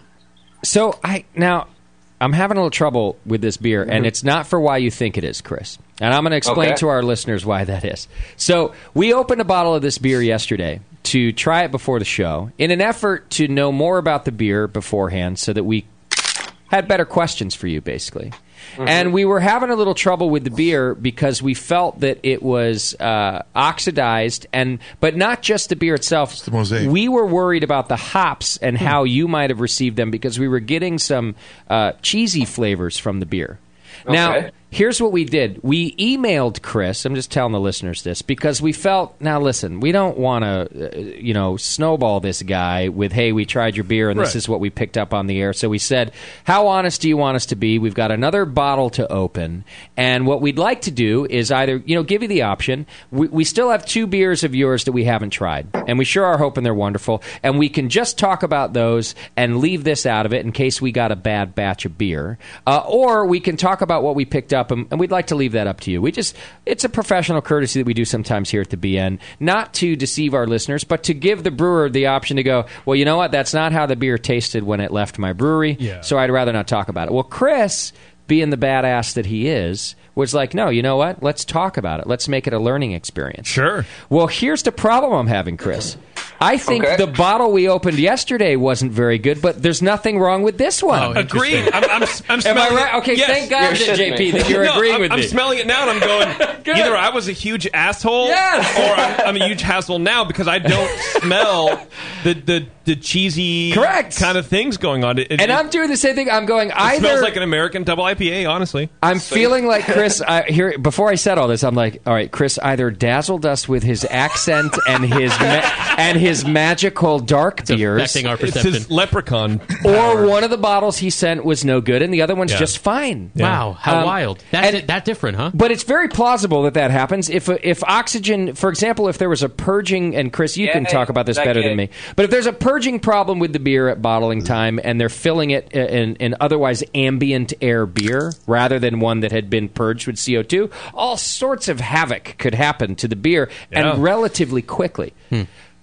So I now I'm having a little trouble with this beer, and it's not for why you think it is, Chris. And I'm going to explain Okay. to our listeners why that is. So we opened a bottle of this beer yesterday to try it before the show in an effort to know more about the beer beforehand so that we had better questions for you, basically. Mm-hmm. And we were having a little trouble with the beer because we felt that it was uh, oxidized, and but not just the beer itself. the mosaic. We were worried about the hops and how you might have received them because we were getting some uh, cheesy flavors from the beer. Now, Okay. here's what we did. We emailed Chris. I'm just telling the listeners this because we felt, now listen, we don't want to, uh, you know, snowball this guy with, hey, we tried your beer and this Right. is what we picked up on the air. So we said, how honest do you want us to be? We've got another bottle to open. And what we'd like to do is either, you know, give you the option. We, we still have two beers of yours that we haven't tried. And we sure are hoping they're wonderful. And we can just talk about those and leave this out of it in case we got a bad batch of beer. Uh, or we can talk about what we picked up, and, and we'd like to leave that up to you. We just, it's a professional courtesy that we do sometimes here at the B N, not to deceive our listeners, but to give the brewer the option to go, well, you know what, that's not how the beer tasted when it left my brewery, Yeah. so I'd rather not talk about it. Well, Chris, being the badass that he is, was like, no, you know what, let's talk about it. Let's make it a learning experience. Sure. Well, here's the problem I'm having, Chris. I think Okay. the bottle we opened yesterday wasn't very good, but there's nothing wrong with this one. Oh, Agreed. I'm, I'm, I'm Am I smelling right? it. Okay, Yes. thank God, You're that, shitting J P, me. that you're No, agreeing I'm, with I'm me. smelling it now, and I'm going. Good. Either I was a huge asshole, Yes. or I'm, I'm a huge asshole now because I don't smell the, the the cheesy Correct. kind of things going on. It, it, And I'm doing the same thing. I'm going it either. smells like an American double I P A. Honestly, I'm feeling like Chris. I, here, before I said all this, I'm like, all right, Chris either dazzled us with his accent and his ma- and his magical dark beers, affecting our it's perception. his leprechaun. or one of the bottles he sent was no good, and the other one's Yeah. just fine. Wow, how Um, wild. That's and- it, that different, huh? But it's very plausible that that happens. If if oxygen, for example, if there was a purging, and Chris, you Yeah, can talk about this like, better than uh, me. But if there's a purging problem with the beer at bottling time, and they're filling it in, in otherwise ambient air beer rather than one that had been purged with C O two, all sorts of havoc could happen to the beer, Yeah. and relatively quickly.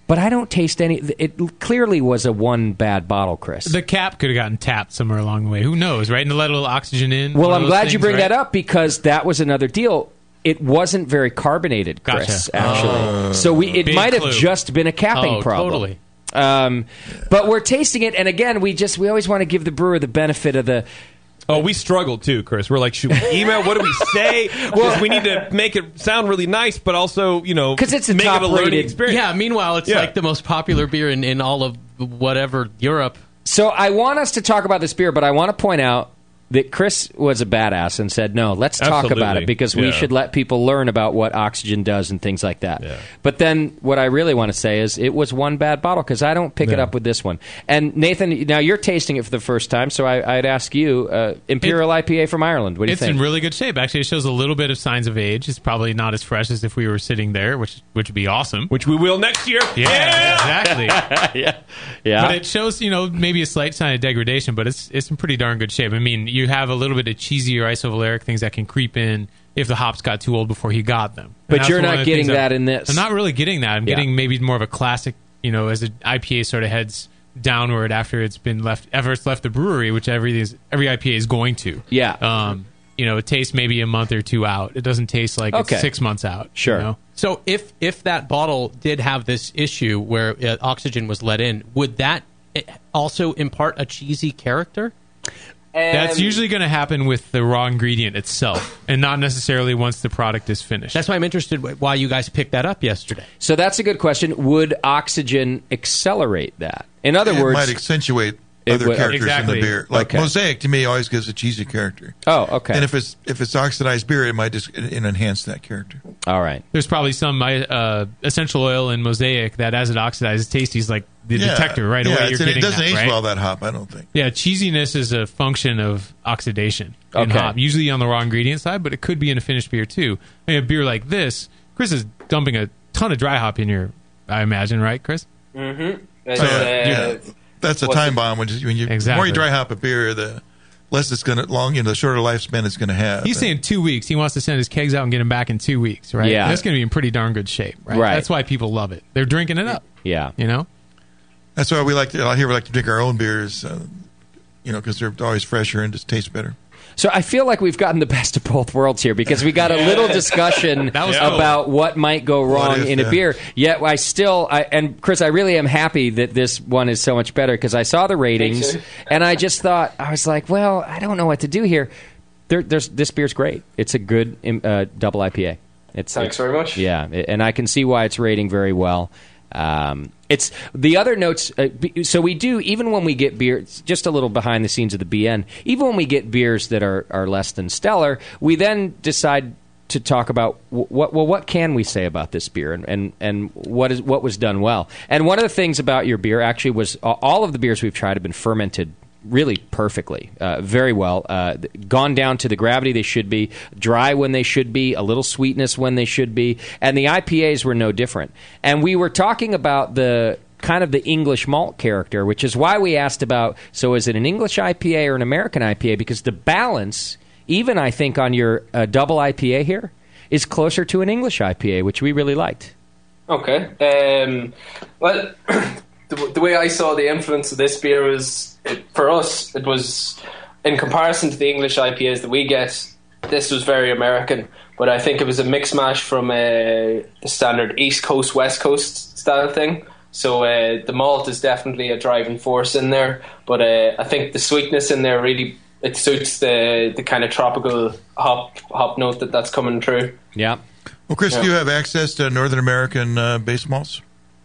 but I don't taste any. It clearly was a one bad bottle, Chris. The cap could have gotten tapped somewhere along the way. Who knows, right? And to let a little oxygen in. Well, one of I'm those glad things, you bring right? that up because that was another deal. It wasn't very carbonated, Chris, Gotcha. actually. Oh. So we it Big might have clue. just been a capping Oh, problem. totally. Um, but we're tasting it, and again, we just we always want to give the brewer the benefit of the. Oh, we struggled too, Chris. We're like, should we email? What do we say? Because we need to make it sound really nice, but also, you know, because it's a make it a learning top-rated- experience. Yeah, meanwhile, it's Yeah. like the most popular beer in, in all of whatever Europe. So I want us to talk about this beer, but I want to point out that Chris was a badass and said, no, let's talk about Absolutely. it because we Yeah. should let people learn about what oxygen does and things like that. But then what I really want to say is it was one bad bottle because I don't pick it Yeah. up with this one. And Nathan, now you're tasting it for the first time, so I, I'd ask you, uh, Imperial I P A from Ireland. What do you It's think? in really good shape. Actually, it shows a little bit of signs of age. It's probably not as fresh as if we were sitting there, which which would be awesome. Which we will next year. Yeah, exactly. yeah, yeah. But it shows, you know, maybe a slight sign of degradation, but it's it's in pretty darn good shape. I mean, you have a little bit of cheesy or isovaleric things that can creep in if the hops got too old before he got them. And But that's you're one not of the getting things that I'm- in this. I'm not really getting that. I'm Yeah. getting maybe more of a classic, you know, as an I P A sort of heads downward after it's been left, ever it's left the brewery, which every every I P A is going to. Yeah. Um, you know, it tastes maybe a month or two out. It doesn't taste like Okay. it's six months out. Sure. You know? So if if that bottle did have this issue where uh, oxygen was let in, would that eh, also impart a cheesy character? That's Um, usually going to happen with the raw ingredient itself, and not necessarily once the product is finished. That's why I'm interested wh- why you guys picked that up yesterday. So that's a good question. Would oxygen accelerate that? In other it words, might accentuate it other would- characters Exactly. in the beer. Like Okay. Mosaic to me always gives a cheesy character. Oh, okay. And if it's if it's oxidized beer, it might just it, it enhance that character. All right. There's probably some uh, essential oil in Mosaic that, as it oxidizes, tastes like the Yeah. detector right Yeah, away. it's- You're and it getting doesn't that, age right? well, that hop, I don't think. Yeah, cheesiness is a function of oxidation in Okay. hop. Usually on the raw ingredient side, but it could be in a finished beer too. I mean, a beer like this, Chris is dumping a ton of dry hop in your, I imagine, right, Chris? Mm-hmm. So, uh, yeah. That's a what's time it- bomb. When you, when you the Exactly. more you dry hop a beer, the less it's going to long. You know, the shorter lifespan it's going to have. He's saying two weeks. He wants to send his kegs out and get them back in two weeks, right? Yeah. That's going to be in pretty darn good shape, right? Right. That's why people love it. They're drinking it up. Yeah. You know? That's why we like to. I hear we like to drink our own beers. Uh, you know, because they're always fresher and just taste better. So I feel like we've gotten the best of both worlds here because we got a little discussion That was cool. about what might go wrong if, in a yeah. beer. Yet I still, I, and Chris, I really am happy that this one is so much better because I saw the ratings too. and I just thought, I was like, well, I don't know what to do here. There, there's this beer's great. It's a good um, uh, double I P A. It's Thanks very much. Yeah, and I can see why it's rating very well. Um, it's the other notes. Uh, b- so we do even when we get beer. It's just a little behind the scenes of the B N. Even when we get beers that are, are less than stellar, we then decide to talk about w- what. Well, what can we say about this beer, and, and and what is what was done well. And one of the things about your beer actually was uh, all of the beers we've tried have been fermented really perfectly, uh, very well, uh, gone down to the gravity they should be, dry when they should be, a little sweetness when they should be, and the I P As were no different. And we were talking about the kind of the English malt character, which is why we asked about, so is it an English I P A or an American I P A? Because the balance, even I think on your uh, double I P A here, is closer to an English I P A, which we really liked. Okay. Um, well, the, the way I saw the influence of this beer was, it, for us, it was, in comparison to the English I P As that we get, this was very American. But I think it was a mix mash from a, a standard East Coast, West Coast style thing. So uh, the malt is definitely a driving force in there. But uh, I think the sweetness in there really, it suits the, the kind of tropical hop hop note that that's coming through. Yeah. Well, Chris, Yeah. do you have access to Northern American uh, base malts?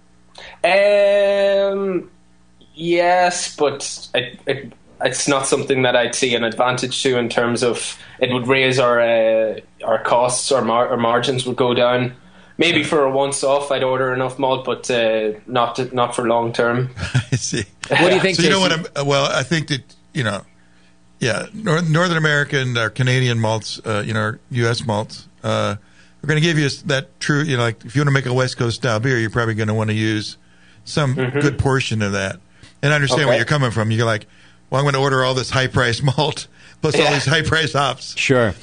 Um, yes, but it, it, it's not something that I'd see an advantage to in terms of it would raise our uh, our costs, our, mar- our margins would go down. Maybe for a once off, I'd order enough malt, but uh, not to, not for long term. I see. What do you think, So you know what? Jason? I'm, uh, well, I think that you know, yeah, North, Northern American or Canadian malts, uh, you know, or U S malts. Uh, we're going to give you that true. You know, like if you want to make a West Coast style beer, you're probably going to want to use some Mhm. good portion of that. And I understand Okay. where you're coming from. You're like, well, I'm going to order all this high price malt plus all Yeah. these high price hops. Sure.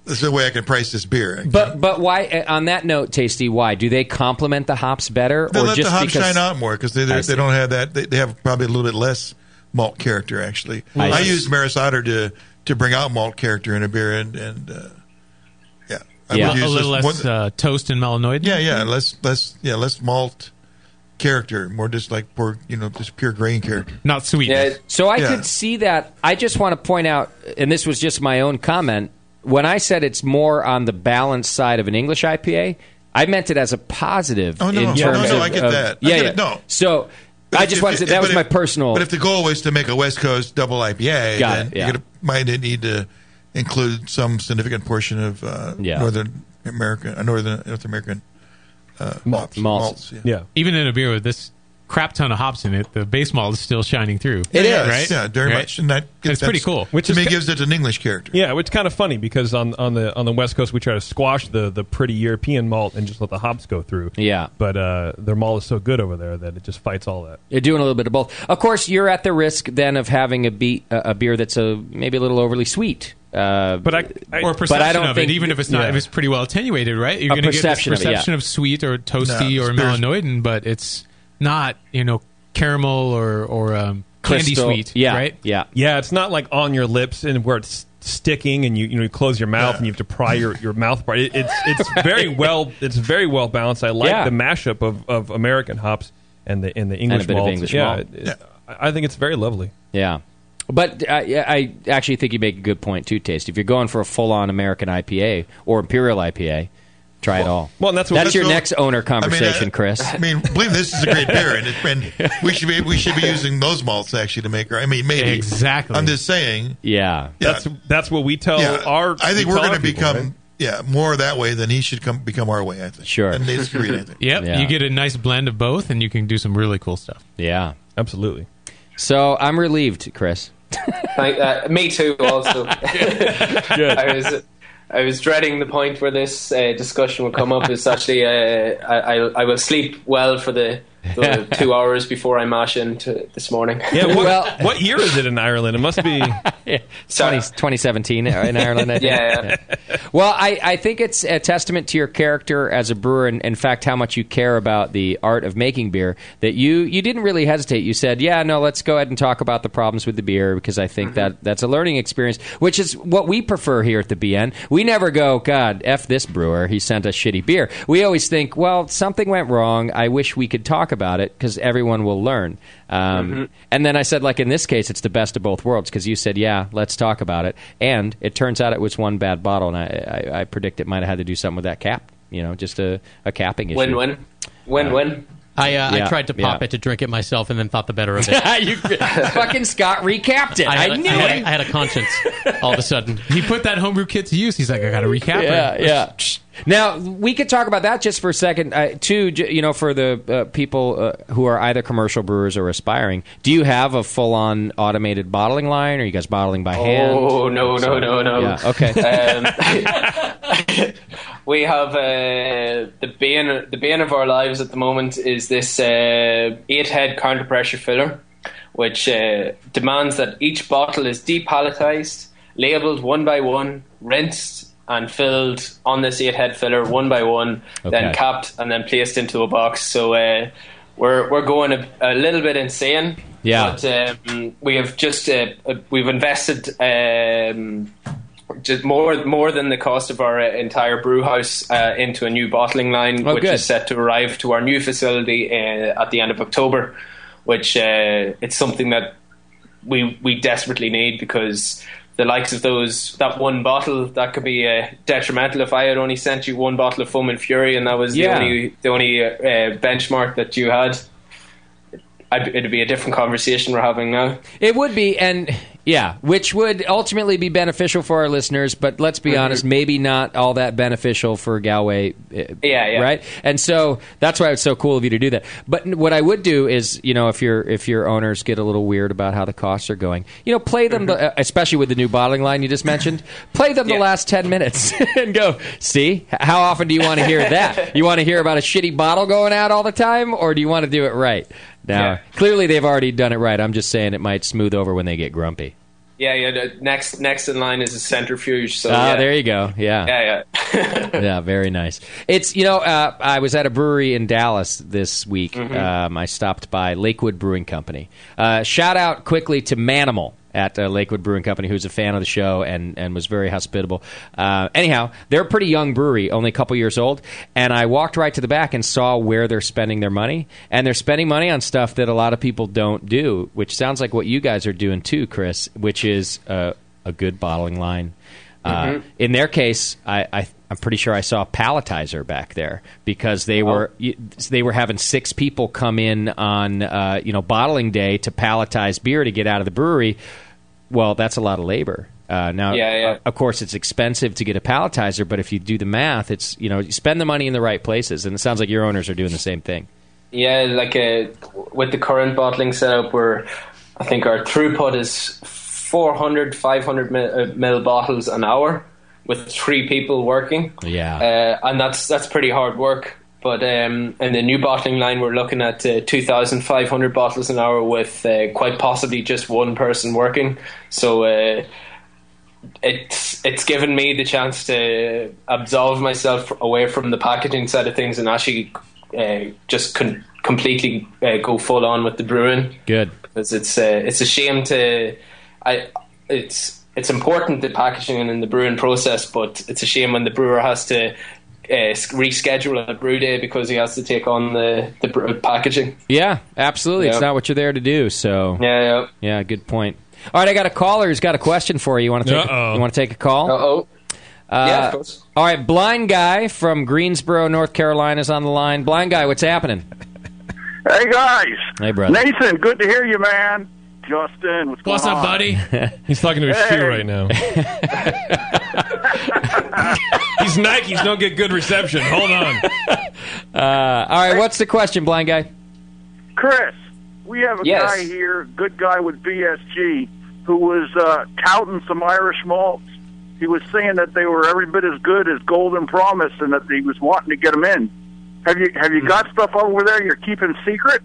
this is the way I can price this beer. But but why? uh, On that note, Tasty, why do they complement the hops better, They or let just the hops because shine out more because they I they see. don't have that. They, they have probably a little bit less malt character. Actually, I I, see. use Maris Otter to to bring out malt character in a beer, and and uh, yeah, I Yeah. would A use little this less one- uh, toast and malanoid. Yeah, yeah, less less yeah less malt character, more just like pour you know just pure grain character, not sweet. Yeah, so I Yeah. could see that. I just want to point out, and this was just my own comment, when I said it's more on the balanced side of an English I P A, I meant it as a positive. Oh, no, in no, terms no, no, of, I get of- that. I Yeah, get yeah. it, no. So But I if- just if- wanted to. That but was if- my personal. But if the goal was to make a West Coast double I P A, Got then it, yeah. you might need to include some significant portion of uh, Yeah. Northern American, uh, Northern North American uh, malts. malts yeah. Even in a beer with this crap ton of hops in it, the base malt is still shining through. It is, right? yeah, very Right? much. And that it's pretty that's- cool. Which to is me ki- gives it an English character. Yeah, which is kind of funny because on, on the on the West Coast we try to squash the, the pretty European malt and just let the hops go through. Yeah. But uh, their malt is so good over there that it just fights all that. You're doing a little bit of both. Of course, you're at the risk then of having a, be- a beer that's a maybe a little overly sweet. Uh, but I, I or perception but I don't of think, it, even if it's not, yeah. if it's pretty well attenuated, right? You're A going to get this perception of it, perception yeah. of sweet or toasty No, or it's- malanoidin, but it's not, you know, caramel or or um, candy Crystal, sweet, yeah. right? Yeah, yeah. It's not like on your lips and where it's sticking, and you you know you close your mouth and you have to pry your, your mouth part. It, it's it's very well it's very well balanced. I like Yeah. the mashup of, of American hops and the and the English bit of malts. English yeah, malt. it- it- I I think it's very lovely. Yeah. But I, I actually think you make a good point, too, Taste. If you're going for a full-on American I P A or Imperial I P A, try it all. Well, and that's what- that's that's your what- next owner I mean, conversation, uh, Chris. I mean, believe me, this is a great beer, and, it, and we should be we should be using those malts actually to make. I mean, maybe exactly. I'm just saying. Yeah, that's that's what we tell Yeah, our. I think we we're tell going to our people, become right? yeah more that way than he should come become our way. I think. Sure. And they disagree. I think. Yep, Yeah. you get a nice blend of both, and you can do some really cool stuff. Yeah. Absolutely. So I'm relieved, Chris. Thank, uh, me too. Also, I was I was dreading the point where this uh, discussion would come up. It's actually uh, I, I I will sleep well for the, the two hours before I mash into this morning. Yeah. What, Well- what year is it in Ireland? It must be. twenty, twenty seventeen in Ireland, I think. Yeah, Well, I, I think it's a testament to your character as a brewer, and in fact, how much you care about the art of making beer, that you, you didn't really hesitate. You said, yeah, no, let's go ahead and talk about the problems with the beer, because I think that that's a learning experience, which is what we prefer here at the B N. We never go, God, F this brewer, he sent us shitty beer. We always think, well, something went wrong. I wish we could talk about it, because everyone will learn. Um, Mhm. And then I said, like, in this case, it's the best of both worlds, because you said, yeah, let's talk about it. And it turns out it was one bad bottle, and I, I, I predict it might have had to do something with that cap, you know, just a, a capping issue. win-win, win-win. I, uh, Yeah, I tried to pop yeah. it to drink it myself, and then thought the better of it. you, fucking Scott recapped it. I, had a- knew I had, it. a- I had a conscience all of a sudden. He put that homebrew kit to use. He's like, I got to recap Yeah, it. yeah. Now we could talk about that just for a second, uh, too. j- You know, for the uh, people uh, who are either commercial brewers or aspiring, do you have a full-on automated bottling line? Or are you guys bottling by hand? Oh no no no no! Yeah, okay. Um, we have uh, the bane the bane of our lives at the moment is this uh, eight head counter pressure filler, which uh, demands that each bottle is depalletized, labeled one by one, rinsed and filled on this eight head filler one by one, Okay. then capped and then placed into a box. So uh, we're we're going a, a little bit insane. Yeah. But um, we have just uh, uh, we've invested um, just more more than the cost of our uh, entire brew house uh, into a new bottling line, Oh, which good. is set to arrive to our new facility uh, at the end of October. Which uh, it's something that we we desperately need, because the likes of those that one bottle that could be uh, detrimental. If I had only sent you one bottle of Foam and Fury and that was Yeah. the only the only uh, benchmark that you had, I'd, it'd be a different conversation we're having now. It would be, and yeah, which would ultimately be beneficial for our listeners, but let's be Mhm. honest, maybe not all that beneficial for Galway. uh, Yeah, yeah. Right? And so that's why it's so cool of you to do that. But n- what I would do is, you know, if your if your owners get a little weird about how the costs are going, you know, play them, the, uh, especially with the new bottling line you just mentioned, play them the last ten minutes and go, see, h- how often do you want to hear that? You want to hear about a shitty bottle going out all the time, or do you want to do it right? Now, Yeah. clearly they've already done it right. I'm just saying it might smooth over when they get grumpy. Yeah, yeah. The next next in line is a centrifuge. So Ah, yeah. there you go. Yeah. Yeah, yeah. Yeah, very nice. It's, you know, uh, I was at a brewery in Dallas this week. Mhm. Um, I stopped by Lakewood Brewing Company. Uh, shout out quickly to Manimal at uh, Lakewood Brewing Company, who's a fan of the show and, and was very hospitable. Uh, anyhow, they're a pretty young brewery, only a couple years old, and I walked right to the back and saw where they're spending their money, and they're spending money on stuff that a lot of people don't do, which sounds like what you guys are doing too, Chris, which is uh, a good bottling line. Uh, Mhm. in their case, I, I, I'm pretty sure I saw a palletizer back there because they were y- they were having six people come in on uh, you know bottling day to palletize beer to get out of the brewery. Well, that's a lot of labor. Uh, now, Yeah, yeah. uh, of course, it's expensive to get a palletizer, but if you do the math, it's you know you spend the money in the right places, and it sounds like your owners are doing the same thing. Yeah, like uh, with the current bottling setup, where I think our throughput is four hundred, five hundred mil, uh, mil bottles an hour with three people working. Yeah. Uh, and that's that's pretty hard work. But um, in the new bottling line, we're looking at uh, two thousand five hundred bottles an hour with uh, quite possibly just one person working. So uh, it's it's given me the chance to absolve myself away from the packaging side of things and actually uh, just con- completely uh, go full on with the brewing. Good. Because it's uh, it's a shame to I it's it's important the packaging and in the brewing process, but it's a shame when the brewer has to uh, reschedule a brew day because he has to take on the the brew- packaging. Yeah, absolutely. It's Yeah. not what you're there to do. So Yeah, yeah. yeah, good point. All right, I got a caller who's got a question for you. You want to take? A, you want to take a call? Uh-oh. Uh, Yeah, of course. All right, blind guy from Greensboro, North Carolina, is on the line. Blind guy, what's happening? Hey guys, Hey, brother. Nathan, good to hear you, man. Justin, what's, What's going up, on? buddy? He's talking to his Hey. shoe right now. He's Nikes don't get good reception. Hold on. Uh, all right, what's the question, blind guy? Chris, we have a Yes. guy here, good guy with B S G, who was uh, touting some Irish malts. He was saying that they were every bit as good as Golden Promise, and that he was wanting to get them in. Have you have you got stuff over there you're keeping secret?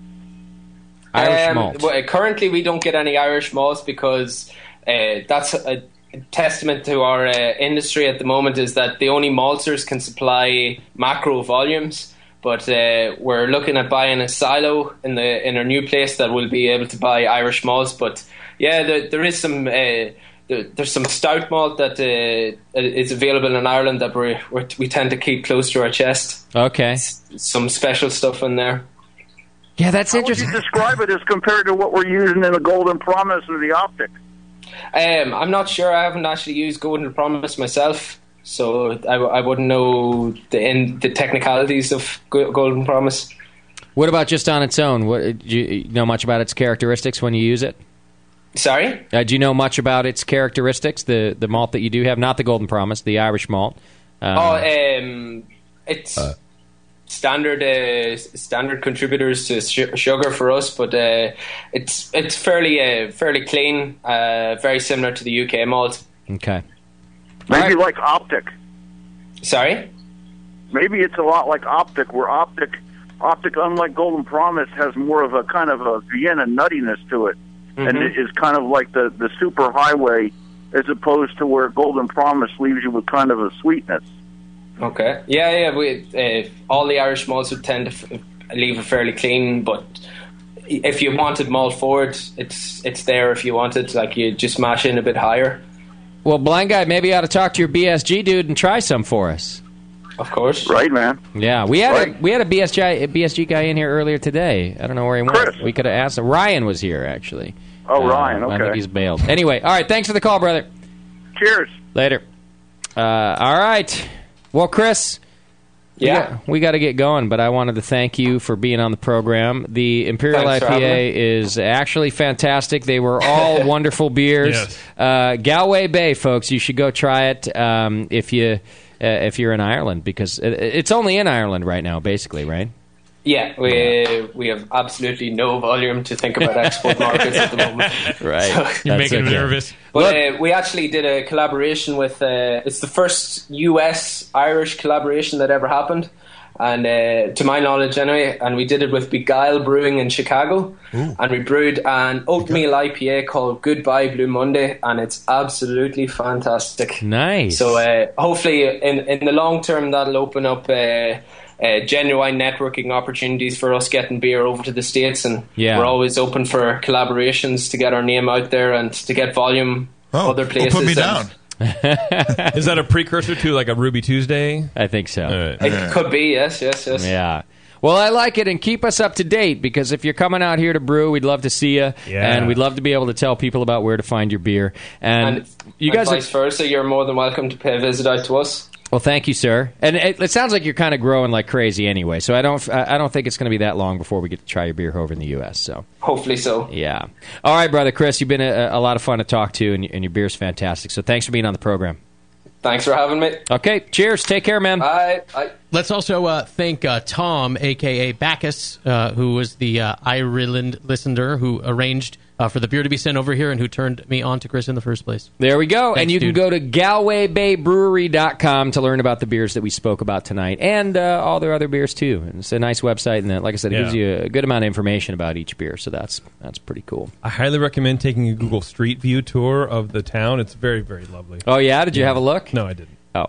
Irish Um, malt. well, currently, we don't get any Irish malts because uh, that's a testament to our uh, industry at the moment. Is that the only maltsters can supply macro volumes, but uh, we're looking at buying a silo in the in our new place that will be able to buy Irish malts. But yeah, there, there is some. Uh, there, there's some stout malt that uh, is available in Ireland that we we tend to keep close to our chest. Okay. Some special stuff in there. Yeah, that's How would you describe it as compared to what we're using in the Golden Promise or the Optic? Um, I'm not sure. I haven't actually used Golden Promise myself, so I, I wouldn't know the in, the technicalities of Go- Golden Promise. What about just on its own? What, do you know much about its characteristics when you use it? Sorry? Uh, do you know much about its characteristics, the, the malt that you do have? Not the Golden Promise, the Irish malt. Um, oh, um, it's standard uh, standard contributors to sh- sugar for us, but uh, it's it's fairly uh, fairly clean, uh, very similar to the U K malt. Okay. Maybe like Optic. Sorry? Maybe it's a lot like Optic, where Optic, Optic, unlike Golden Promise, has more of a kind of a Vienna nuttiness to it, and Mhm. it is kind of like the the super highway, as opposed to where Golden Promise leaves you with kind of a sweetness. Okay. Yeah, yeah. We, uh, all the Irish malts would tend to f- leave it fairly clean, but if you wanted malt forward, it's it's there if you wanted. Like, you just mash in a bit higher. Well, blind guy, maybe you ought to talk to your B S G dude and try some for us. Of course. Right, man. Yeah, we had a we had a B S G a B S G guy in here earlier today. I don't know where he went. We could have asked him. Ryan was here actually. Oh, Ryan, I think okay. he's bailed. Anyway, all right. Thanks for the call, brother. Cheers. Later. Uh, all right. Well, Chris. Yeah. We got to get going, but I wanted to thank you for being on the program. The Imperial Thanks for I P A having is actually fantastic. They were all wonderful beers. Yes. Uh, Galway Bay, folks, you should go try it um, if you uh, if you're in Ireland, because it, it's only in Ireland right now, basically, right? Yeah, we we have absolutely no volume to think about export markets at the moment. Right. You're That's making him okay. nervous. But uh, we actually did a collaboration with. Uh, it's the first U S Irish collaboration that ever happened. and uh, to my knowledge anyway, and we did it with Beguile Brewing in Chicago. Ooh. And we brewed an oatmeal I P A called Goodbye Blue Monday, and it's absolutely fantastic. Nice. So uh, hopefully in, in the long term that'll open up uh, uh, genuine networking opportunities for us getting beer over to the States, and yeah. we're always open for collaborations to get our name out there and to get volume oh, other places. Well, put me and, down. Is that a precursor to like a Ruby Tuesday? I think so. Right. It could be, yes, yes, yes. Yeah. Well, I like it, and keep us up to date, because if you're coming out here to brew, we'd love to see you, yeah. and we'd love to be able to tell people about where to find your beer. And, And, you and guys, vice are, versa, you're more than welcome to pay a visit out to us. well, thank you, sir. And it, it sounds like you're kind of growing like crazy anyway, so I don't, I I don't think it's going to be that long before we get to try your beer over in the U S. So hopefully so. Yeah. All right, brother Chris, you've been a, a lot of fun to talk to, and, and your beer's fantastic. So thanks for being on the program. Thanks for having me. Okay, cheers. Take care, man. Bye. Bye. Let's also uh, thank uh, Tom, a k a. Bacchus, uh, who was the uh, Ireland listener who arranged uh, for the beer to be sent over here and who turned me on to Chris in the first place. There we go. Thanks, and you dude. can go to Galway Bay Brewery dot com to learn about the beers that we spoke about tonight, and uh, all their other beers, too. And it's a nice website, and uh, like I said, it Yeah. gives you a good amount of information about each beer, so that's that's pretty cool. I highly recommend taking a Google Street View tour of the town. It's very, very lovely. Oh, yeah? Did you have a look? No, I didn't. Oh.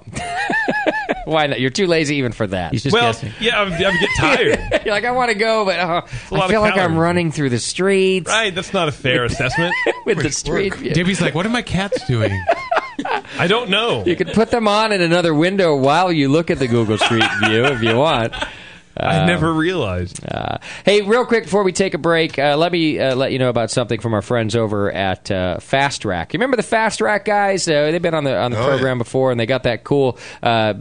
Why not? You're too lazy even for that. He's just well, guessing. yeah, I would get tired. You're like, I want to go, but uh, a lot I feel of like I'm calories. running through the streets. Right, that's not a fair assessment. With the street view. Debbie's like, what are my cats doing? I don't know. You could put them on in another window while you look at the Google Street View if you want. I Um, never realized. Uh, hey, real quick before we take a break, uh, let me uh, let you know about something from our friends over at uh, Fast Rack. You remember the Fast Rack guys? Uh, they've been on the on the Oh, program before, and they got that cool uh,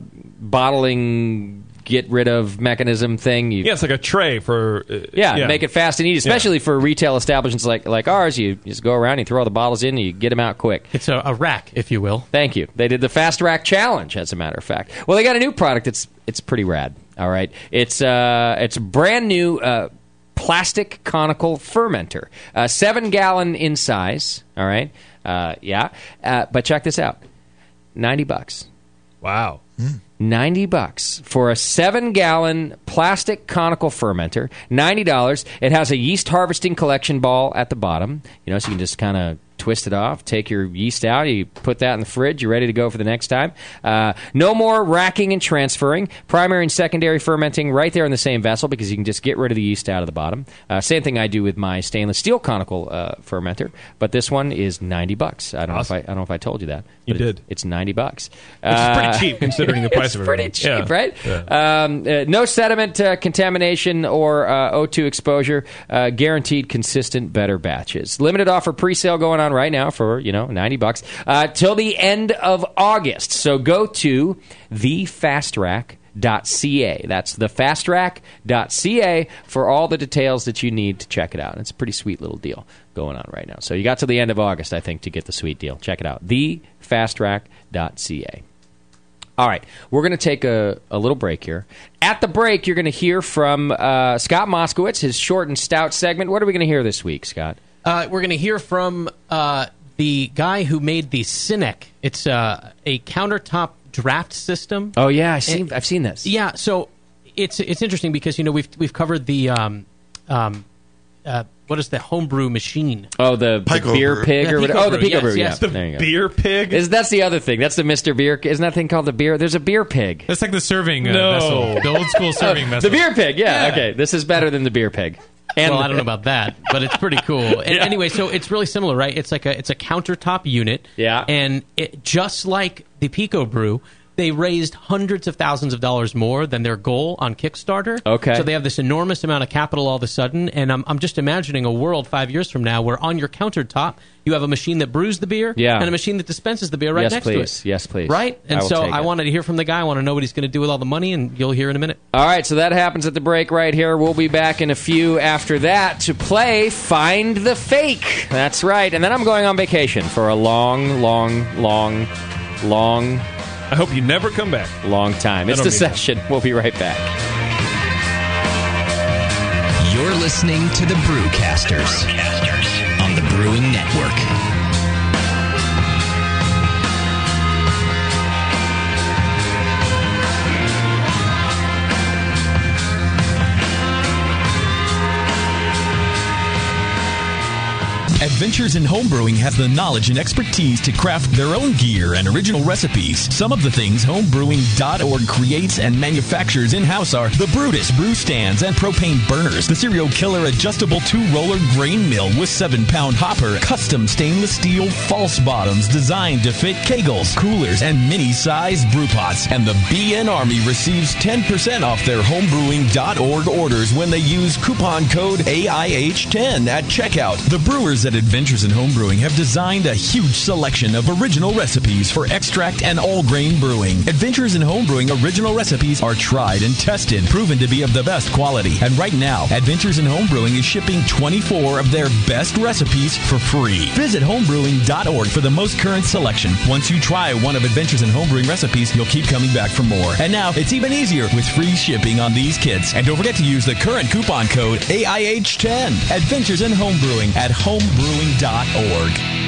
bottling get rid of mechanism thing. You, Yeah, it's like a tray for... Uh, yeah, make it fast and easy, especially for retail establishments like like ours. You just go around, you throw all the bottles in, and you get them out quick. It's a, a rack, if you will. Thank you. They did the Fast Rack Challenge, as a matter of fact. Well, they got a new product. It's it's pretty rad. All right, it's uh it's a brand new uh, plastic conical fermenter, uh, seven gallon in size. All right, uh, yeah, uh, but check this out, ninety bucks. Wow. ninety bucks for a seven gallon plastic conical fermenter. ninety dollars. It has a yeast harvesting collection ball at the bottom, you know, so you can just kind of twist it off, take your yeast out, you put that in the fridge, you're ready to go for the next time. Uh, no more racking and transferring. Primary and secondary fermenting right there in the same vessel, because you can just get rid of the yeast out of the bottom. Uh, same thing I do with my stainless steel conical uh, fermenter, but this one is ninety bucks. I don't Awesome. know if I, I don't know if I told you that. You but did. It, it's ninety bucks. Which is pretty Uh, cheap considering the price it's of it. pretty cheap, Yeah. right? Yeah. Um, uh, no sediment uh, contamination or uh, O two exposure. Uh, guaranteed consistent better batches. Limited offer pre-sale going on right now for, you know, ninety bucks uh, till the end of August. So go to the fast rack dot c a. That's the fast rack dot c a for all the details that you need to check it out. It's a pretty sweet little deal going on right now. So you got to the end of August, I think, to get the sweet deal. Check it out. the fast rack dot c a. All right, we're going to take a, a little break here. At the break, you're going to hear from uh, Scott Moskowitz, his short and stout segment. What are we going to hear this week, Scott? Uh, we're going to hear from uh, the guy who made the Cinec. It's uh, a countertop draft system. Oh yeah, I've seen, I've seen this. Yeah, so it's it's interesting because you know we've we've covered the um, um, uh, what is the homebrew machine? Oh, the, the Pico beer brew. pig Yeah, or Pico whatever. Oh, the brew, Pico yes, brew. yes. Yeah, The there you go. Beer pig. Is that's the other thing? That's the Mister Beer. Isn't that thing called the beer? There's a beer pig. That's like the serving uh, No. vessel, the old school serving Oh, vessel. the beer pig. Yeah, Yeah. Okay. This is better than the beer pig. And well, I don't know about that, but it's pretty cool. And Yeah. anyway, so it's really similar, right? It's like a it's a countertop unit. Yeah. And it, just like the Pico Brew, they raised hundreds of thousands of dollars more than their goal on Kickstarter. Okay. So they have this enormous amount of capital all of a sudden, and I'm I'm just imagining a world five years from now where on your countertop you have a machine that brews the beer Yeah. and a machine that dispenses the beer right yes, next please. to it. Yes, please. Right? And I will so take I it. wanted to hear from the guy. I want to know what he's going to do with all the money, and you'll hear in a minute. All right, so that happens at the break right here. We'll be back in a few after that to play Find the Fake. That's right. And then I'm going on vacation for a long, long, long, long... I hope you never come back. Long time. I It's don't the mean that. session. We'll be right back. You're listening to the Brewcasters, on the Brewing Network. Adventures in Homebrewing have the knowledge and expertise to craft their own gear and original recipes. Some of the things homebrewing dot org creates and manufactures in-house are the Brutus brew stands and propane burners, the Serial Killer adjustable two-roller grain mill with seven-pound hopper, custom stainless steel false bottoms designed to fit kegels, coolers, and mini-sized brew pots. And the B N Army receives ten percent off their homebrewing dot org orders when they use coupon code A I H ten at checkout. The brewers at Adventures in Homebrewing have designed a huge selection of original recipes for extract and all-grain brewing. Adventures in Homebrewing original recipes are tried and tested, proven to be of the best quality. And right now, Adventures in Homebrewing is shipping twenty-four of their best recipes for free. Visit homebrewing dot org for the most current selection. Once you try one of Adventures in Homebrewing recipes, you'll keep coming back for more. And now, it's even easier with free shipping on these kits. And don't forget to use the current coupon code A I H ten. Adventures in Homebrewing at homebrewing dot org.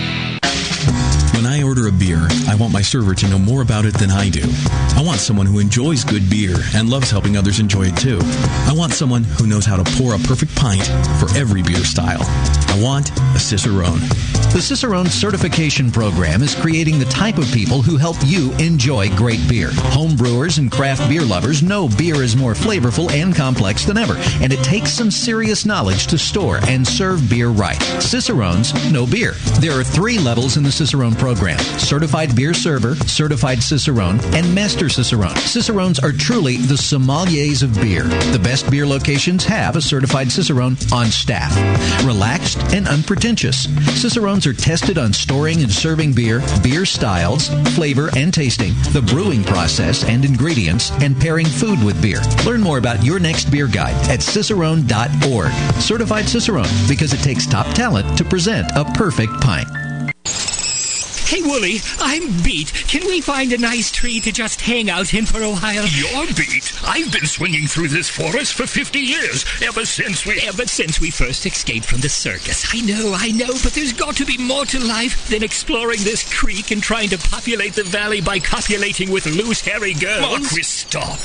When I order a beer, I want my server to know more about it than I do. I want someone who enjoys good beer and loves helping others enjoy it too. I want someone who knows how to pour a perfect pint for every beer style. I want a Cicerone. The Cicerone Certification Program is creating the type of people who help you enjoy great beer. Home brewers and craft beer lovers know beer is more flavorful and complex than ever, and it takes some serious knowledge to store and serve beer right. Cicerones know beer. There are three levels in the Cicerone program: Certified Beer Server, Certified Cicerone, and Master Cicerone. Cicerones are truly the sommeliers of beer. The best beer locations have a Certified Cicerone on staff. Relaxed and unpretentious. Cicerones are tested on storing and serving beer, beer styles, flavor and tasting, the brewing process and ingredients, and pairing food with beer. Learn more about your next beer guide at cicerone dot org. Certified Cicerone, because it takes top talent to present a perfect pint. Hey, Wooly, I'm beat. Can we find a nice tree to just hang out in for a while? You're beat. I've been swinging through this forest for fifty years, ever since we... Ever since we first escaped from the circus. I know, I know, but there's got to be more to life than exploring this creek and trying to populate the valley by copulating with loose, hairy girls. Marquis, stop.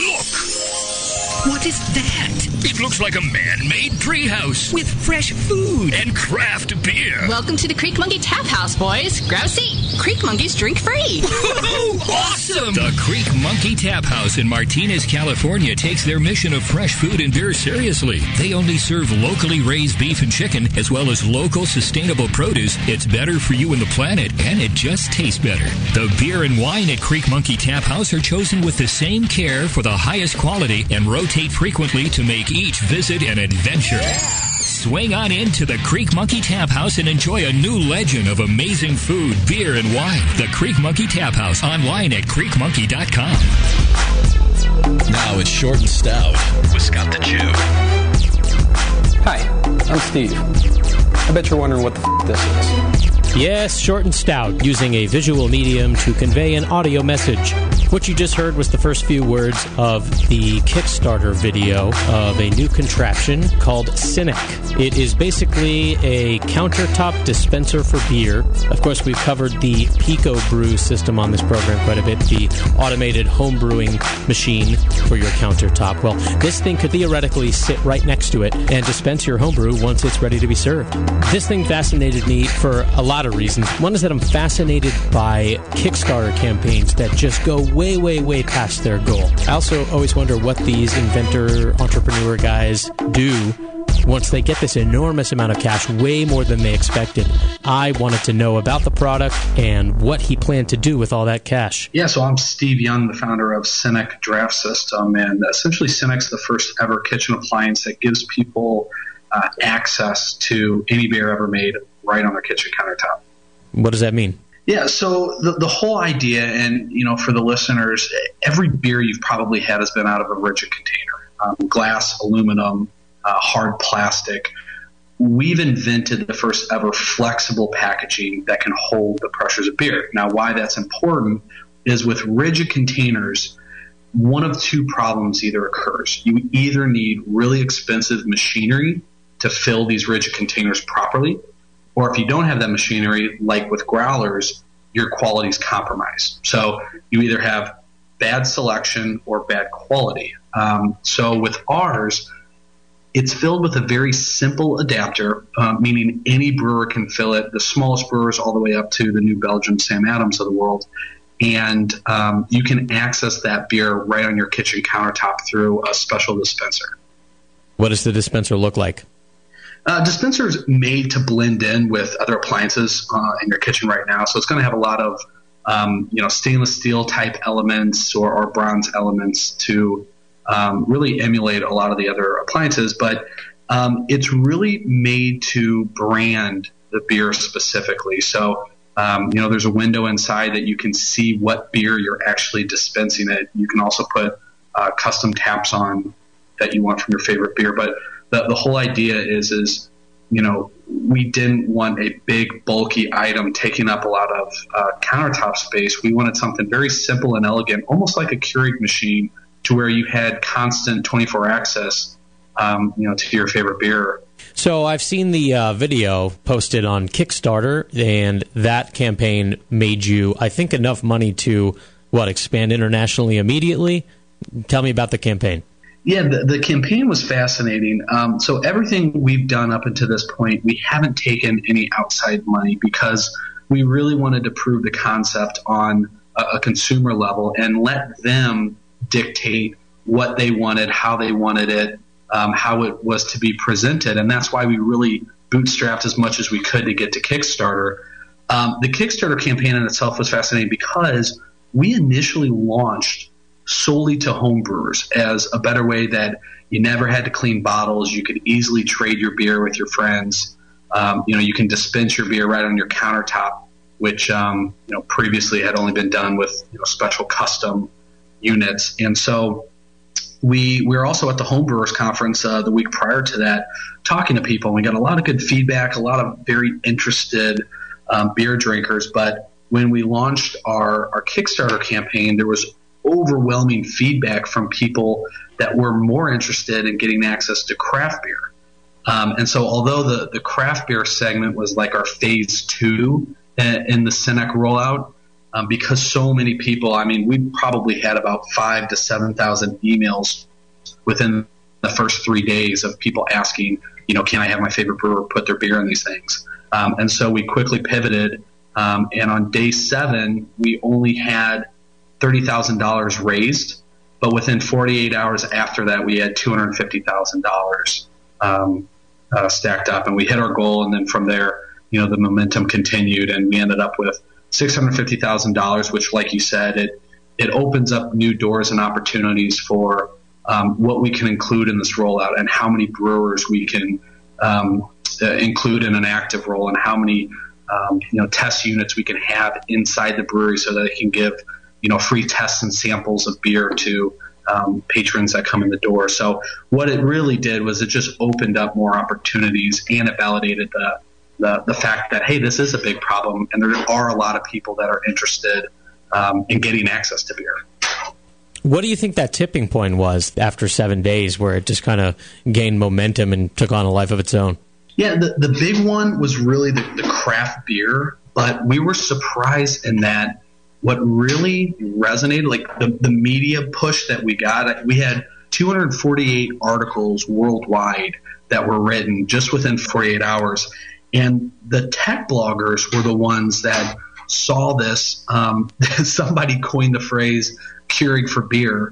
Look. What is that? It looks like a man-made treehouse. With fresh food. And craft beer. Welcome to the Creek Monkey Tap House, boys. Grab a seat. Creek Monkeys drink free. Awesome! The Creek Monkey Tap House in Martinez, California takes their mission of fresh food and beer seriously. They only serve locally raised beef and chicken, as well as local sustainable produce. It's better for you and the planet, and it just tastes better. The beer and wine at Creek Monkey Tap House are chosen with the same care for the highest quality and rotate frequently to make each visit an adventure. Swing on into the Creek Monkey Tap House and enjoy a new legend of amazing food, beer, and wine. The Creek Monkey Tap House, online at creek monkey dot com. Now it's Short and Stout with Scott the Jew. Hi, I'm Steve. I bet you're wondering what the f*** this is. Yes, Short and Stout, using a visual medium to convey an audio message. What you just heard was the first few words of the Kickstarter video of a new contraption called Cynic. It is basically a countertop dispenser for beer. Of course, we've covered the Pico Brew system on this program quite a bit, the automated home brewing machine for your countertop. Well, this thing could theoretically sit right next to it and dispense your homebrew once it's ready to be served. This thing fascinated me for a lot of reasons. One is that I'm fascinated by Kickstarter campaigns that just go way, way, way past their goal. I also always wonder what these inventor, entrepreneur guys do once they get this enormous amount of cash, way more than they expected. I wanted to know about the product and what he planned to do with all that cash. Yeah, so I'm Steve Young, the founder of Cynic Draft System, and essentially Cynic's the first ever kitchen appliance that gives people uh, access to any beer ever made right on their kitchen countertop. What does that mean? Yeah, so the, the whole idea, and you know, for the listeners, every beer you've probably had has been out of a rigid container, um, glass, aluminum, uh, hard plastic. We've invented the first ever flexible packaging that can hold the pressures of beer. Now, why that's important is with rigid containers, one of two problems either occurs. You either need really expensive machinery to fill these rigid containers properly, or if you don't have that machinery, like with growlers, your quality is compromised. So you either have bad selection or bad quality. Um, so with ours, It's filled with a very simple adapter, uh, meaning any brewer can fill it, the smallest brewers all the way up to the New Belgium Sam Adams of the world. And um, you can access that beer right on your kitchen countertop through a special dispenser. What does the dispenser look like? Uh, dispenser's made to blend in with other appliances uh, in your kitchen right now, so it's going to have a lot of um, you know stainless steel type elements or, or bronze elements to um, really emulate a lot of the other appliances. But um, it's really made to brand the beer specifically. So um, you know there's a window inside that you can see what beer you're actually dispensing it. You can also put uh, custom taps on that you want from your favorite beer, but The, the whole idea is, is, you know, we didn't want a big, bulky item taking up a lot of uh, countertop space. We wanted something very simple and elegant, almost like a Keurig machine, to where you had constant twenty-four access, um, you know, to your favorite beer. So I've seen the uh, video posted on Kickstarter, and that campaign made you, I think, enough money to, what, expand internationally immediately? Tell me about the campaign. Yeah, the, the campaign was fascinating. Um, so everything we've done up until this point, we haven't taken any outside money because we really wanted to prove the concept on a, a consumer level and let them dictate what they wanted, how they wanted it, um, how it was to be presented. And that's why we really bootstrapped as much as we could to get to Kickstarter. Um, the Kickstarter campaign in itself was fascinating because we initially launched solely to home brewers as a better way that you never had to clean bottles. You could easily trade your beer with your friends. Um, you know, you can dispense your beer right on your countertop, which, um, you know, previously had only been done with, you know, special custom units. And so we, we were also at the Home Brewers Conference uh, the week prior to that, talking to people. We got a lot of good feedback, a lot of very interested um, beer drinkers. But when we launched our, our Kickstarter campaign, there was overwhelming feedback from people that were more interested in getting access to craft beer. Um, and so although the, the craft beer segment was like our phase two in the Senec rollout, um, because so many people, I mean, we probably had about five to seven thousand emails within the first three days of people asking, you know, can I have my favorite brewer put their beer in these things? Um, and so we quickly pivoted. Um, and on day seven, we only had thirty thousand dollars raised, but within forty-eight hours after that, we had two hundred fifty thousand dollars um, uh, stacked up, and we hit our goal. And then from there, you know, the momentum continued, and we ended up with six hundred fifty thousand dollars, which, like you said, it it opens up new doors and opportunities for um, what we can include in this rollout and how many brewers we can um, uh, include in an active role, and how many um, you know test units we can have inside the brewery so that it can give you know, free tests and samples of beer to um, patrons that come in the door. So what it really did was it just opened up more opportunities, and it validated the, the, the fact that, hey, this is a big problem, and there are a lot of people that are interested um, in getting access to beer. What do you think that tipping point was after seven days where it just kind of gained momentum and took on a life of its own? Yeah, the, the big one was really the, the craft beer, but we were surprised in that what really resonated, like the, the media push that we got, we had two hundred forty-eight articles worldwide that were written just within forty-eight hours. And the tech bloggers were the ones that saw this. Um, somebody coined the phrase Keurig for beer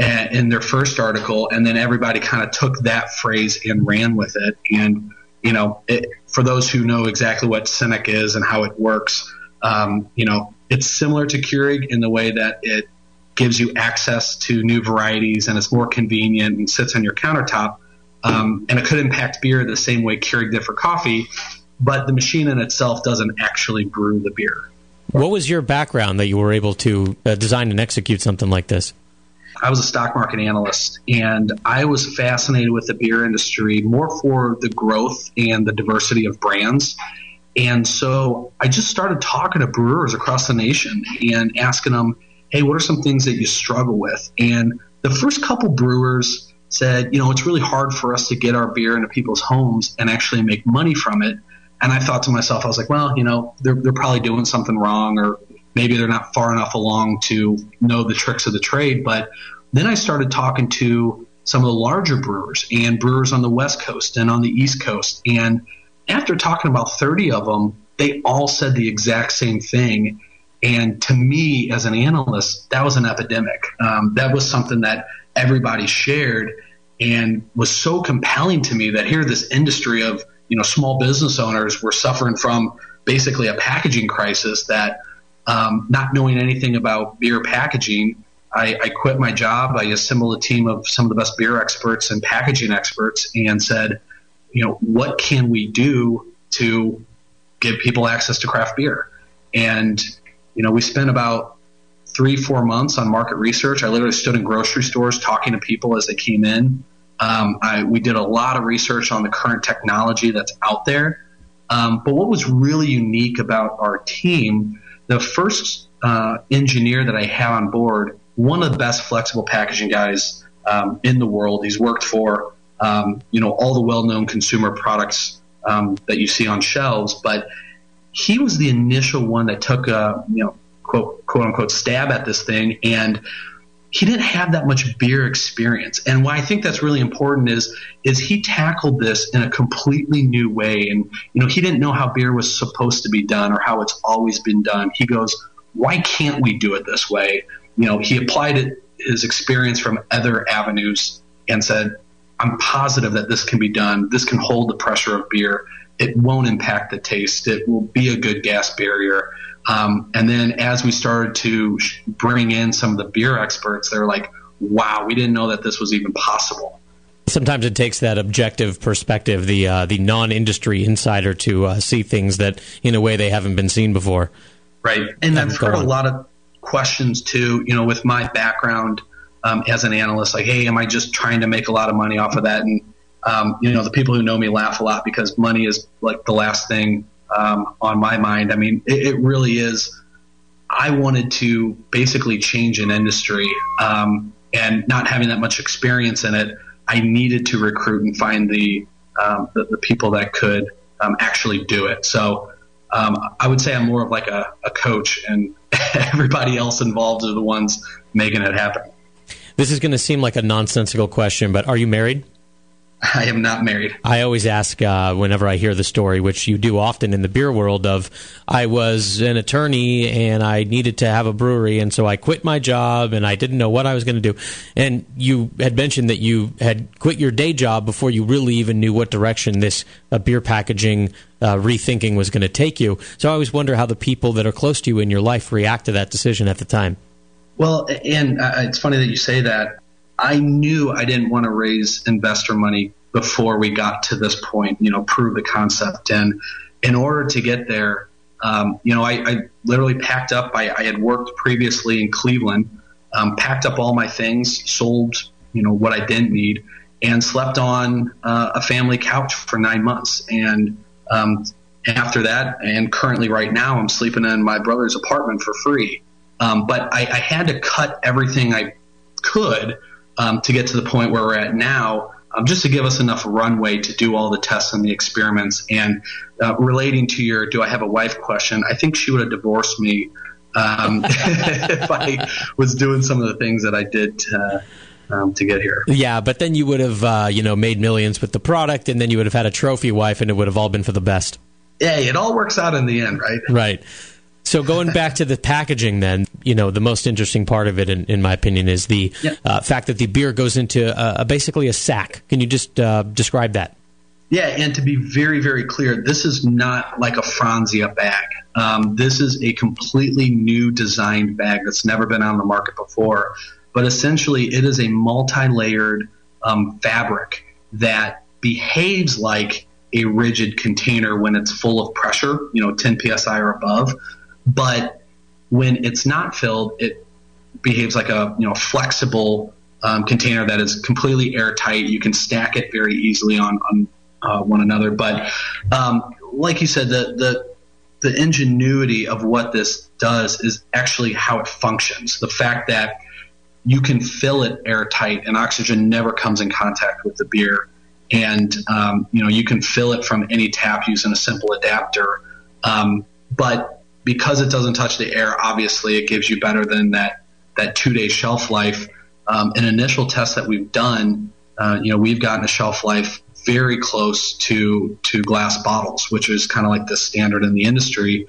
in their first article, and then everybody kind of took that phrase and ran with it. And, you know, it, for those who know exactly what Senec is and how it works, um, you know, it's similar to Keurig in the way that it gives you access to new varieties, and it's more convenient and sits on your countertop. Um, and it could impact beer the same way Keurig did for coffee, but the machine in itself doesn't actually brew the beer. What was your background that you were able to uh, design and execute something like this? I was a stock market analyst, and I was fascinated with the beer industry more for the growth and the diversity of brands. And so I just started talking to brewers across the nation and asking them, hey, what are some things that you struggle with? And the first couple brewers said, you know, it's really hard for us to get our beer into people's homes and actually make money from it. And I thought to myself, I was like, well, you know, they're, they're probably doing something wrong, or maybe they're not far enough along to know the tricks of the trade. But then I started talking to some of the larger brewers and brewers on the West Coast and on the East Coast. And after talking about thirty of them, they all said the exact same thing. And to me, as an analyst, that was an epidemic. Um, that was something that everybody shared and was so compelling to me that here this industry of, you know, small business owners were suffering from basically a packaging crisis that um, not knowing anything about beer packaging, I, I quit my job. I assembled a team of some of the best beer experts and packaging experts and said, you know, what can we do to give people access to craft beer? And, you know, we spent about three, four months on market research. I literally stood in grocery stores talking to people as they came in. Um, I, we did a lot of research on the current technology that's out there. Um, but what was really unique about our team, the first uh, engineer that I had on board, one of the best flexible packaging guys um, in the world. He's worked for, um, you know, all the well-known consumer products um, that you see on shelves. But he was the initial one that took a, you know, quote, quote unquote, stab at this thing. And he didn't have that much beer experience. And why I think that's really important is, is he tackled this in a completely new way. And, you know, he didn't know how beer was supposed to be done or how it's always been done. He goes, why can't we do it this way? You know, he applied it, his experience from other avenues and said, I'm positive that this can be done. This can hold the pressure of beer. It won't impact the taste. It will be a good gas barrier. Um, and then as we started to sh- bring in some of the beer experts, they're like, wow, we didn't know that this was even possible. Sometimes it takes that objective perspective, the uh, the non-industry insider, to uh, see things that in a way they haven't been seen before. Right. And Yeah, I've go heard on. a lot of questions too, you know, with my background um, as an analyst, like, hey, am I just trying to make a lot of money off of that? And, um, you know, the people who know me laugh a lot because money is like the last thing um, on my mind. I mean, it, it really is. I wanted to basically change an industry um, and not having that much experience in it, I needed to recruit and find the, um, the, the people that could um, actually do it. So um, I would say I'm more of like a, a coach, and everybody else involved are the ones making it happen. This is going to seem like a nonsensical question, but are you married? I am not married. I always ask uh, whenever I hear the story, which you do often in the beer world, of I was an attorney and I needed to have a brewery, and so I quit my job and I didn't know what I was going to do. And you had mentioned that you had quit your day job before you really even knew what direction this uh, beer packaging uh, rethinking was going to take you. So I always wonder how the people that are close to you in your life react to that decision at the time. Well, and uh, it's funny that you say that. I knew I didn't want to raise investor money before we got to this point, you know, prove the concept. And in order to get there, um, you know, I, I literally packed up. I, I had worked previously in Cleveland, um, packed up all my things, sold, you know, what I didn't need, and slept on uh, a family couch for nine months. And um, after that, and currently right now, I'm sleeping in my brother's apartment for free. Um, but I, I had to cut everything I could um, to get to the point where we're at now, um, just to give us enough runway to do all the tests and the experiments. And uh, relating to your do I have a wife question, I think she would have divorced me um, if I was doing some of the things that I did to, um, to get here. Yeah, but then you would have, uh, you know, made millions with the product, and then you would have had a trophy wife, and it would have all been for the best. Hey, it all works out in the end, right? Right. So going back to the packaging then, you know, the most interesting part of it, in, in my opinion, is the Yep. uh, fact that the beer goes into uh, basically a sack. Can you just uh, describe that? Yeah, and to be very, very clear, this is not like a Franzia bag. Um, this is a completely new designed bag that's never been on the market before. But essentially, it is a multi-layered um, fabric that behaves like a rigid container when it's full of pressure, you know, ten P S I or above. But when it's not filled, it behaves like a, you know, flexible um, container that is completely airtight. You can stack it very easily on, on uh, one another. But um, like you said, the, the the ingenuity of what this does is actually how it functions. The fact that you can fill it airtight and oxygen never comes in contact with the beer. And, um, you know, you can fill it from any tap using a simple adapter. Um, but because it doesn't touch the air, obviously it gives you better than that, that two-day shelf life. Um, an initial test that we've done uh, you know, we've gotten a shelf life very close to to glass bottles, which is kind of like the standard in the industry.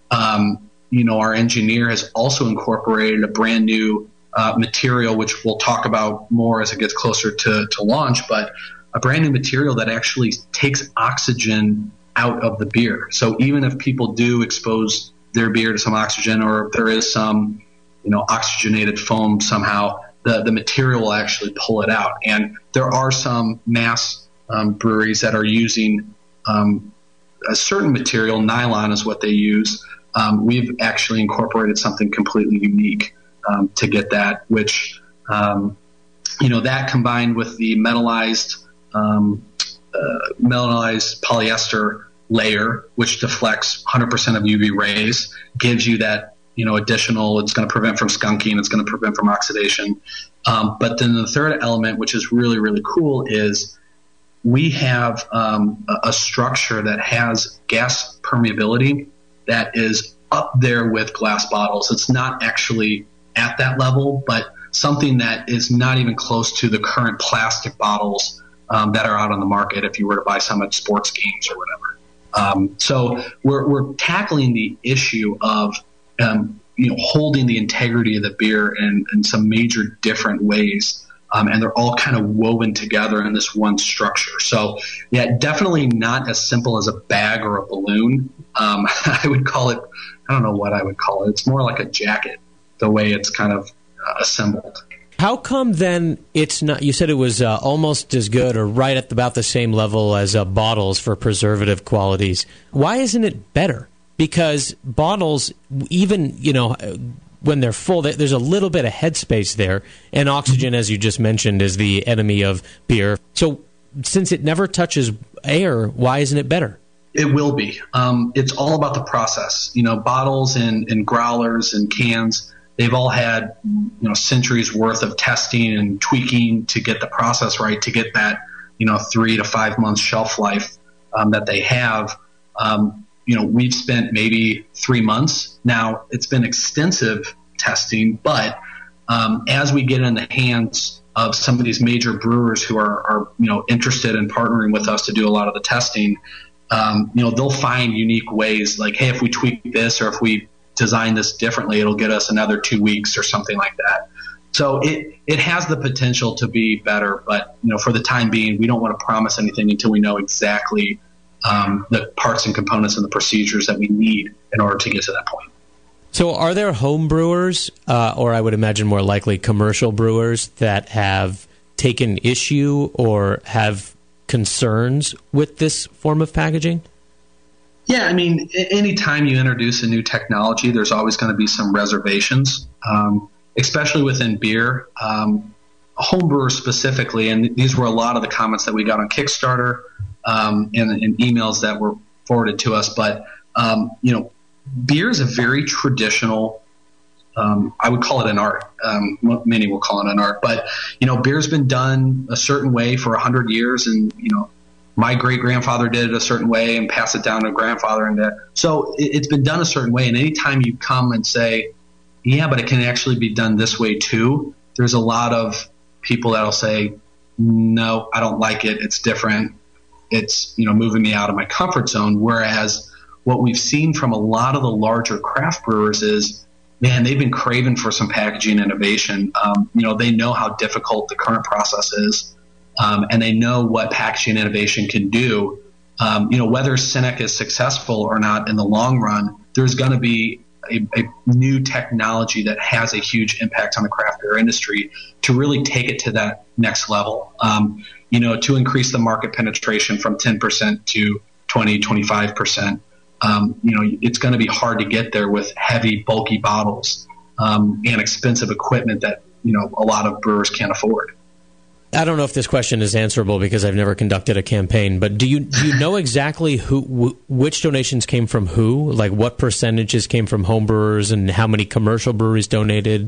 Um, you know, our engineer has also incorporated a brand new uh, material, which we'll talk about more as it gets closer to, to launch, but a brand new material that actually takes oxygen out of the beer. So even if people do expose their beer to some oxygen, or if there is some, you know, oxygenated foam somehow, the, the material will actually pull it out. And there are some mass um, breweries that are using um, a certain material, nylon is what they use. Um, we've actually incorporated something completely unique um, to get that, which, um, you know, that combined with the metallized um, uh, metallized polyester layer, which deflects one hundred percent of U V rays, gives you that, you know, additional, it's going to prevent from skunking, it's going to prevent from oxidation. Um, but then the third element, which is really, really cool, is we have um, a, a structure that has gas permeability that is up there with glass bottles. It's not actually at that level, but something that is not even close to the current plastic bottles um, that are out on the market if you were to buy some at sports games or whatever. Um, so we're, we're tackling the issue of um, you know, holding the integrity of the beer in, in some major different ways. Um, and they're all kind of woven together in this one structure. So, yeah, definitely not as simple as a bag or a balloon. Um, I would call it, I don't know what I would call it. It's more like a jacket, the way it's kind of uh, assembled. How come then it's not, you said it was uh, almost as good or right at about the same level as uh, bottles for preservative qualities. Why isn't it better? Because bottles, even, you know, when they're full, there's a little bit of headspace there, and oxygen, as you just mentioned, is the enemy of beer. So since it never touches air, why isn't it better? It will be. Um, it's all about the process. You know, bottles and, and growlers and cans, they've all had, you know, centuries worth of testing and tweaking to get the process right, to get that, you know, three to five months shelf life um, that they have. Um, you know, we've spent maybe three months. Now, it's been extensive testing, but um, as we get in the hands of some of these major brewers who are, are, you know, interested in partnering with us to do a lot of the testing, um, you know, they'll find unique ways like, hey, if we tweak this or if we design this differently, it'll get us another two weeks or something like that. So it, it has the potential to be better, but, you know, for the time being, we don't want to promise anything until we know exactly Um, the parts and components and the procedures that we need in order to get to that point. So are there home brewers, uh, or I would imagine more likely commercial brewers, that have taken issue or have concerns with this form of packaging? Yeah, I mean, anytime you introduce a new technology, there's always going to be some reservations, um, especially within beer. Um, home brewers specifically, and these were a lot of the comments that we got on Kickstarter, Um, and, and emails that were forwarded to us. But, um, you know, beer is a very traditional, um, I would call it an art. Um, many will call it an art. But, you know, beer's been done a certain way for one hundred years. And, you know, my great-grandfather did it a certain way and passed it down to grandfather. And that. So it, it's been done a certain way. And anytime you come and say, yeah, but it can actually be done this way too, there's a lot of people that will say, no, I don't like it. It's different. It's, you know, moving me out of my comfort zone. Whereas what we've seen from a lot of the larger craft brewers is, man, they've been craving for some packaging innovation. Um, you know, they know how difficult the current process is, um, and they know what packaging innovation can do. Um, you know, whether Seneca is successful or not in the long run, there's going to be a, a new technology that has a huge impact on the craft beer industry to really take it to that next level. Um, you know, to increase the market penetration from ten percent to twenty, twenty-five percent. Um, you know, it's going to be hard to get there with heavy, bulky bottles um, and expensive equipment that, you know, a lot of brewers can't afford. I don't know if this question is answerable because I've never conducted a campaign, but do you do you know exactly who w- which donations came from who? Like what percentages came from home brewers and how many commercial breweries donated?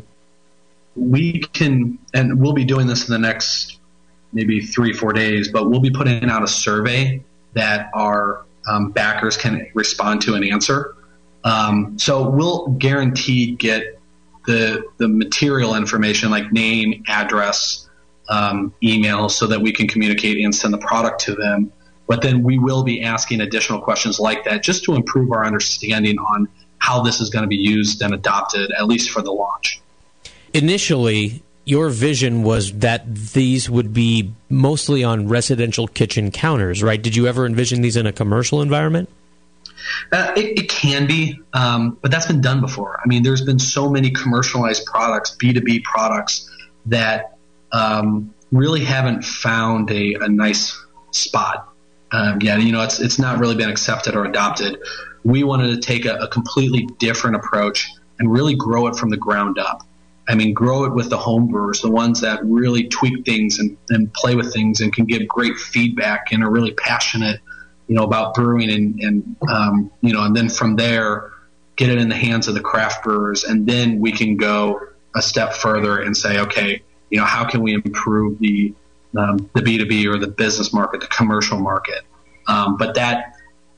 We can, and we'll be doing this in the next maybe three, four days, but we'll be putting out a survey that our um, backers can respond to and answer. Um, so we'll guaranteed get the the material information like name, address, um, email so that we can communicate and send the product to them. But then we will be asking additional questions like that just to improve our understanding on how this is going to be used and adopted, at least for the launch. Initially, your vision was that these would be mostly on residential kitchen counters, right? Did you ever envision these in a commercial environment? Uh, it, it can be, um, but that's been done before. I mean, there's been so many commercialized products, B two B products, that um, really haven't found a, a nice spot um, yet. You know, it's it's not really been accepted or adopted. We wanted to take a, a completely different approach and really grow it from the ground up. I mean, grow it with the home brewers, the ones that really tweak things and, and play with things and can give great feedback and are really passionate, you know, about brewing, and, and um, you know, and then from there, get it in the hands of the craft brewers, and then we can go a step further and say, okay, you know, how can we improve the um, the B two B or the business market, the commercial market? Um, but that,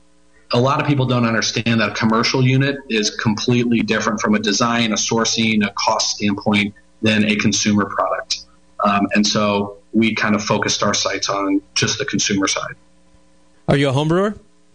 a lot of people don't understand that a commercial unit is completely different from a design, a sourcing, a cost standpoint than a consumer product. Um, and so we kind of focused our sights on just the consumer side. Are you a home brewer?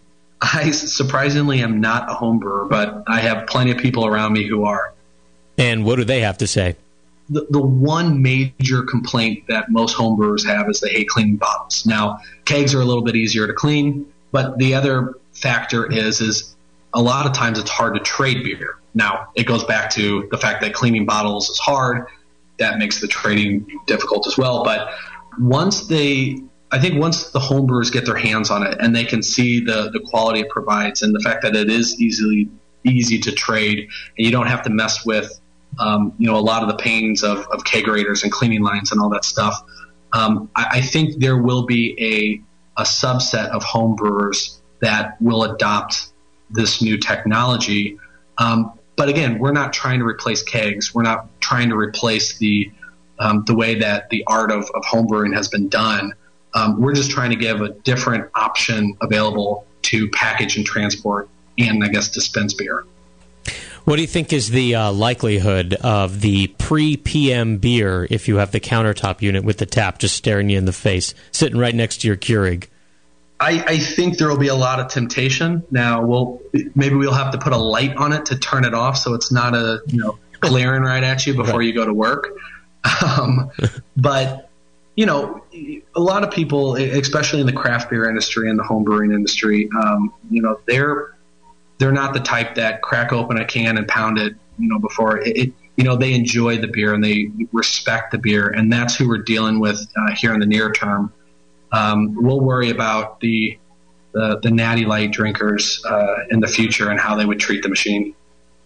I surprisingly am not a home brewer, but I have plenty of people around me who are. And what do they have to say? The, the one major complaint that most home brewers have is they hate cleaning bottles. Now, kegs are a little bit easier to clean, but the other factor is is a lot of times it's hard to trade beer. Now, it goes back to the fact that cleaning bottles is hard. That makes the trading difficult as well. But once they, I think once the home brewers get their hands on it and they can see the, the quality it provides and the fact that it is easily easy to trade and you don't have to mess with, um, you know, a lot of the pains of, of kegerators and cleaning lines and all that stuff, um, I, I think there will be a, a subset of home brewers that will adopt this new technology. Um, but again, we're not trying to replace kegs. We're not trying to replace the um, the way that the art of, of homebrewing has been done. Um, we're just trying to give a different option available to package and transport and, I guess, dispense beer. What do you think is the uh, likelihood of the pre-P M beer if you have the countertop unit with the tap just staring you in the face, sitting right next to your Keurig? I, I think there will be a lot of temptation. Now, we'll maybe we'll have to put a light on it to turn it off, so it's not a you know glaring right at you before right. you go to work. Um, but you know, a lot of people, especially in the craft beer industry and the home brewing industry, um, you know, they're they're not the type that crack open a can and pound it, you know, before it. it you know, they enjoy the beer and they respect the beer, and that's who we're dealing with uh, here in the near term. Um, we'll worry about the, the the natty light drinkers uh, in the future and how they would treat the machine.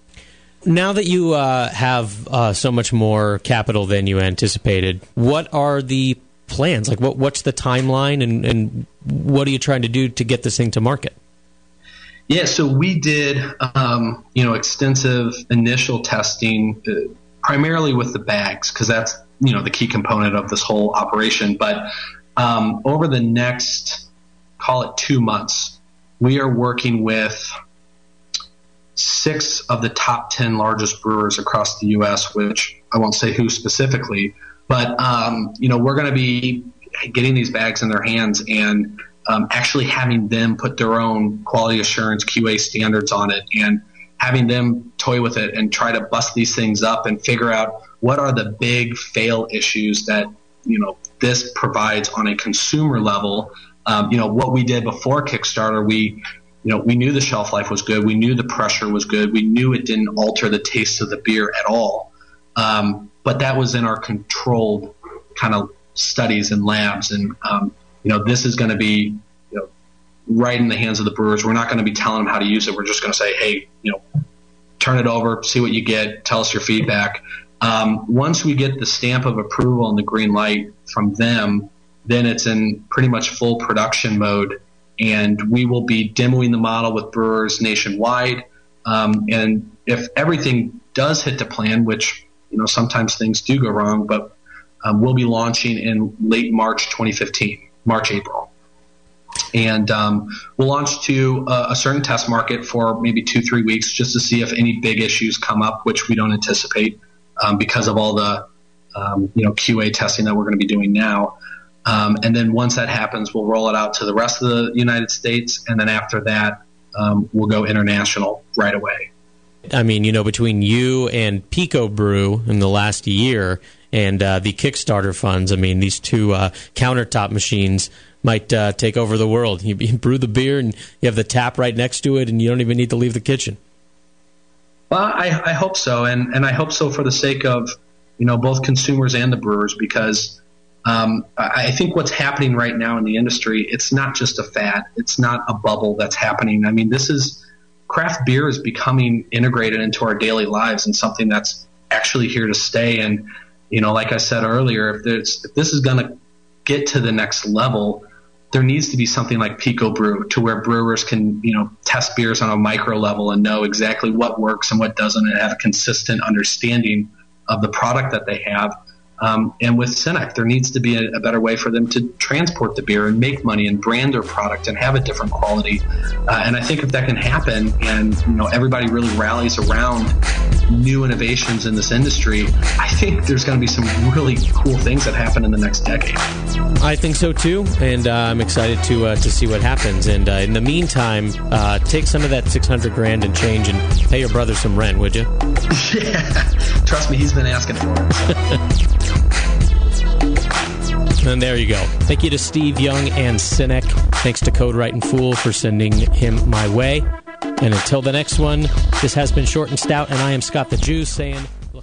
Now that you uh, have uh, so much more capital than you anticipated, what are the plans? Like, what what's the timeline, and, and what are you trying to do to get this thing to market? Yeah, so we did um, you know extensive initial testing, uh, primarily with the bags, because that's you know the key component of this whole operation, but. Um, over the next, call it two months, we are working with six of the top ten largest brewers across the U S, which I won't say who specifically, but, um, you know, we're going to be getting these bags in their hands and um, actually having them put their own quality assurance Q A standards on it and having them toy with it and try to bust these things up and figure out what are the big fail issues that, you know, this provides on a consumer level. Um, you know, what we did before Kickstarter, we, you know, we knew the shelf life was good. We knew the pressure was good. We knew it didn't alter the taste of the beer at all. Um, but that was in our controlled kind of studies and labs. And, um, you know, this is going to be, you know, right in the hands of the brewers. We're not going to be telling them how to use it. We're just going to say, hey, you know, turn it over, see what you get, tell us your feedback. Um, once we get the stamp of approval and the green light from them, then it's in pretty much full production mode, and we will be demoing the model with brewers nationwide. Um, and if everything does hit the plan, which you know sometimes things do go wrong, but um, we'll be launching in late March twenty fifteen, March, April. And um, we'll launch to a, a certain test market for maybe two, three weeks just to see if any big issues come up, which we don't anticipate. Um, because of all the um, you know, Q A testing that we're going to be doing now. Um, and then once that happens, we'll roll it out to the rest of the United States. And then after that, um, we'll go international right away. I mean, you know, between you and Pico Brew in the last year and uh, the Kickstarter funds, I mean, these two uh, countertop machines might uh, take over the world. You, you brew the beer and you have the tap right next to it, and you don't even need to leave the kitchen. Well, I, I hope so, and, and I hope so for the sake of, you know, both consumers and the brewers, because um, I think what's happening right now in the industry, it's not just a fad. It's not a bubble that's happening. I mean, this is craft beer is becoming integrated into our daily lives and something that's actually here to stay. And, you know, like I said earlier, if, there's, if this is going to get to the next level, there needs to be something like Pico Brew, to where brewers can, you know, test beers on a micro level and know exactly what works and what doesn't, and have a consistent understanding of the product that they have. Um, and with Senec, there needs to be a, a better way for them to transport the beer and make money and brand their product and have a different quality. Uh, and I think if that can happen, and, you know, everybody really rallies around new innovations in this industry, I think there's going to be some really cool things that happen in the next decade. I think so too, and uh, I'm excited to uh, to see what happens. And uh, in the meantime, uh, take some of that six hundred grand and change and pay your brother some rent, would you? Yeah, trust me, he's been asking for it. And there you go. Thank you to Steve Young and Senec. Thanks to Code Right and Fool for sending him my way. And until the next one, this has been Short and Stout, and I am Scott the Jew saying...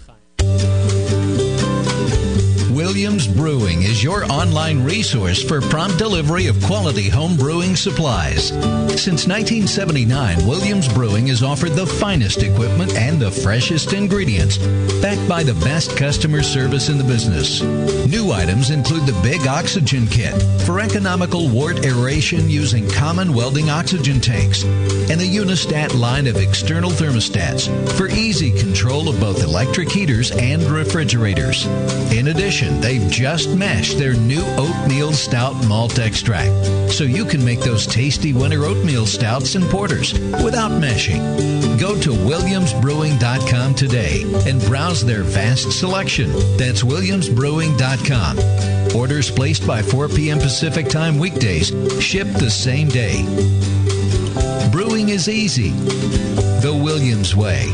Williams Brewing is your online resource for prompt delivery of quality home brewing supplies. Since nineteen seventy-nine, Williams Brewing has offered the finest equipment and the freshest ingredients, backed by the best customer service in the business. New items include the Big Oxygen Kit for economical wort aeration using common welding oxygen tanks, and the Unistat line of external thermostats for easy control of both electric heaters and refrigerators. In addition, they've just mashed their new oatmeal stout malt extract, so you can make those tasty winter oatmeal stouts and porters without mashing. Go to williams brewing dot com today and browse their vast selection. That's williams brewing dot com. Orders placed by four p.m. Pacific Time weekdays ship the same day. Brewing is easy. The Williams way.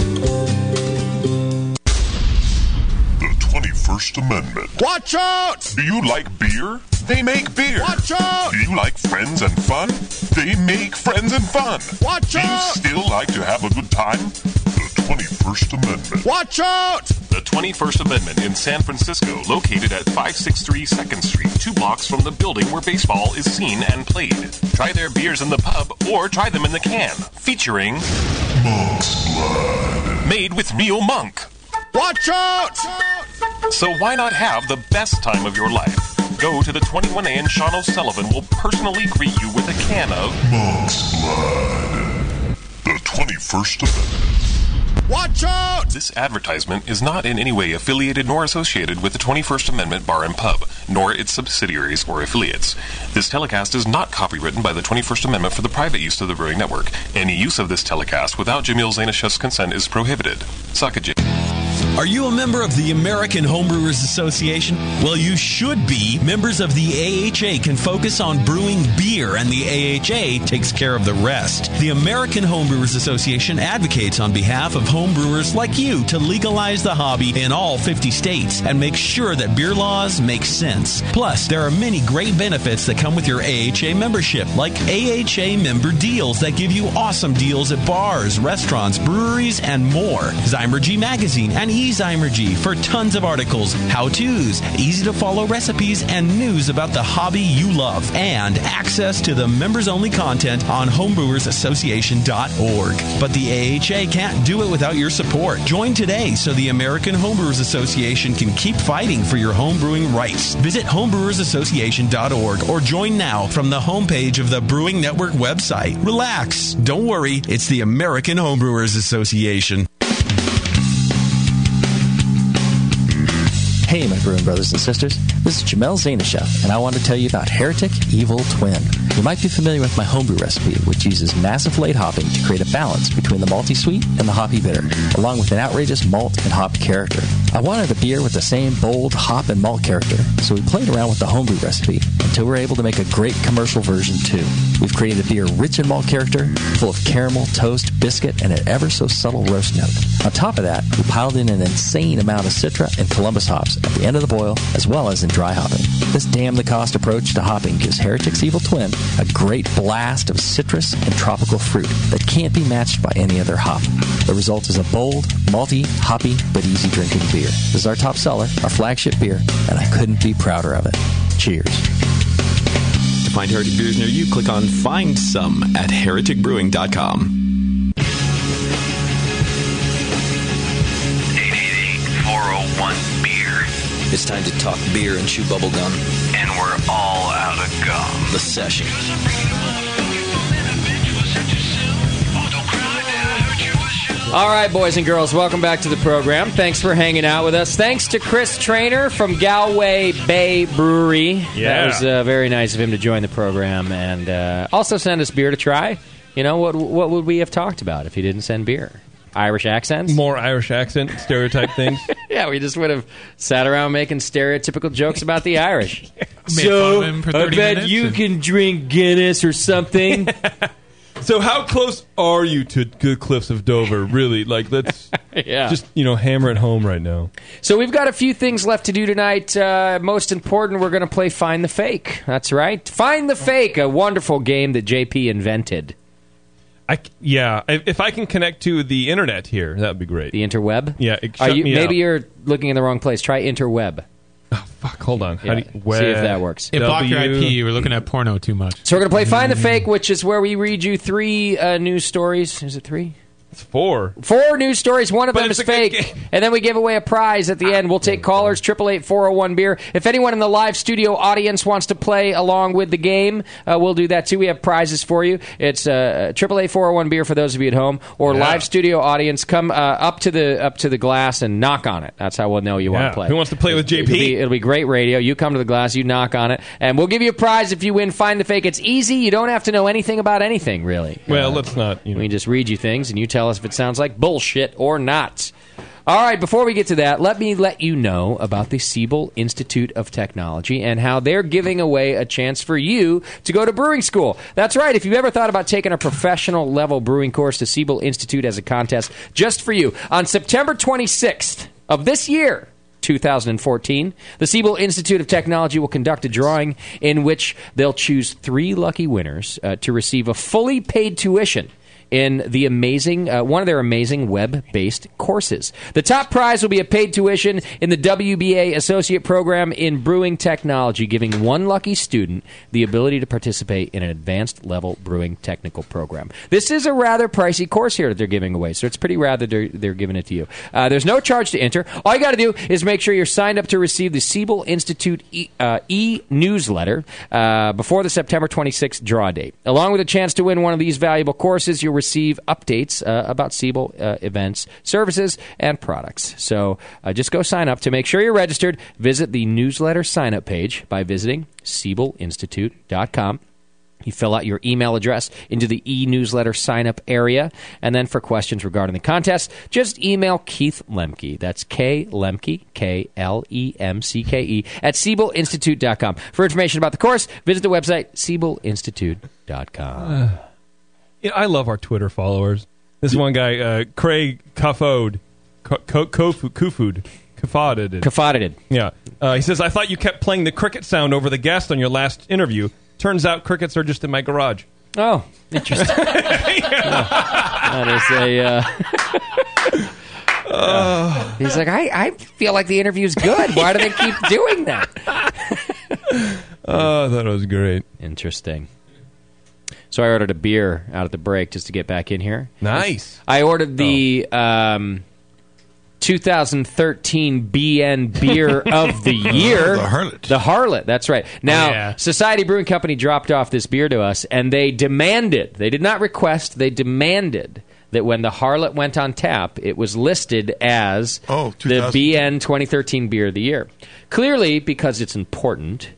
First Amendment. Watch out! Do you like beer? They make beer. Watch out! Do you like friends and fun? They make friends and fun. Watch out! Do you still like to have a good time? The twenty-first Amendment. Watch out! The twenty-first Amendment in San Francisco, located at five sixty-three second Street, two blocks from the building where baseball is seen and played. Try their beers in the pub or try them in the can, featuring Monk's Blood. Made with real monk. Watch out! So why not have the best time of your life? Go to the twenty-one A and Sean O'Sullivan will personally greet you with a can of Monk's Blood. The twenty-first Amendment. Watch out! This advertisement is not in any way affiliated nor associated with the twenty-first Amendment Bar and Pub, nor its subsidiaries or affiliates. This telecast is not copywritten by the twenty-first Amendment for the private use of the Brewing Network. Any use of this telecast without Jamil Zainashev's consent is prohibited. Suck a J. Are you a member of the American Homebrewers Association? Well, you should be. Members of the A H A can focus on brewing beer, and the A H A takes care of the rest. The American Homebrewers Association advocates on behalf of homebrewers like you to legalize the hobby in all fifty states and make sure that beer laws make sense. Plus, there are many great benefits that come with your A H A membership, like A H A member deals that give you awesome deals at bars, restaurants, breweries, and more. Zymergy Magazine and eZymergy for tons of articles, how-tos, easy-to-follow recipes, and news about the hobby you love, and access to the members-only content on homebrewers association dot org. But the A H A can't do it without your support. Join today so the American Homebrewers Association can keep fighting for your homebrewing rights. Visit homebrewers association dot org or join now from the homepage of the Brewing Network website. Relax. Don't worry. It's the American Homebrewers Association. Hey, my brewing brothers and sisters. This is Jamel Zainashev, and I want to tell you about Heretic Evil Twin. You might be familiar with my homebrew recipe, which uses massive late hopping to create a balance between the malty sweet and the hoppy bitter, along with an outrageous malt and hop character. I wanted a beer with the same bold hop and malt character, so we played around with the homebrew recipe until we were able to make a great commercial version too. We've created a beer rich in malt character, full of caramel, toast, biscuit, and an ever so subtle roast note. On top of that, we piled in an insane amount of Citra and Columbus hops at the end of the boil, as well as in dry hopping. This damn-the-cost approach to hopping gives Heretic's Evil Twin a great blast of citrus and tropical fruit that can't be matched by any other hop. The result is a bold, malty, hoppy, but easy-drinking beer. This is our top seller, our flagship beer, and I couldn't be prouder of it. Cheers. To find Heretic beers near you, click on Find Some at heretic brewing dot com. eight eight eight, four oh one, beer. It's time to talk beer and chew bubble gum. And we're all out of gum. The Session. All right, boys and girls, welcome back to the program. Thanks for hanging out with us. Thanks to Chris Trainer from Galway Bay Brewery. Yeah. That was uh, very nice of him to join the program and uh, also send us beer to try. You know, what what would we have talked about if he didn't send beer? Irish accents? More Irish accent, stereotype things. Yeah, we just would have sat around making stereotypical jokes about the Irish. Made fun of him for I thirty bet minutes you and- can drink Guinness or something. So how close are you to Good Cliffs of Dover? Really? Like, let's Yeah. just, you know, hammer it home right now. So we've got a few things left to do tonight. Uh, most important, we're going to play Find the Fake. That's right. Find the Fake, a wonderful game that J P invented. I, yeah, if if I can connect to the internet here, that would be great. The interweb? Yeah, it Are shut you, me maybe out. you're looking in the wrong place. Try interweb. Fuck, hold on. How Yeah, do you, see if that works. It blocked your I W- P. You were looking at porno too much. So we're going to play Find the Fake, which is where we read you three uh, news stories. Is it three? It's four. Four news stories. One of But them it's is a good fake. And then we give away a prize at the end. We'll take callers, eight eight eight, four oh one, beer. If anyone in the live studio audience wants to play along with the game, uh, we'll do that too. We have prizes for you. It's uh, eight eight eight, four oh one, beer for those of you at home. Or Yeah. live studio audience, come uh, up to the up to the glass and knock on it. That's how we'll know you want Yeah. to play. Who wants to play with J P? It'll be, it'll be great radio. You come to the glass, you knock on it, and we'll give you a prize if you win Find the Fake. It's easy. You don't have to know anything about anything, really. Well, Uh, let's not. You know. we just read you things, and you tell us if it sounds like bullshit or not. All right, before we get to that, let me let you know about the Siebel Institute of Technology and how they're giving away a chance for you to go to brewing school. That's right. If you've ever thought about taking a professional level brewing course, the Siebel Institute has a contest just for you. On September twenty-sixth of this year, two thousand fourteen, the Siebel Institute of Technology will conduct a drawing in which they'll choose three lucky winners uh, to receive a fully paid tuition in the amazing, uh, one of their amazing web-based courses. The top prize will be a paid tuition in the W B A Associate Program in Brewing Technology, giving one lucky student the ability to participate in an advanced level brewing technical program. This is a rather pricey course here that they're giving away, so it's pretty rad that they're, they're giving it to you. Uh, there's no charge to enter. All you got to do is make sure you're signed up to receive the Siebel Institute e, uh, e-newsletter uh, before the September twenty-sixth draw date. Along with a chance to win one of these valuable courses, you'll receive updates uh, about Siebel uh, events, services, and products. So uh, just go sign up. To make sure you're registered, visit the newsletter sign-up page by visiting siebel institute dot com. You fill out your email address into the e-newsletter sign-up area, and then for questions regarding the contest, just email Keith Lemke. That's K. Lemke, K L E M C K E, at siebel institute dot com. For information about the course, visit the website siebel institute dot com. Yeah, I love our Twitter followers. This one guy, uh, Craig Kufod, Kufud, Kufadid. Kufadid. Yeah. Uh, he says, I thought you kept playing the cricket sound over the guest on your last interview. Turns out crickets are just in my garage. Oh, interesting. Yeah. That is a... Uh... Uh, he's like, I, I feel like the interview's good. Why do they keep doing that? Oh, I thought it was great. Interesting. So I ordered a beer out at the break just to get back in here. Nice. I ordered the oh. um, two thousand thirteen B N Beer of the Year. The Harlot. The Harlot, that's right. Now, oh, yeah. Society Brewing Company dropped off this beer to us, and they demanded, they did not request, they demanded that when the Harlot went on tap, it was listed as oh, the B N twenty thirteen Beer of the Year. Clearly, because it's important,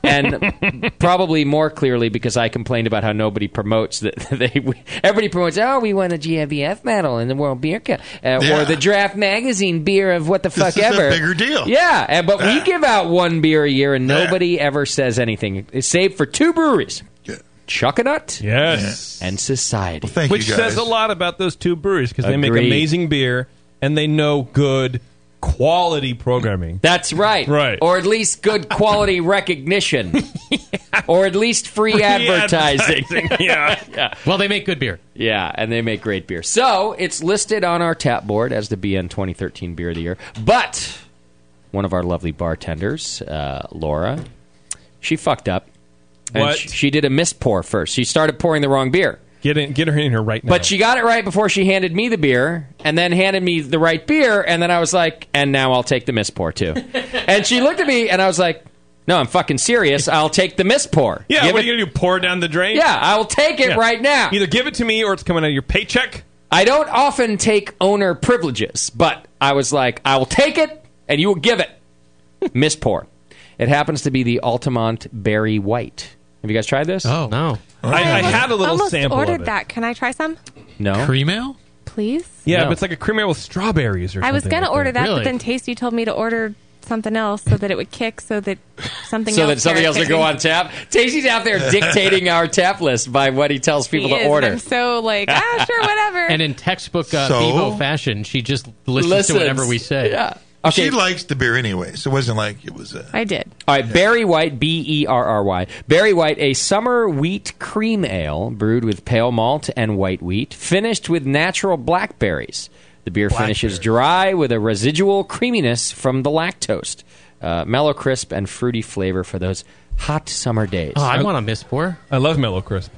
and probably more clearly because I complained about how nobody promotes that. They everybody promotes. Oh, we won a G M B F medal in the World Beer Cup, uh, Yeah. or the Draft Magazine beer of what the This fuck is a ever. bigger deal. Yeah, and, but we give out one beer a year, and nobody ever says anything. It's saved for two breweries. Chuckanut, yes, and Society. Which says a lot about those two breweries because they make Agreed. amazing beer and they know good quality programming. That's right. Right. Or at least good quality recognition. Or at least free, Free advertising. advertising, yeah. yeah. Well, they make good beer. Yeah, and they make great beer. So it's listed on our tap board as the B N twenty thirteen Beer of the Year. But one of our lovely bartenders, uh, Laura, she fucked up. And What? She, she did a miss pour first. She started pouring the wrong beer. Get in, get her in here right now. But she got it right before she handed me the beer, and then handed me the right beer, and then I was like, and now I'll take the miss pour too. And she looked at me, and I was like, no, I'm fucking serious. I'll take the miss pour. Yeah, Give what it- are you going to do? Pour it down the drain? Yeah, I will take it Yeah. right now. Either give it to me or it's coming out of your paycheck. I don't often take owner privileges, but I was like, I will take it, and you will give it. Miss pour. It happens to be the Altamont Berry White. Have you guys tried this? Oh no. I, I had a little almost sample ordered of it. that. Can I try some? No. Cream ale? Please? Yeah, No. but it's like a cream ale with strawberries or something. I was going to like order that, Really? but then Tasty told me to order something else so that it would kick, so that something So else that something else would go on tap. Tasty's out there dictating our tap list by what he tells people He to is, order. and I'm so like, ah, sure, whatever. And in textbook uh, So? Bevo fashion, she just listens, Listens. to whatever we say. Yeah. She likes the beer anyway, so it wasn't like it was a. I did. All right, Berry White, B E R R Y. Berry White, a summer wheat cream ale brewed with pale malt and white wheat, finished with natural blackberries. The beer finishes dry with a residual creaminess from the lactose. Uh, mellow, crisp, and fruity flavor for those hot summer days. Oh, I want a miss pour. I love Mellow Crisp.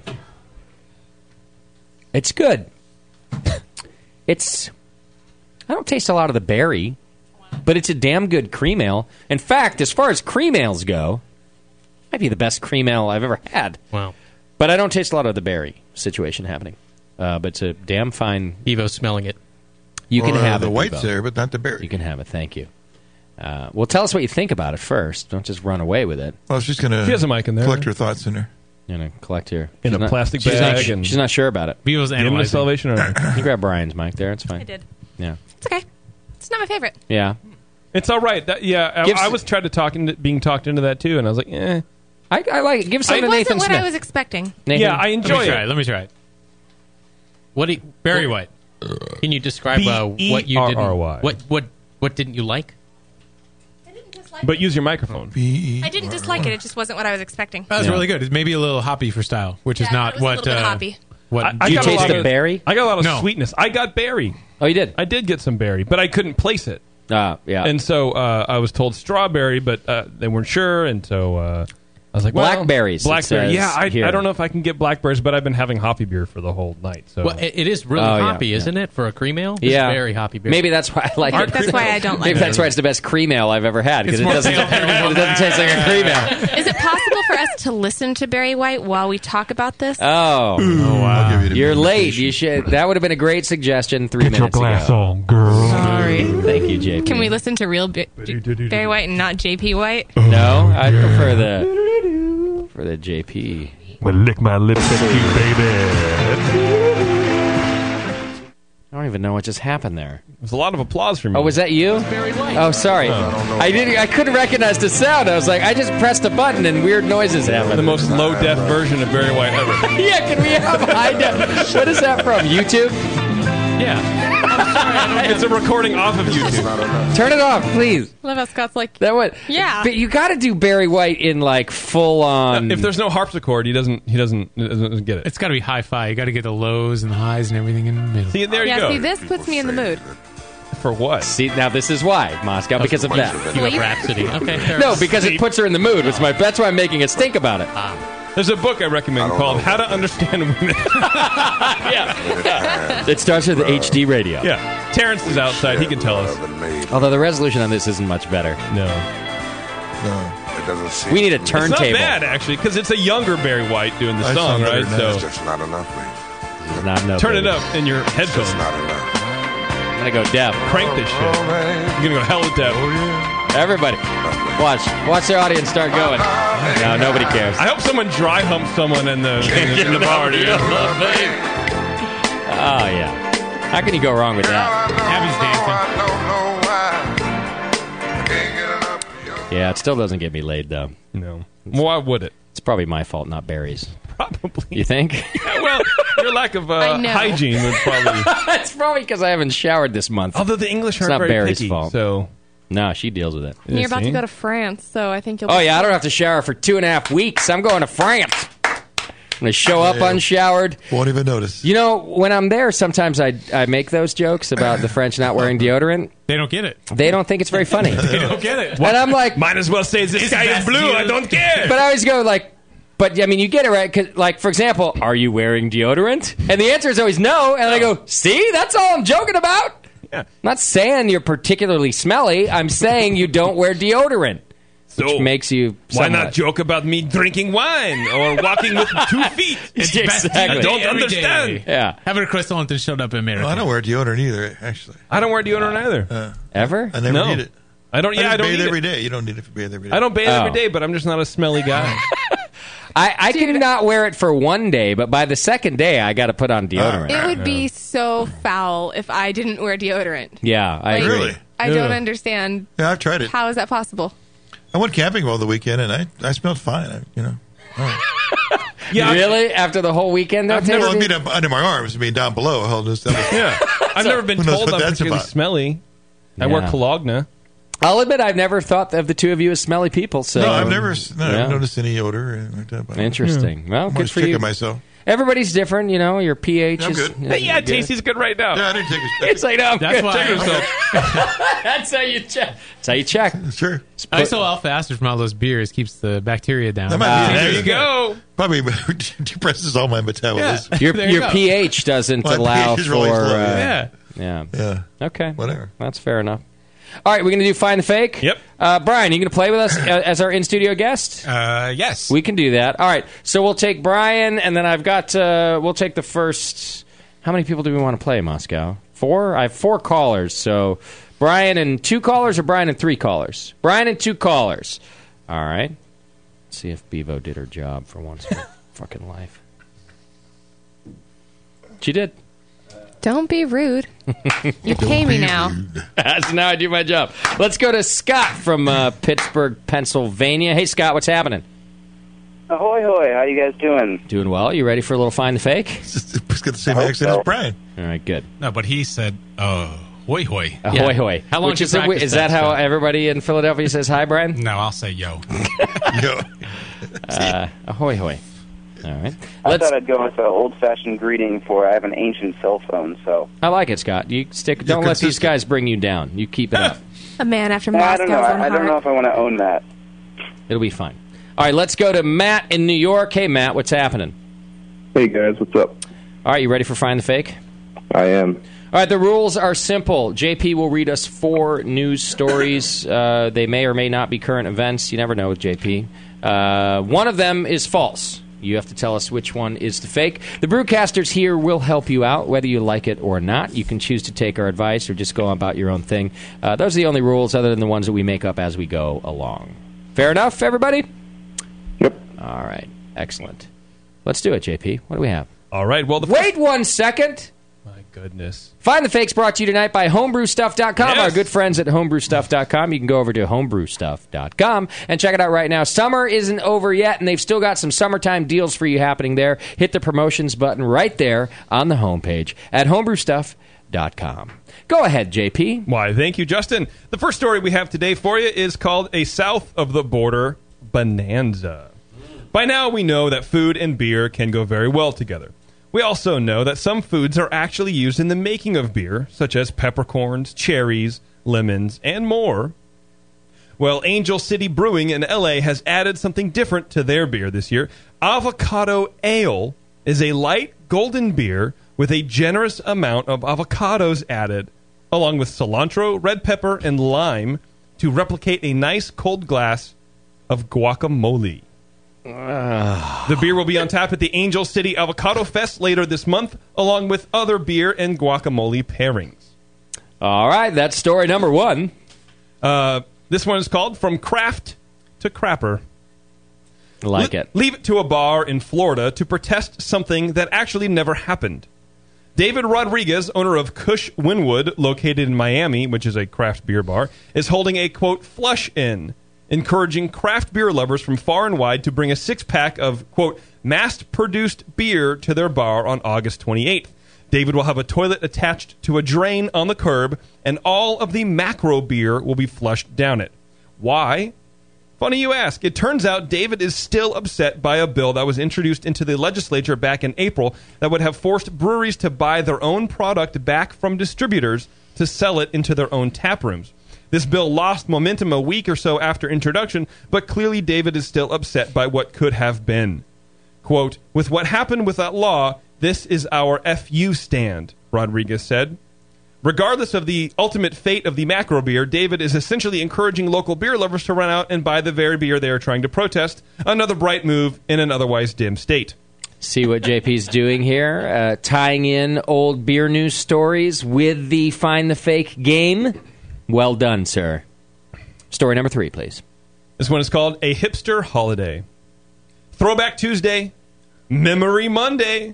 It's good. It's. I don't taste a lot of the berry, but it's a damn good cream ale. In fact, as far as cream ales go, it might be the best cream ale I've ever had. Wow. But I don't taste a lot of the berry situation happening. Uh, but it's a damn fine. Bevo smelling it. You can Well, have the it. white's Bevo. there, but not the berry. You can have it. Thank you. Uh, well, tell us what you think about it first. Don't just run away with it. Well, she's going to She has a mic in there. collect her thoughts in her. You know, collect here In She's a not- plastic she's bag Not, and- she's not sure about it. Bevo's Give him the analyzing. Salvation Army. You grab Brian's mic there. It's fine. I did. Yeah. It's okay. It's not my favorite. Yeah. It's all right. That, yeah, I, Give I s- was tried to talk into, being talked into that too, and I was like, eh. I, I like it. Give some It to wasn't Nathan what Smith. I was expecting. Nathan? Yeah, I Let enjoy me try it. it. Let me try it. What do you, Berry White? Can you describe uh, what you B E R didn't? R Y. What what what didn't you like? But use your microphone. I didn't dislike it. It just wasn't what I was expecting. That was Yeah. really good. It's maybe a little hoppy for style, which is Yeah, not it was a what. little bit uh, hoppy. What I, I Did you got a taste lot the of, berry? I got a lot of No. sweetness. I got berry. Oh, you did? I did get some berry, but I couldn't place it. Uh, yeah. And so uh, I was told strawberry, but uh, they weren't sure, and so uh, I was like, well, Blackberries, it Blackberry. says Yeah, I, here. I don't know if I can get blackberries, but I've been having hoppy beer for the whole night. So Well, it, it is really Oh, yeah, hoppy, yeah. isn't it, for a cream ale? It's yeah. very hoppy beer. Maybe that's why I like it. That's why I don't like Maybe it. that's why it's the best cream ale I've ever had, because It's it more doesn't, pale ale. it doesn't taste like a cream ale. Is it possible for us to listen to Barry White while we talk about this? Oh. Oh, wow. I'll give you the You're late. invitation. You should. That would have been a great suggestion three minutes ago. on, girl. Sorry. Thank you, J P. Can we listen to real B- Barry White and not J P White? No, I prefer the for the J P. Well, lick my lips at you, baby. I don't even know what just happened there. There's a lot of applause from you. Oh, was that you? Oh, sorry. I didn't. I couldn't recognize the sound. I was like, I just pressed a button and weird noises happened. the most low def version of Barry White ever? Yeah, can we have high def? What is that from? YouTube? Yeah. It's a recording off of YouTube. Turn it off, please. Love how Scott's like, That what? Yeah. But you got to do Barry White in like full on. If there's no harpsichord, he doesn't. He doesn't, doesn't get it. it's got to be hi-fi. You got to get the lows and the highs and everything in the middle. See, there you yeah, go. see, this puts me in the mood. For what? See, now this is why Moscow because of that. You have Rhapsody. Okay. fair No, enough. because it puts her in the mood. It's my. That's why I'm making us think about it. There's a book I recommend called "How to Understand Women." yeah. It starts with H D radio. Yeah, Terrence is outside. He can tell us. Although the resolution on this isn't much better. No, It doesn't seem We need a it's not turntable. bad actually because it's a younger Barry White doing the I song, sound better right? than that. So It's just not enough, man. It's not no turn it baby. up in your headphones. It's not enough. I'm gonna go deaf. Crank this shit. You're gonna go hell with deaf. Everybody. Watch. Watch the audience start going. No, nobody cares. I hope someone dry humps someone in the, in the, in the bar, dude. Oh, yeah. How can you go wrong with that? Abby's dancing. Yeah, it still doesn't get me laid, though. No. Why would it? It's probably my fault, not Barry's. Probably. You think? Yeah, well, your lack of I uh, know. hygiene would probably... It's probably because I haven't showered this month. Although the English It's aren't not very Barry's picky, fault. so... No, she deals with it. And you're about to go to France, so I think you'll. Oh, be yeah, I don't have to shower for two and a half weeks. I'm going to France. I'm going to show up unshowered. Won't even notice. You know, when I'm there, sometimes I, I make those jokes about the French not wearing deodorant. They don't get it. They don't think it's very funny. They don't get it. And I'm like... Might as well say the sky is blue. I don't care. But I always go like... But, I mean, you get it right. 'Cause, like, for example, are you wearing deodorant? And the answer is always no. And I go, see? That's all I'm joking about. Yeah. I'm not saying you're particularly smelly. I'm saying you don't wear deodorant. So which makes you Why somewhat- not joke about me drinking wine or walking with two feet? It's Exactly. best I don't every understand. day. Yeah. Haven't Crystal until showed up in America. Well, I don't wear deodorant either, actually. I don't wear deodorant either. Uh, Ever? I never No. need it. I don't. Yeah, just I don't bathe need every it. day. You don't need it for bathe every day. I don't bathe Oh. every day, but I'm just not a smelly guy. I, I can not wear it for one day, but by the second day, I got to put on deodorant. It would be so foul if I didn't wear deodorant. Yeah, I Like, agree. Really? I Yeah. don't understand. Yeah, I've tried it. How is that possible? I went camping all the weekend, and I, I smelled fine. I, you know. Yeah, really? After the whole weekend, though, I've never Tasty? been up under my arms. I mean, down below. Hold this. Yeah, I've never been Who knows told what I'm that's particularly about? smelly. I wear Yeah. Cologne. I'll admit I've never thought of the two of you as smelly people. So No, I've never, no, I've Yeah. never noticed any odor or anything like that. But Interesting. Yeah. Well, I'm good always for checking you. myself. Everybody's different, you know. Your pH I'm is. good. you know, Hey, yeah, good. Tasty's good right now. Yeah, I didn't take a It's like no, I'm That's good. why- Check I'm yourself. That's how you check. That's how you check. Sure. Iso alpha acid from all those beers keeps the bacteria down. That might Ah, be There it. you go. Probably depresses all my metabolism. Your There you your go. pH doesn't My allow pH is for. really low, uh, yeah. yeah. Yeah. Okay. Whatever. That's fair enough. All right, we're going to do Find the Fake. Yep. Uh, Brian, you going to play with us uh, as our in-studio guest? Uh, yes. We can do that. All right. So we'll take Brian, and then I've got, uh, we'll take the first. How many people do we want to play, Moscow? Four? I have four callers. So Brian and two callers or Brian and three callers? Brian and two callers. All right. Let's see if Bevo did her job for once in her fucking life. She did. Don't be rude. You pay me now. So now I do my job. Let's go to Scott from uh, Pittsburgh, Pennsylvania. Hey, Scott, what's happening? Ahoy, hoy. How you guys doing? Doing well. You ready for a little Find the Fake? He's got the same accent as Brian. All right, good. No, but he said, uh, hoy hoy. Ahoy, hoy. How long Which did you is, it, practice is that that, how Scott? everybody in Philadelphia says hi, Brian? No, I'll say yo. Yo. Uh, ahoy, hoy. All right. I Let's. thought I'd go with an old-fashioned greeting for I have an ancient cell phone, so... I like it, Scott. You stick. Don't let these consistent. guys bring you down. You keep it up. A man after I Moscow's don't know. own I, I don't know heart. if I want to own that. It'll be fine. All right. Let's go to Matt in New York. Hey, Matt, what's happening? Hey, guys. What's up? All right. You ready for Find the Fake? I am. All right, the rules are simple. J P will read us four news stories. Uh, they may or may not be current events. You never know with J P. Uh, one of them is false. You have to tell us which one is the fake. The Brewcasters here will help you out, whether you like it or not. You can choose to take our advice or just go about your own thing. Uh, those are the only rules other than the ones that we make up as we go along. Fair enough, everybody? Yep. All right, excellent. Let's do it, J P. What do we have? All right. Well, the Wait one second. My goodness. Find the Fakes brought to you tonight by homebrew stuff dot com. Yes. Our good friends at homebrew stuff dot com. You can go over to homebrew stuff dot com and check it out right now. Summer isn't over yet, and they've still got some summertime deals for you happening there. Hit the promotions button right there on the homepage at homebrew stuff dot com. Go ahead, J P. Why, thank you, Justin. The first story we have today for you is called A South of the Border Bonanza. By now, we know that food and beer can go very well together. We also know that some foods are actually used in the making of beer, such as peppercorns, cherries, lemons, and more. Well, Angel City Brewing in L A has added something different to their beer this year. Avocado Ale is a light golden beer with a generous amount of avocados added, along with cilantro, red pepper, and lime to replicate a nice cold glass of guacamole. The beer will be on tap at the Angel City Avocado Fest later this month, along with other beer and guacamole pairings. All right, that's story number one. Uh, This one is called From Craft to Crapper. Like Le- it. Leave it to a bar in Florida to protest something that actually never happened. David Rodriguez, owner of Kush Winwood, located in Miami, which is a craft beer bar, is holding a, quote, flush-in, encouraging craft beer lovers from far and wide to bring a six-pack of, quote, mass-produced beer to their bar on August twenty-eighth. David will have a toilet attached to a drain on the curb, and all of the macro beer will be flushed down it. Why? Funny you ask. It turns out David is still upset by a bill that was introduced into the legislature back in April that would have forced breweries to buy their own product back from distributors to sell it into their own tap rooms. This bill lost momentum a week or so after introduction, but clearly David is still upset by what could have been. Quote, with what happened with that law, this is our F U stand, Rodriguez said. Regardless of the ultimate fate of the macro beer, David is essentially encouraging local beer lovers to run out and buy the very beer they are trying to protest, another bright move in an otherwise dim state. See what J P's doing here? Uh, tying in old beer news stories with the Find the Fake game. Well done, sir. Story number three, please. This one is called A Hipster Holiday. Throwback Tuesday, Memory Monday,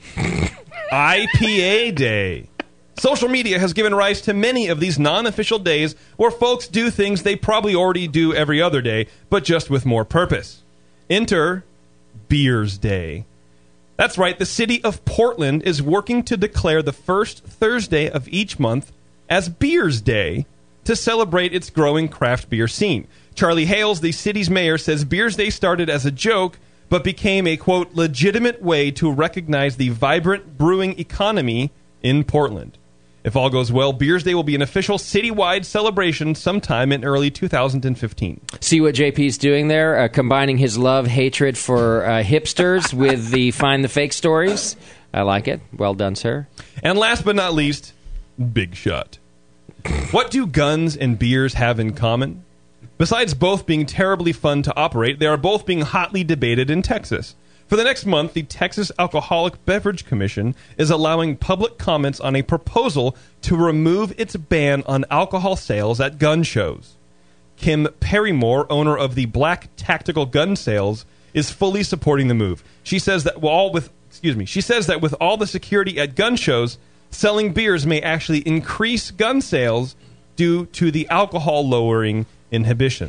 I P A Day. Social media has given rise to many of these non-official days where folks do things they probably already do every other day, but just with more purpose. Enter Beers Day. That's right, the city of Portland is working to declare the first Thursday of each month as Beers Day to celebrate its growing craft beer scene. Charlie Hales, the city's mayor, says Beers Day started as a joke, but became a, quote, legitimate way to recognize the vibrant brewing economy in Portland. If all goes well, Beers Day will be an official citywide celebration sometime in early two thousand fifteen. See what J P's doing there? Uh, combining his love, hatred for uh, hipsters with the Find the Fake stories. I like it. Well done, sir. And last but not least, Big Shot. What do guns and beers have in common? Besides both being terribly fun to operate, they are both being hotly debated in Texas. For the next month, the Texas Alcoholic Beverage Commission is allowing public comments on a proposal to remove its ban on alcohol sales at gun shows. Kim Perrymore, owner of the Black Tactical Gun Sales, is fully supporting the move. She says that all with excuse me, she says that with all the security at gun shows, selling beers may actually increase gun sales due to the alcohol lowering inhibition.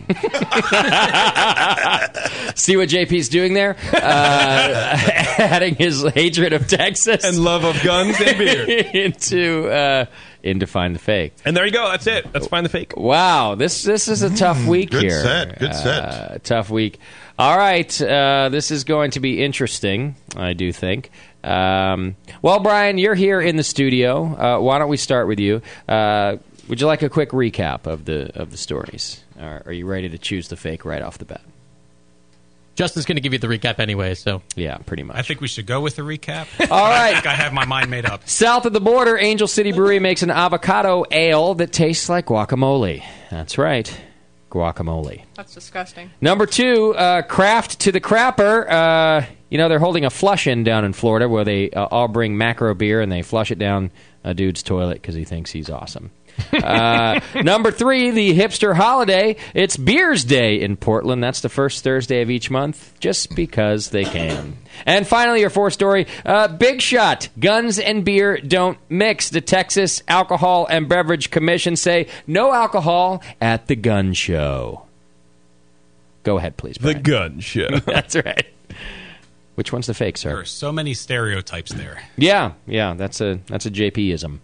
See what J P's doing there? Uh, adding his hatred of Texas and love of guns and beer into uh, into Find the Fake. And there you go. That's it. That's Find the Fake. Wow, this this is a tough week good here. set. Good set. Uh, tough week. All right, uh, this is going to be interesting, I do think. Um, well, Brian, you're here in the studio. Uh, why don't we start with you? Uh, would you like a quick recap of the of the stories? Or are you ready to choose the fake right off the bat? Justin's going to give you the recap anyway, so. Yeah, pretty much. I think we should go with the recap. All right. I think I have my mind made up. South of the border, Angel City Brewery makes an avocado ale that tastes like guacamole. That's right. Guacamole. That's disgusting. Number two, uh, Craft to the Crapper. Uh, you know, they're holding a flush-in down in Florida where they uh, all bring macro beer and they flush it down a dude's toilet because he thinks he's awesome. uh, number three, the hipster holiday. It's Beers Day in Portland. That's the first Thursday of each month, just because they can. And finally, your fourth story, uh, Big Shot. Guns and beer don't mix. The Texas Alcohol and Beverage Commission say no alcohol at the gun show. Go ahead, please, Brian. The gun show. That's right. Which one's the fake, sir? There are so many stereotypes there. Yeah, yeah, that's a that's a J P-ism.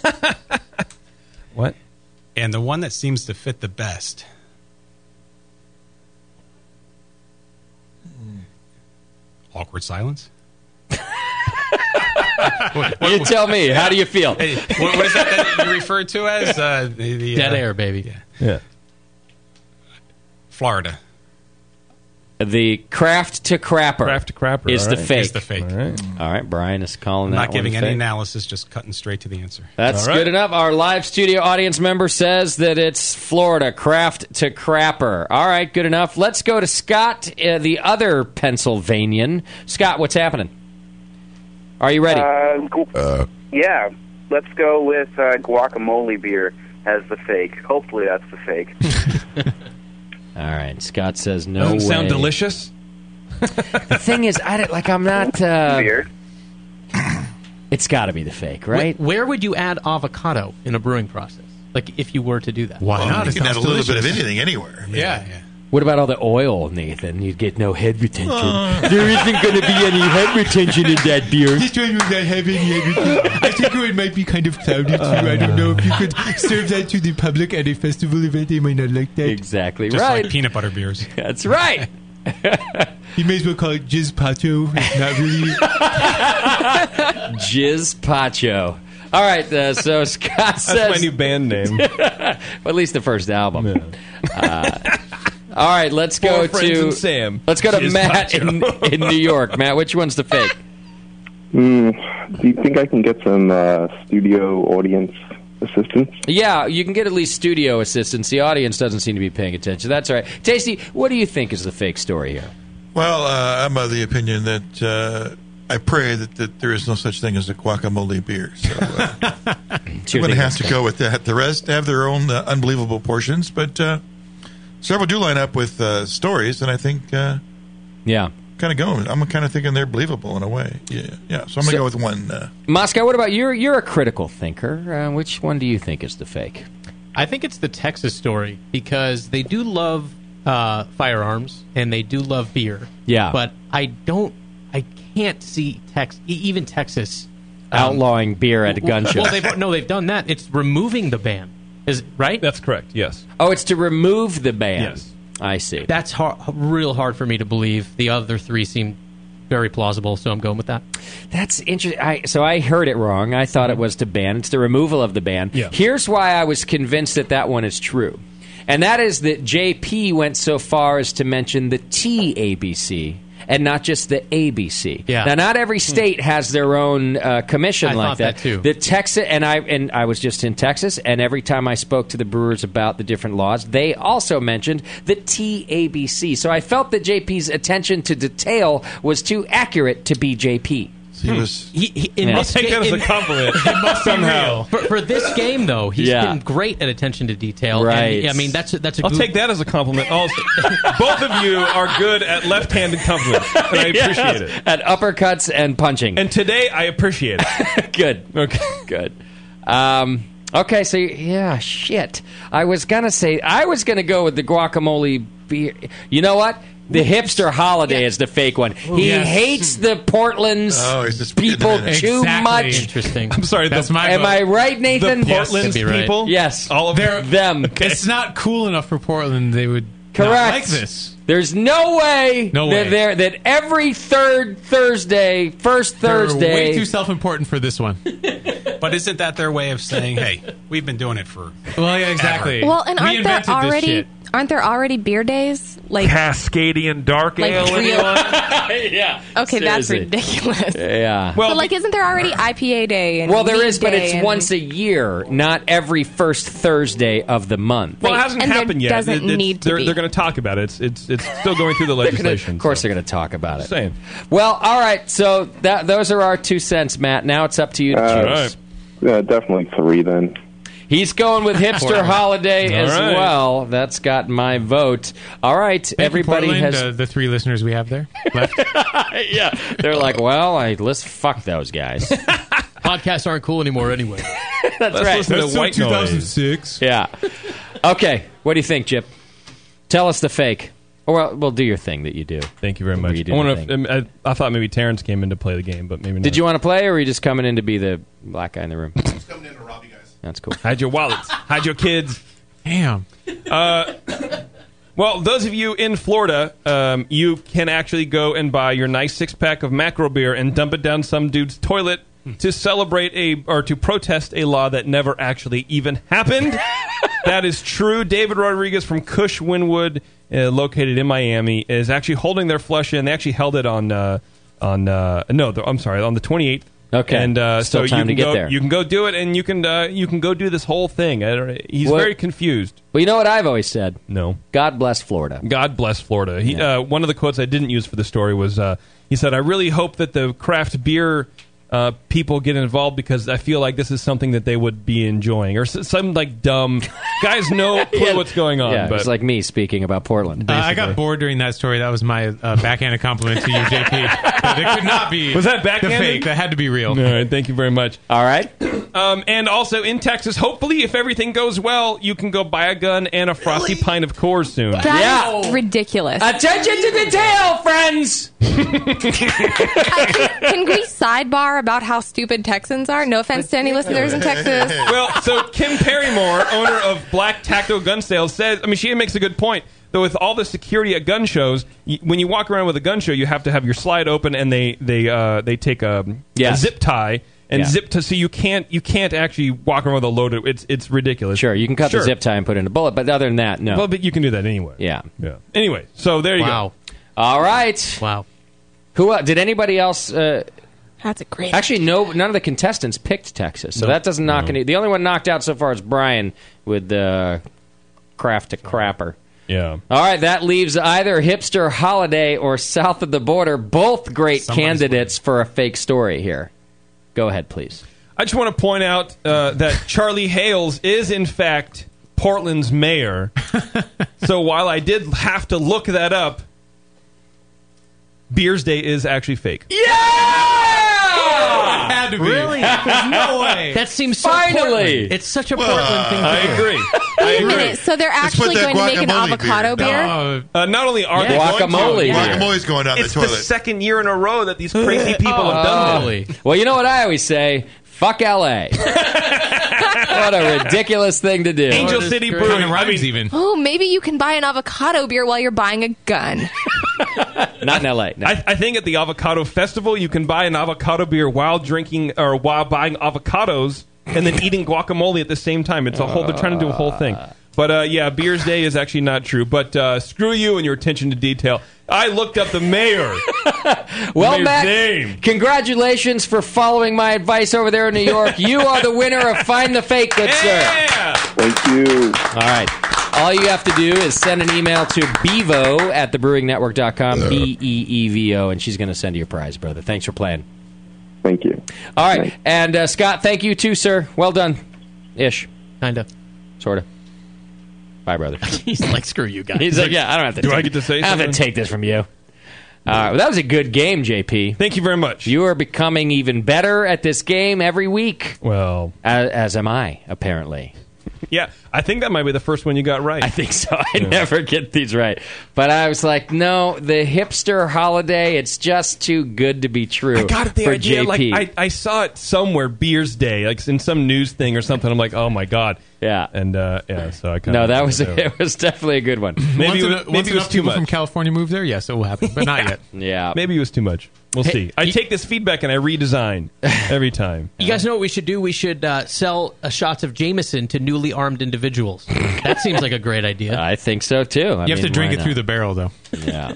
What? And the one that seems to fit the best. Awkward silence? what, what, you tell me. How do you feel? Hey, what, what is that that you referred to as? Uh, the, the, Dead uh, air, baby. Yeah. yeah. Florida. The Craft to Crapper. Craft to Crapper is the right. fake. Is the fake. All right. All right, Brian is calling I'm that not giving one any fake. analysis, just cutting straight to the answer. That's right. Good enough. Our live studio audience member says that it's Florida. Craft to Crapper. All right, good enough. Let's go to Scott, uh, the other Pennsylvanian. Scott, what's happening? Are you ready? Uh, gu- uh. Yeah. Let's go with uh, guacamole beer as the fake. Hopefully that's the fake. All right. Scott says no Doesn't way. sound delicious. The thing is, I don't- like I'm not. Uh, Beer. It's got to be the fake, right? Where, where would you add avocado in a brewing process? Like, if you were to do that? Why Well, not? you It can add sounds a little bit of delicious. anything anywhere. I mean- yeah, yeah. What about all the oil, Nathan? You'd get no head retention. Uh. There isn't going to be any head retention in that beer. This one will not have any everything. I think it might be kind of cloudy too. I don't know if you could serve that to the public at a festival event. They might not like that. Exactly Just right. like peanut butter beers. That's right. You may as well call it Jizz Pacho. It's not really. Jizz Pacho. All right, uh, so Scott That's says... my new band name. Well, at least the first album. Uh, all right, let's go Four Friends to... and Sam. Let's go to Jizz Matt Pacho. in, in New York. Matt, which one's the fake? Mm, do you think I can get some uh, studio audience assistance? Yeah, you can get at least studio assistance. The audience doesn't seem to be paying attention. That's all right. Tasty, what do you think is the fake story here? Well, uh, I'm of the opinion that uh, I pray that, that there is no such thing as a guacamole beer. So uh, I'm going to have to go with that. The rest have their own uh, unbelievable portions, but uh, several do line up with uh, stories, and I think, uh, yeah, kind of going. I'm kind of thinking they're believable in a way. Yeah, yeah. So I'm going to So- go with one. Uh, Moscow, what about you? You're a critical thinker. Uh, which one do you think is the fake? I think it's the Texas story because they do love uh, firearms and they do love beer. Yeah. But I don't, I can't see Tex, e- even Texas um, Outlawing beer at a gun show. Well, they've, no, they've done that. It's removing the ban. Is right? That's correct. Yes. Oh, it's to remove the ban. Yes. I see. That's hard, real hard for me to believe. The other three seem very plausible, so I'm going with that. That's interesting. I, so I heard it wrong. I thought it was to ban. It's the removal of the ban. Yeah. Here's why I was convinced that that one is true. And that is that J P went so far as to mention the T A B C and not just the A B C. Yeah. Now, not every state has their own uh, commission I like thought that. that, too. The Texas and I and I was just in Texas, and every time I spoke to the brewers about the different laws, they also mentioned the T A B C. So I felt that J P's attention to detail was too accurate to be J P. he was. He, he, in Yeah. this I'll take ga- that as a in- compliment. It must be somehow. real. For, for this game, though, he's Yeah. been great at attention to detail. Right. And, I mean, that's a, that's a I'll good- take that as a compliment. Also, both of you are good at left-handed compliments, and I appreciate it. At uppercuts and punching. And today, I appreciate it. Good. Okay. Good. Um, okay, so yeah, shit. I was gonna say I was gonna go with the guacamole beer. You know what? The hipster holiday is the fake one. He Yes. hates the Portland's Oh, he's just people getting too Exactly. much. Interesting. I'm sorry. That's the, my Am vote. I right, Nathan? the Portland's that'd be right. people. Yes. All of They're- Them. It's not cool enough for Portland. They would not Correct. like this. There's no way No that way. there that every third Thursday, first They're Thursday. way too self-important for this one. But isn't that their way of saying, hey, we've been doing it for... Well, yeah, exactly. Well, and We aren't there invented this already shit. aren't there already beer days? Like Cascadian dark Like ale. real- anyone? yeah. okay, that's Seriously. ridiculous. Yeah. Well, but like, isn't there already I P A day? And Well, there wheat is, but day it's and- once a year, not every first Thursday of the month. Well, it Right, hasn't and there happened yet. doesn't It- it's- need to they're, be. They're going to talk about it. It's it's it's still going through the They're gonna- legislation. of course, so. they're going to talk about it. Same. Well, all right. So that those are our two cents, Matt. Now it's up to you to Uh, choose. Yeah, definitely three then. He's going with hipster holiday All as right. well. That's got my vote. All right, Thank you, everybody Portland, has. uh, the three listeners we have there left. yeah, they're like, well, I let's fuck those guys. Podcasts aren't cool anymore anyway. That's Let's right. listen to That's white two thousand noise. six. Yeah. Okay. What do you think, Chip? Tell us the fake. Or well, we'll do your thing that you do. Thank you very much. You do I, wonder the if, thing. um, I, I thought maybe Terrence came in to play the game, but maybe not. Did you want to play, or were you just coming in to be the black guy in the room? Just coming in to rob you guys. That's cool. Hide your wallets. Hide your kids. Damn. Uh, well, those of you in Florida, um, you can actually go and buy your nice six pack of macro beer and dump it down some dude's toilet to celebrate a or to protest a law that never actually even happened. That is true. David Rodriguez from Cush Winwood, uh, located in Miami, is actually holding their flush in. They actually held it on uh, on uh, no, the, I'm sorry, on the twenty-eighth. Okay. and uh, Still so time you can to get go, there. You can go do it, and you can uh, you can go do this whole thing. Uh, He's What- very confused. Well, you know what I've always said? No. God bless Florida. God bless Florida. He, uh, one of the quotes I didn't use for the story was uh, he said, "I really hope that the craft beer uh, people get involved because I feel like this is something that they would be enjoying, or s- some like dumb guys no clue Yeah. what's going on. Yeah, but it's like me speaking about Portland. Uh, I got bored during that story. That was my uh, backhanded compliment to you, J P. But it could not be. Was that the backhanded? fake? That had to be real. All right, thank you very much. All right. Um, and also in Texas, hopefully, if everything goes well, you can go buy a gun and a frosty pint of Coors soon. That's ridiculous. Attention to detail, friends. Can we sidebar about how stupid Texans are? No offense to any listeners in Texas. Well, so Kim Perrymore, owner of Black Tactical Gun Sales, says, I mean, she makes a good point. Though with all the security at gun shows, y- when you walk around with a gun show, you have to have your slide open, and they they uh, they take a, Yes. a zip tie and Yeah. zip to so you can't you can't actually walk around with a loaded. It's it's ridiculous. Sure, you can cut Sure. the zip tie and put in a bullet, but other than that, no. Well, but you can do that anyway. Yeah. Yeah. Anyway, so there you Wow. go. All right. Wow. Who uh, did anybody else? Uh, That's a great. actually, no. None of the contestants picked Texas, so that doesn't knock any. The only one knocked out so far is Brian with the craft to crapper. Yeah. All right, that leaves either Hipster Holiday or South of the Border, both great Somebody's candidates for a fake story here. Go ahead, please. I just want to point out uh, that Charlie Hales is, in fact, Portland's mayor. So while I did have to look that up, Beers Day is actually fake. Yeah! Had to be. Really? There's no way. That seems so Finally! Portland. It's such a Portland thing to I do. agree. Wait a minute. So they're Let's put actually that going to make an guacamole avocado beer. beer? Oh, Uh, not only are Yeah. they Guacamole going to, beer. Guacamole's going down it's the the toilet. second year in a row that these crazy people have done Oh. this. Well, you know what I always say? Fuck L A. What a ridiculous thing to do. Angel City kind Brewing. of I rhymes mean, even. Oh, maybe you can buy an avocado beer while you're buying a gun. Not in L A. No. I, I think at the Avocado Festival, you can buy an avocado beer while drinking or while buying avocados and then eating guacamole at the same time. It's a whole. They're trying to do a whole thing. But uh, yeah, Beers Day is actually not true. But uh, screw you and your attention to detail. I looked up the mayor. Well, Mayor's Matt, name. congratulations for following my advice over there in New York. You are the winner of Find the Fake, good sir. Yeah. Thank you. All right. All you have to do is send an email to bevo at the brewing network dot com, B E E V O, and she's going to send you a prize, brother. Thanks for playing. Thank you. All right. And uh, Scott, thank you too, sir. Well done. Ish. Kind of. Sort of. Bye, brother. He's like, screw you guys. He's like, yeah, I don't have to Do take I get to say I don't have to something? take this from you. All right. Well, that was a good game, J P. Thank you very much. You are becoming even better at this game every week. Well, as, as am I, apparently. Yeah, I think that might be the first one you got right. I think so. I never get these right. But I was like, no, the hipster holiday, it's just too good to be true. I got the for idea. J P. Like I, I saw it somewhere, Beers Day, like in some news thing or something. I'm like, oh my god. Yeah. And uh, yeah, so I kind no, of that was it. Was definitely a good one. Maybe once it was, enough, maybe once it was enough too people much. from California move there, yes, it will happen, but not yet. Yeah. Maybe it was too much. We'll Hey, see. I you- take this feedback and I redesign every time. You guys know what we should do? We should uh, sell uh, shots of Jameson to newly armed individuals. That seems like a great idea. I think so too. I You have mean, to drink why it not? through the barrel, though. Yeah.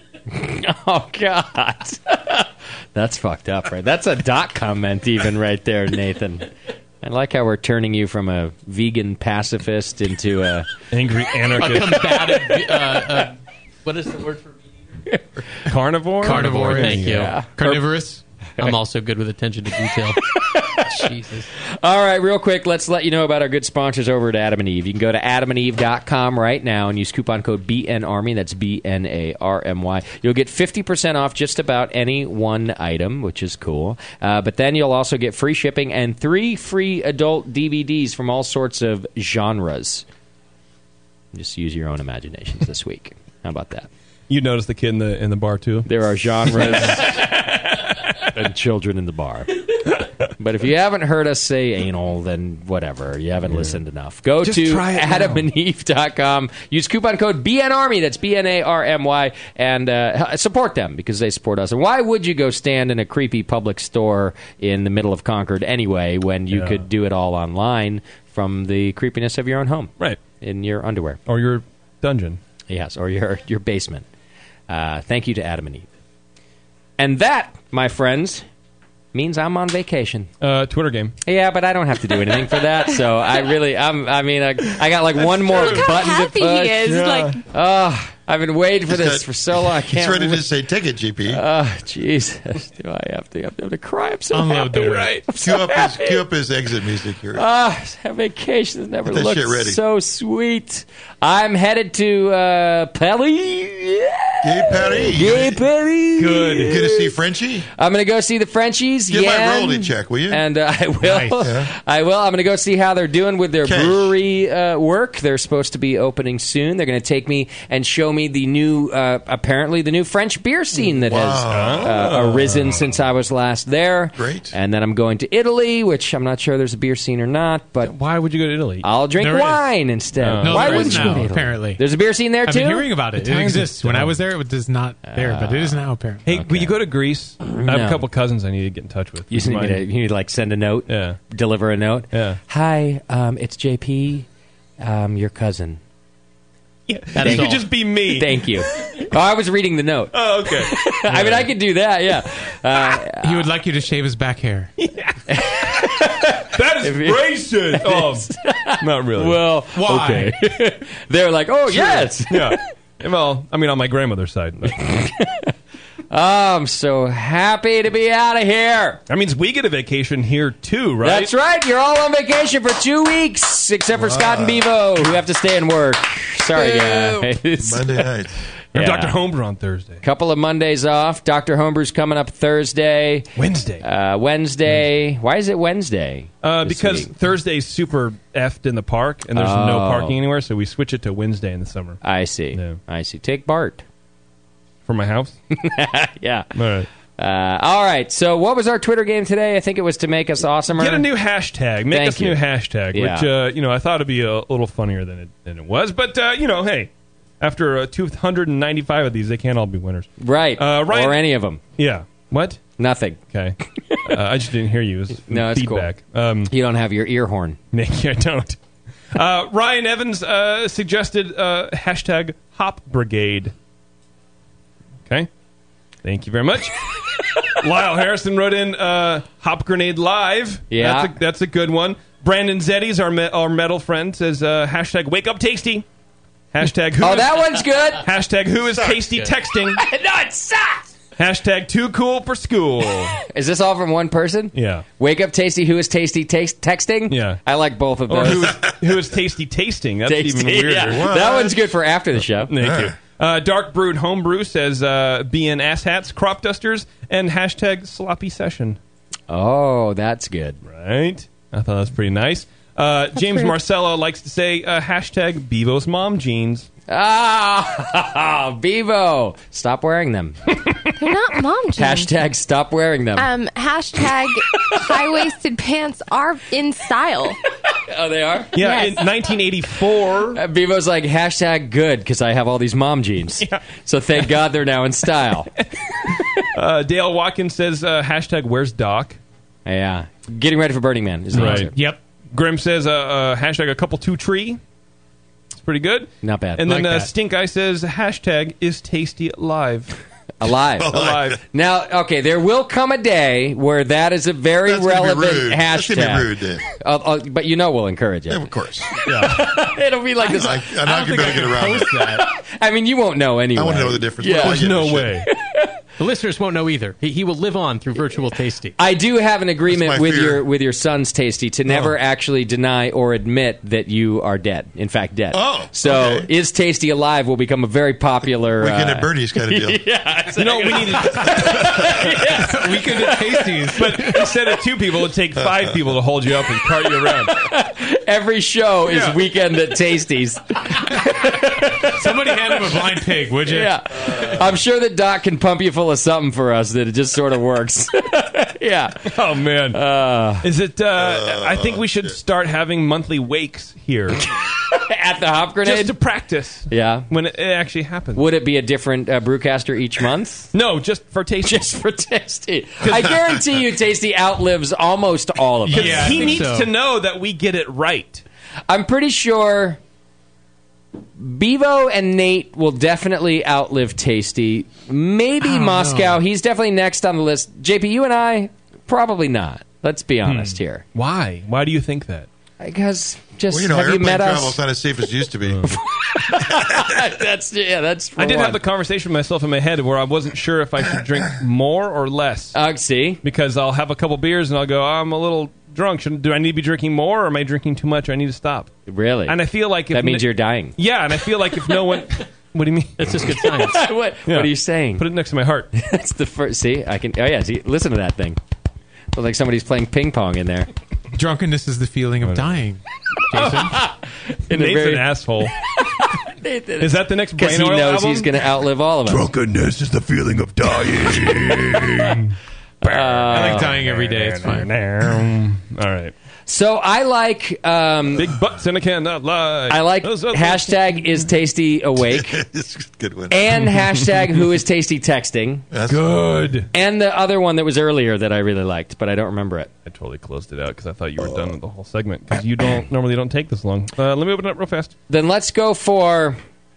Oh God, that's fucked up, right? That's a dot comment, even right there, Nathan. I like how we're turning you from a vegan pacifist into a angry A anarchist. combative. Uh, uh, what is the word for Carnivore? Carnivore, thank you. Yeah. Carnivorous. I'm also good with attention to detail. Jesus. All right, real quick, let's let you know about our good sponsors over at Adam and Eve. You can go to adam and eve dot com right now and use coupon code B N Army. That's B N A R M Y. You'll get fifty percent off just about any one item, which is cool. Uh, but then you'll also get free shipping and three free adult D V Ds from all sorts of genres. Just use your own imaginations this week. How about that? You noticed the kid in the in the bar too. There are genres and children in the bar. But if you haven't heard us say anal, then whatever. You haven't listened enough. Go Just to try it adam and eve dot com. Use coupon code B N Army. That's B N A R M Y. And uh, support them because they support us. And why would you go stand in a creepy public store in the middle of Concord anyway when you Yeah. could do it all online from the creepiness of your own home? Right. In your underwear. Or your dungeon. Yes, or your, your basement. Uh, thank you to Adam and Eve. And that, my friends, means I'm on vacation. Uh, Twitter game. Yeah, but I don't have to do anything for that. So I really, I'm, I mean, I, I got like one more Look how button to happy push. he is. Yeah. Like, Oh, I've been waiting for He's this got- for so long. I He's can't. ready wait. to say, take it, G P. Oh, Jesus. Do I have to? I'm going to cry. I'm so Unload happy. the weight. Right? I'm Cue so up his, happy. cue up his exit music here. Ah, uh, vacation has never Get that looked shit ready. so sweet. I'm headed to uh, Paris. Gay Paris. Gay Paris. Good. You gonna see Frenchie? I'm going to go see the Frenchies. Give my Yen, royalty check, will you? And uh, I will. Nice. Yeah. I will. I'm going to go see how they're doing with their Cash. brewery uh, work. They're supposed to be opening soon. They're going to take me and show me the new, uh, apparently, the new French beer scene that has uh, arisen since I was last there. Great. And then I'm going to Italy, which I'm not sure there's a beer scene or not. But why would you go to Italy? I'll drink There is. wine instead. Uh, no, why there wouldn't is you now, go to Italy? apparently. There's a beer scene there I've too. been hearing about it. It Italians exists. are When I dumb. was there, it was not there, but it is now apparently. Hey, will you go to Greece? I have No. a couple cousins I need to get in touch with. You just need, me to, you need to like send a note, Yeah. deliver a note. Yeah. Hi, um, it's J P, um, your cousin. Yeah. That You is could all. just be me. Thank you. Oh, I was reading the note. Oh, okay. I mean, I could do that. Yeah. Uh, He would like you to shave his back hair. That is racist. Oh, not really. well, Why? okay. They're like, oh yes. Yeah. Well, I mean, on my grandmother's side. Oh, I'm so happy to be out of here. That means we get a vacation here too, right? That's right. You're all on vacation for two weeks, except for Scott and Bevo, who have to stay and work. Sorry, guys. Monday night. And Yeah. Doctor Homebrew on Thursday. Couple of Mondays off. Doctor Homebrew's coming up Thursday. Wednesday. Uh, Wednesday. Why is it Wednesday? Uh, this because week? Thursday's super effed in the park, and there's no Oh. parking anywhere, so we switch it to Wednesday in the summer. I see. Yeah. I see. Take Bart. For my house? Yeah. All right. Uh, all right. So, what was our Twitter game today? I think it was to make us awesomer. Get a new hashtag. Make Thank us a new you. hashtag, Yeah. which, uh, you know, I thought it'd be a little funnier than it, than it was. But, uh, you know, hey, after uh, two hundred ninety-five of these, they can't all be winners. Right. Uh, Ryan- Or any of them. Yeah. What? Nothing. Okay. uh, I just didn't hear you. It was No, it's feedback. Um, You don't have your ear horn. Nick, I don't. Uh, Ryan Evans uh, suggested uh, hashtag Hop Brigade. Okay. Thank you very much. Lyle Harrison wrote in uh, Hop Grenade Live. Yeah. That's a, that's a good one. Brandon Zeddy's our, me- our metal friend, says uh, hashtag Wake Up Tasty. Hashtag who Oh, is- that one's good. Hashtag Who is Tasty good. Texting. No, it sucks. Hashtag Too Cool for School. Is this all from one person? Yeah. Wake up, Tasty. Who is Tasty taste- texting? Yeah. I like both of Or those. who is, who is Tasty Tasting? That's Tasty, even weirder. yeah. That one's good for after the show. Thank you. Uh, Dark Brewed Homebrew says uh, B N ass hats, crop dusters, and hashtag sloppy session. Oh, that's good. Right? I thought that was pretty nice. Uh, James pretty- Marcello likes to say uh, hashtag Bevo's mom jeans. Ah, Bevo. Stop wearing them. they're not mom jeans. Hashtag stop wearing them. Um, hashtag high-waisted pants are in style. Oh, they are? Yeah, Yes. in nineteen eighty-four. Uh, Bevo's like, hashtag good, because I have all these mom jeans. Yeah. So thank God they're now in style. Uh, Dale Watkins says uh, hashtag Where's Doc? Yeah. Getting ready for Burning Man is the answer. Yep. Grim says uh, uh, hashtag a couple two tree. It's pretty good. Not bad. And then Like uh, that. Stink Eye says hashtag is tasty live. Alive. Alive. Now, okay, there will come a day where that is a very That's gonna be relevant rude. That's hashtag. gonna be rude, Dave. Uh, uh, but you know we'll encourage it. Yeah, of course. Yeah. It'll be like this. I, I'm not going to be able to get around it. that. I mean, you won't know anyway. I want to know the difference. Yeah. What do I There's get no for way. shit? The listeners won't know either. He, he will live on through virtual tasty. I do have an agreement That's my with fear. your with your son's Tasty to never Oh. actually actually deny or admit that you are dead. In fact, dead. Oh, so okay. is Tasty alive will become a very popular Weekend uh, at Bernie's kind of deal. yeah, You know, we need to, Weekend at Tasties. but instead of two people, it'd take five people to hold you up and cart you around. every show is Yeah. Weekend at Tasties. Somebody hand him a blind pig, would you? Yeah, I'm sure that Doc can pump you full of something for us that it just sort of works. Yeah. Oh man, Uh, is it? Uh, I think we should start having monthly wakes here, at the Hop Grenade. just to practice yeah. when it, it actually happens. Would it be a different uh, brewcaster each month? No, just for tasting. Just for Tasty. I guarantee you Tasty outlives almost all of us. Yeah, I he think needs so. to know that we get it right. I'm pretty sure Bevo and Nate will definitely outlive Tasty. Maybe I don't Moscow. know. He's definitely next on the list. J P, you and I Probably not. Let's be honest Hmm. here. Why? Why do you think that? Because just Well, you know, have you airplane met travel us? is not as safe as it used to be. that's yeah. That's. For I did one. have the conversation with myself in my head where I wasn't sure if I should drink more or less. Uh, see, because I'll have a couple beers and I'll go, I'm a little drunk. Should, do I need to be drinking more, or am I drinking too much? Or I need to stop. Really? And I feel like if that means n- you're dying. Yeah, and I feel like if no one. What do you mean? That's just good science. what, Yeah. what are you saying? Put it next to my heart. That's the first. See, I can. Oh yeah. See, listen to that thing. Looks like somebody's playing ping pong in there. Drunkenness is the feeling of dying. Jason. In a Nate's very- an asshole. Is that the next Because Brain he Oil knows album? he's going to outlive all of us. Drunkenness is the feeling of dying. I like dying every day. It's fine. All right. So I like um, big butts and I cannot lie. I like Those are- hashtag is tasty awake It's a good one. and hashtag who is tasty texting That's Good. and the other one that was earlier that I really liked, but I don't remember it. I totally closed it out because I thought you were done with the whole segment because you don't normally don't take this long. Uh, let me open it up real fast. Then let's go for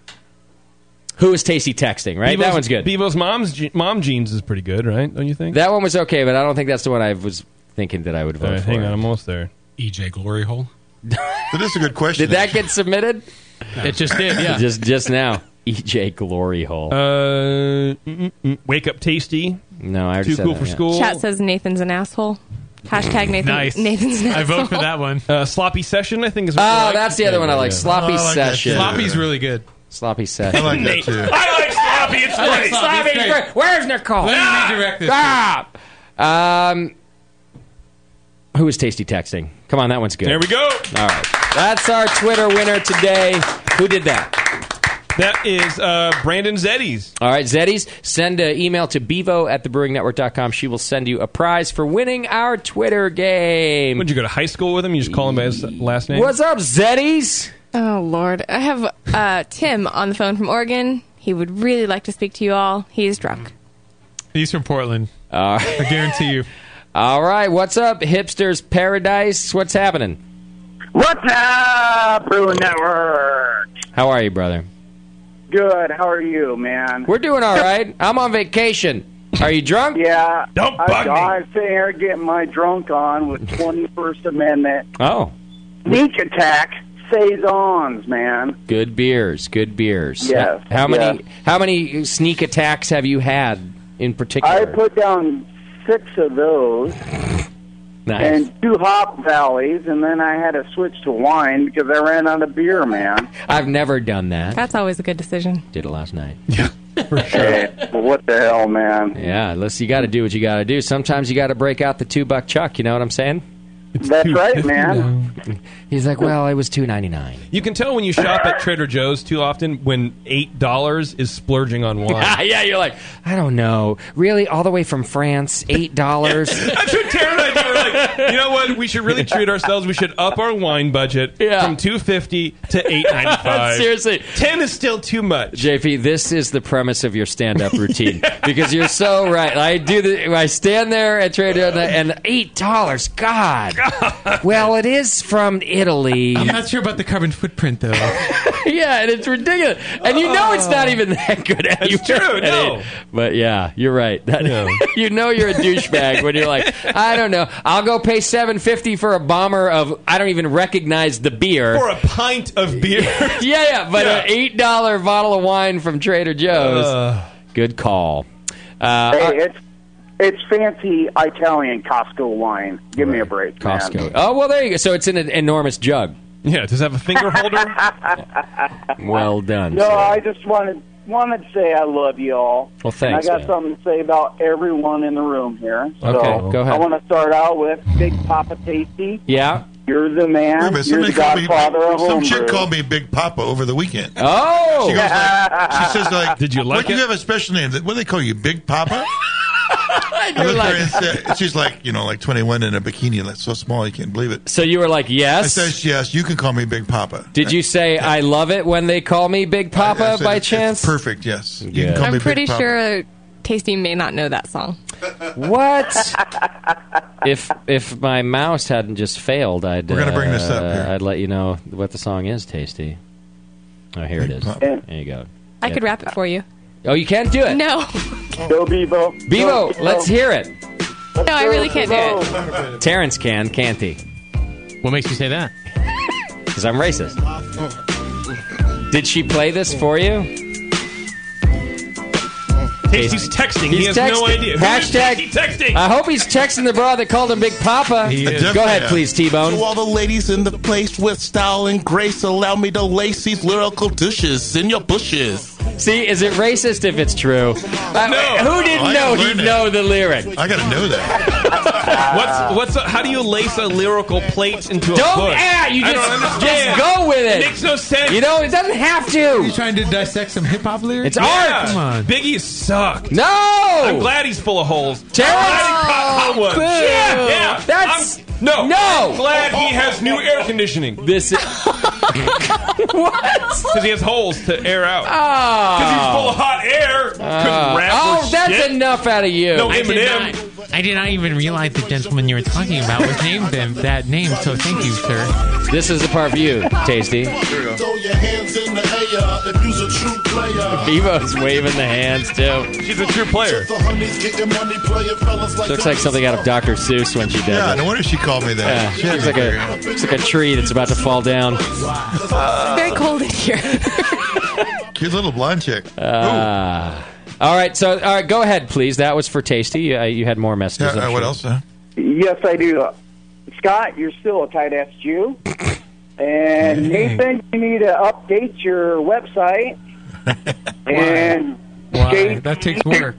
who is tasty texting. Right, that Bevo's- one's good. Bevo's mom's je- mom jeans is pretty good, right? Don't you think? That one was okay, but I don't think that's the one I was thinking that I would vote All right, for. hang on, I'm almost there. E J Glory Hole. That is a good question. Did that get submitted? It just did, yeah. just just now. E J Glory Hole. Uh, mm, mm, mm. Wake up tasty. No, I already Too said cool that, for yeah. school. Chat says Nathan's an asshole. Hashtag Nathan. Nice. Nathan's an asshole. I vote for that one. Uh, sloppy session, I think is. Oh, what you like. that's the other one I like. Yeah. Sloppy Oh, I like that session. too. Sloppy's really good. Sloppy session. I like that too. I like sloppy. It's I like great. sloppy. Sloppy. It's great. Where's Nicole? Let me redirect this. Stop. Um, who is tasty texting? Come on, that one's good. There we go. All right, that's our Twitter winner today. Who did that? That is uh, Brandon Zeddies. All right, Zeddies, send an email to bevo at the brewing network dot com. She will send you a prize for winning our Twitter game. Would you go to high school with him? You just call him by his last name. What's up, Zeddies? Oh, Lord. I have uh, Tim on the phone from Oregon. He would really like to speak to you all. He is drunk. He's from Portland. Uh, I guarantee you. all right, what's up, Hipsters Paradise? What's happening? What's up, Brewing Network? How are you, brother? Good. How are you, man? We're doing all right. I'm on vacation. Are you drunk? Yeah. Don't I, bug me. I'm sitting here getting my drunk on with twenty-first Amendment Oh, sneak attack saisons, man. good beers. Good beers. Yes, How many? yes. How many sneak attacks have you had in particular? I put down six of those nice. and two hop valleys, and then I had to switch to wine because I ran out of beer, man. I've never done that. That's always a good decision. Did it last night. Hey, well, what the hell, man? Yeah, listen, you got to do what you got to do. Sometimes you got to break out the two buck chuck. You know what I'm saying? That's right, man. He's like, well, it was two ninety nine. You can tell when you shop at Trader Joe's too often when eight dollars is splurging on wine. yeah, you're like, I don't know, really, all the way from France, eight dollars. That's what Tara and I do. We're like, you know what? We should really treat ourselves. We should up our wine budget Yeah. from two fifty to eight ninety five. Seriously, ten is still too much. J P, this is the premise of your stand-up routine because you're so right. I do the. I stand there at Trader Joe's and eight dollars. God. Well, it is from Italy. I'm not sure about the carbon footprint, though. Yeah, and it's ridiculous. And you know it's not even that good anyway. It's true, no. But yeah, you're right. That, No. you know you're a douchebag when you're like, I don't know, I'll go pay seven fifty for a bomber of, I don't even recognize the beer. For a pint of beer. yeah, yeah, but Yeah. an eight dollar bottle of wine from Trader Joe's. Uh, Good call. Uh, Hey, it's it's fancy Italian Costco wine. Give me a break, Costco. man. Oh, well, there you go. So it's in an enormous jug. yeah, does it have a finger holder? Well done. No, sir. I just wanted wanted to say I love you all. Well, thanks, And I got man. something to say about everyone in the room here. So Okay, go ahead. I want to start out with Big Papa Tasty. Yeah. You're the man. Wait a minute, You're the somebody called me, godfather of some homebrew. chick called me Big Papa over the weekend. Oh! She goes like, she says like, Did you like what, it? You have a special name. What do they call you, Big Papa? I You're looked at like- her and said, she's like, you know, like twenty-one in a bikini, like so small you can't believe it. So you were like, I yes? said, yes, you can call me Big Papa. Did you say, I love it when they call me Big Papa I said, by it's- chance? It's perfect, yes. You Yeah. can call I'm me pretty Big Papa. sure Tasty may not know that song. What? if if my mouse hadn't just failed, I'd We're gonna bring this up uh, here. I'd let you know what the song is, Tasty. Oh, here it is. There you go. I Yeah. could rap it for you. Oh, you can't do it. No. Go Bevo. Bevo, Go, let's hear it. No, I really can't do it. Terrence can, can't he? What makes you say that? Because I'm racist. Did she play this for you? Tasty's texting. He has He's no texting. idea. Hashtag Who is Tasty texting? I hope he's texting the broad that called him Big Papa. Go ahead, please, T-Bone. To all the ladies in the place with style and grace, allow me to lace these lyrical dishes in your bushes. See, is it racist if it's true? Uh, No. Who didn't I know gotta he'd learn that. know the lyric? I got to know that. What's what's a, how do you lace a lyrical plate into a Don't bush? add. You I just, don't just understand. go with it. It makes no sense. You know, it doesn't have to. You trying to dissect some hip hop lyrics? It's art. Come on. Biggie sucked. No. I'm glad he's full of holes. Terrence. I'm glad he caught hot ones. Boo. Yeah, yeah. That's I'm, no. no. I'm glad he has new air conditioning. This is what? Because he has holes to air out. Oh. Because he's full of hot air. Couldn't Uh, rap oh, or that's shit. enough out of you. No I did, Eminem. not, I did not even realize the gentleman you were talking about was named them, that name, so thank you, sir. This is the part for you, Tasty. Throw your hands in the air if you's a true player. Bevo's waving the hands, too. She's a true player. The honeys getting money, playing fellas like Looks like something out of Doctor Seuss when she does Yeah, it. no wonder she called me that. Yeah, She had looks like me a figured. looks like a tree that's about to fall down. It's very cold in here. Cute little blonde chick. Uh, all right, so all right, go ahead, please. That was for Tasty. Uh, you had more messages. Yeah, I'm uh, what sure. else? Huh? Yes, I do. Scott, you're still a tight-ass Jew. And Nathan, you need to update your website. And Why? J- That takes work.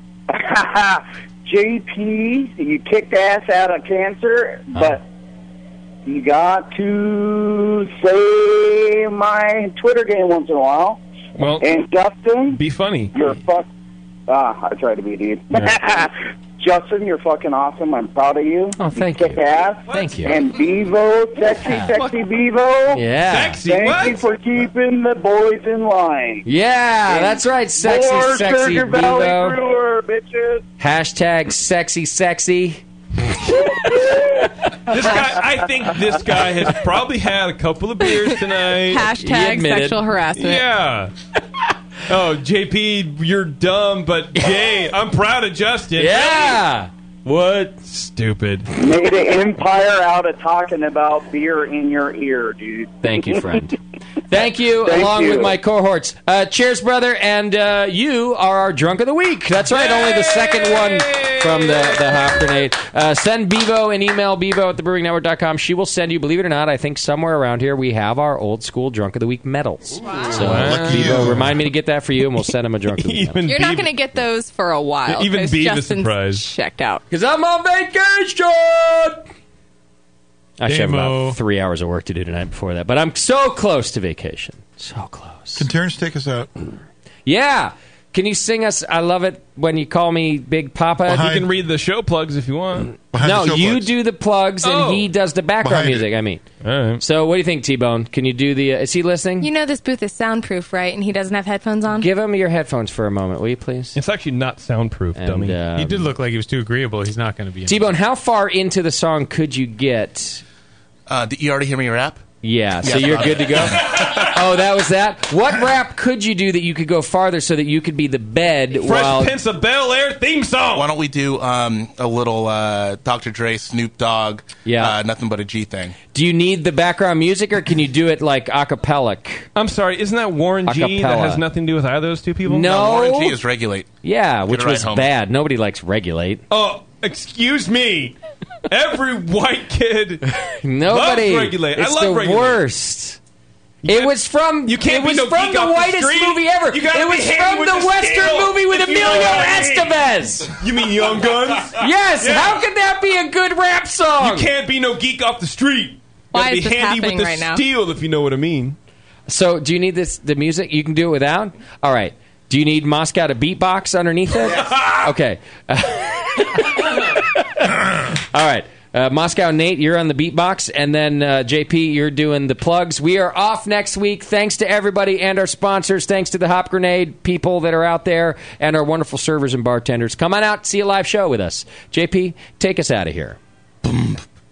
J P, you kicked ass out of cancer, but you got to say my Twitter game once in a while. Well, And Justin, be funny. you're fuck. Ah, I try to be, dude. Justin, you're fucking awesome. I'm proud of you. Oh, thank you. Kick you. ass. Thank you. And Bevo, sexy, sexy Bevo. Yeah. Sexy. Thank What? you for keeping the boys in line. Yeah, And that's right. Sexy, More sexy Sugar Valley Bevo. Brewer, bitches. Hashtag sexy, sexy. This guy, I think this guy has probably had a couple of beers tonight. He Hashtag admitted. sexual harassment. Yeah. Oh, J P, you're dumb, but Jay, I'm proud of Justin. Yeah. What? Stupid. Made an empire out of talking about beer in your ear, dude. Thank you, friend. Thank you, Thank along you. with my cohorts. Uh, cheers, brother, and uh, you are our drunk of the week. That's right, only the second one from the, the Hop Grenade. Uh, send Bevo an email, bevo at the brewing network dot com. She will send you, believe it or not, I think somewhere around here we have our old school drunk of the week medals. So, Lucky Bevo, you. remind me to get that for you, and we'll send him a drunk of the week medal. Even You're not Beav- going to get those for a while. Even 'cause Beav is Justin's surprised. checked out. Because I'm on vacation! I should have Demo. about three hours of work to do tonight before that, but I'm so close to vacation. So close. Can Terrence take us out? Yeah. Can you sing us I Love It When You Call Me Big Papa? Behind- You can read the show plugs if you want. Behind no, the show you plugs. do the plugs and Oh. he does the background Behind music, it. I mean. All right. So what do you think, T-Bone? Can you do the... Uh, is he listening? You know this booth is soundproof, right? And he doesn't have headphones on? Give him your headphones for a moment, will you please? It's actually not soundproof, And, dummy. uh, He did look like he was too agreeable. He's not going to be in T-Bone, how far into the song could you get? Uh, did you already hear me rap? Yeah, so Yes, you're okay. good to go? Oh, that was that? What rap could you do that you could go farther so that you could be the bed Fresh while... Prince of Bel-Air theme song. Why don't we do um, a little uh, Doctor Dre, Snoop Dogg, Yeah. uh, Nothing But a G thing? Do you need the background music or can you do it like a cappella? I'm sorry, isn't that Warren G that Acapella. has nothing to do with either of those two people? No. Warren G is Regulate. Yeah, which it right, was homie. bad. Nobody likes Regulate. Oh, excuse me. Every white kid Nobody. loves Regulate. It's I love the Regulate. worst. It was from. You can't It was be no from geek the off the whitest street. movie ever. You gotta It be was handy from with the the Western steel, movie with if you know Emilio what I mean. Estevez. You mean Young Guns? Yes. Yeah. How could that be a good rap song? You can't be no geek off the street. You Why gotta is be this handy with happening the right now? steel, if you know what I mean. So, do you need this? The music? You can do it without. All right. Do you need Moscow to beatbox underneath it? Okay. All right. Uh, Moscow Nate, you're on the beatbox, and then uh, J P, you're doing the plugs. We are off next week. Thanks to everybody and our sponsors. Thanks to the Hop Grenade people that are out there and our wonderful servers and bartenders. Come on out, see a live show with us. J P, take us out of here.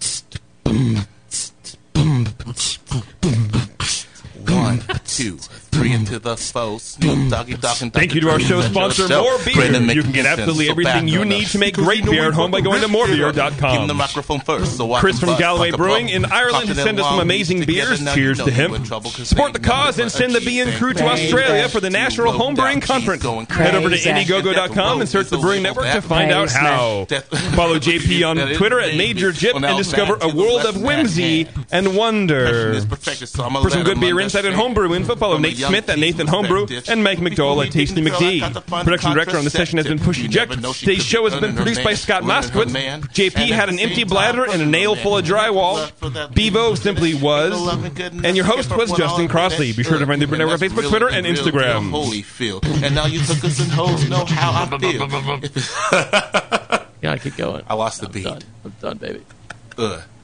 One, two, three. three into the foe. Snoop Doggy Dogg and Thank you to our show sponsor, More Beer. You can get absolutely everything you need to make great beer at home by going to more beer dot com. the microphone first. So I Chris can from buzz Galloway like a Brewing bug. in Ireland has sent us some amazing beers. Cheers to him. Support the cause and send the B N crew to Australia for the National Home Brewing Conference. Head over to Indiegogo dot com and search the Brewing Network to find out how. Follow J P on Twitter at Major Jip and discover a world of whimsy and wonder. For some good beer insight and homebrew info, follow Nate Smith at Nathan Homebrew and Mike McDowell at Tasty McD. Production director on the session has been Pushy Jack. Today's show has been produced by Scott Moskowitz. J P had an empty bladder and a nail full of drywall. Bevo simply was. And your host was Justin Crossley. Be sure to find the Brewing Network on Facebook, Twitter, and Instagram. And now you hookers and hoes know how I feel. Yeah, I keep going. I lost the I'm beat. Done. I'm done, baby. Ugh.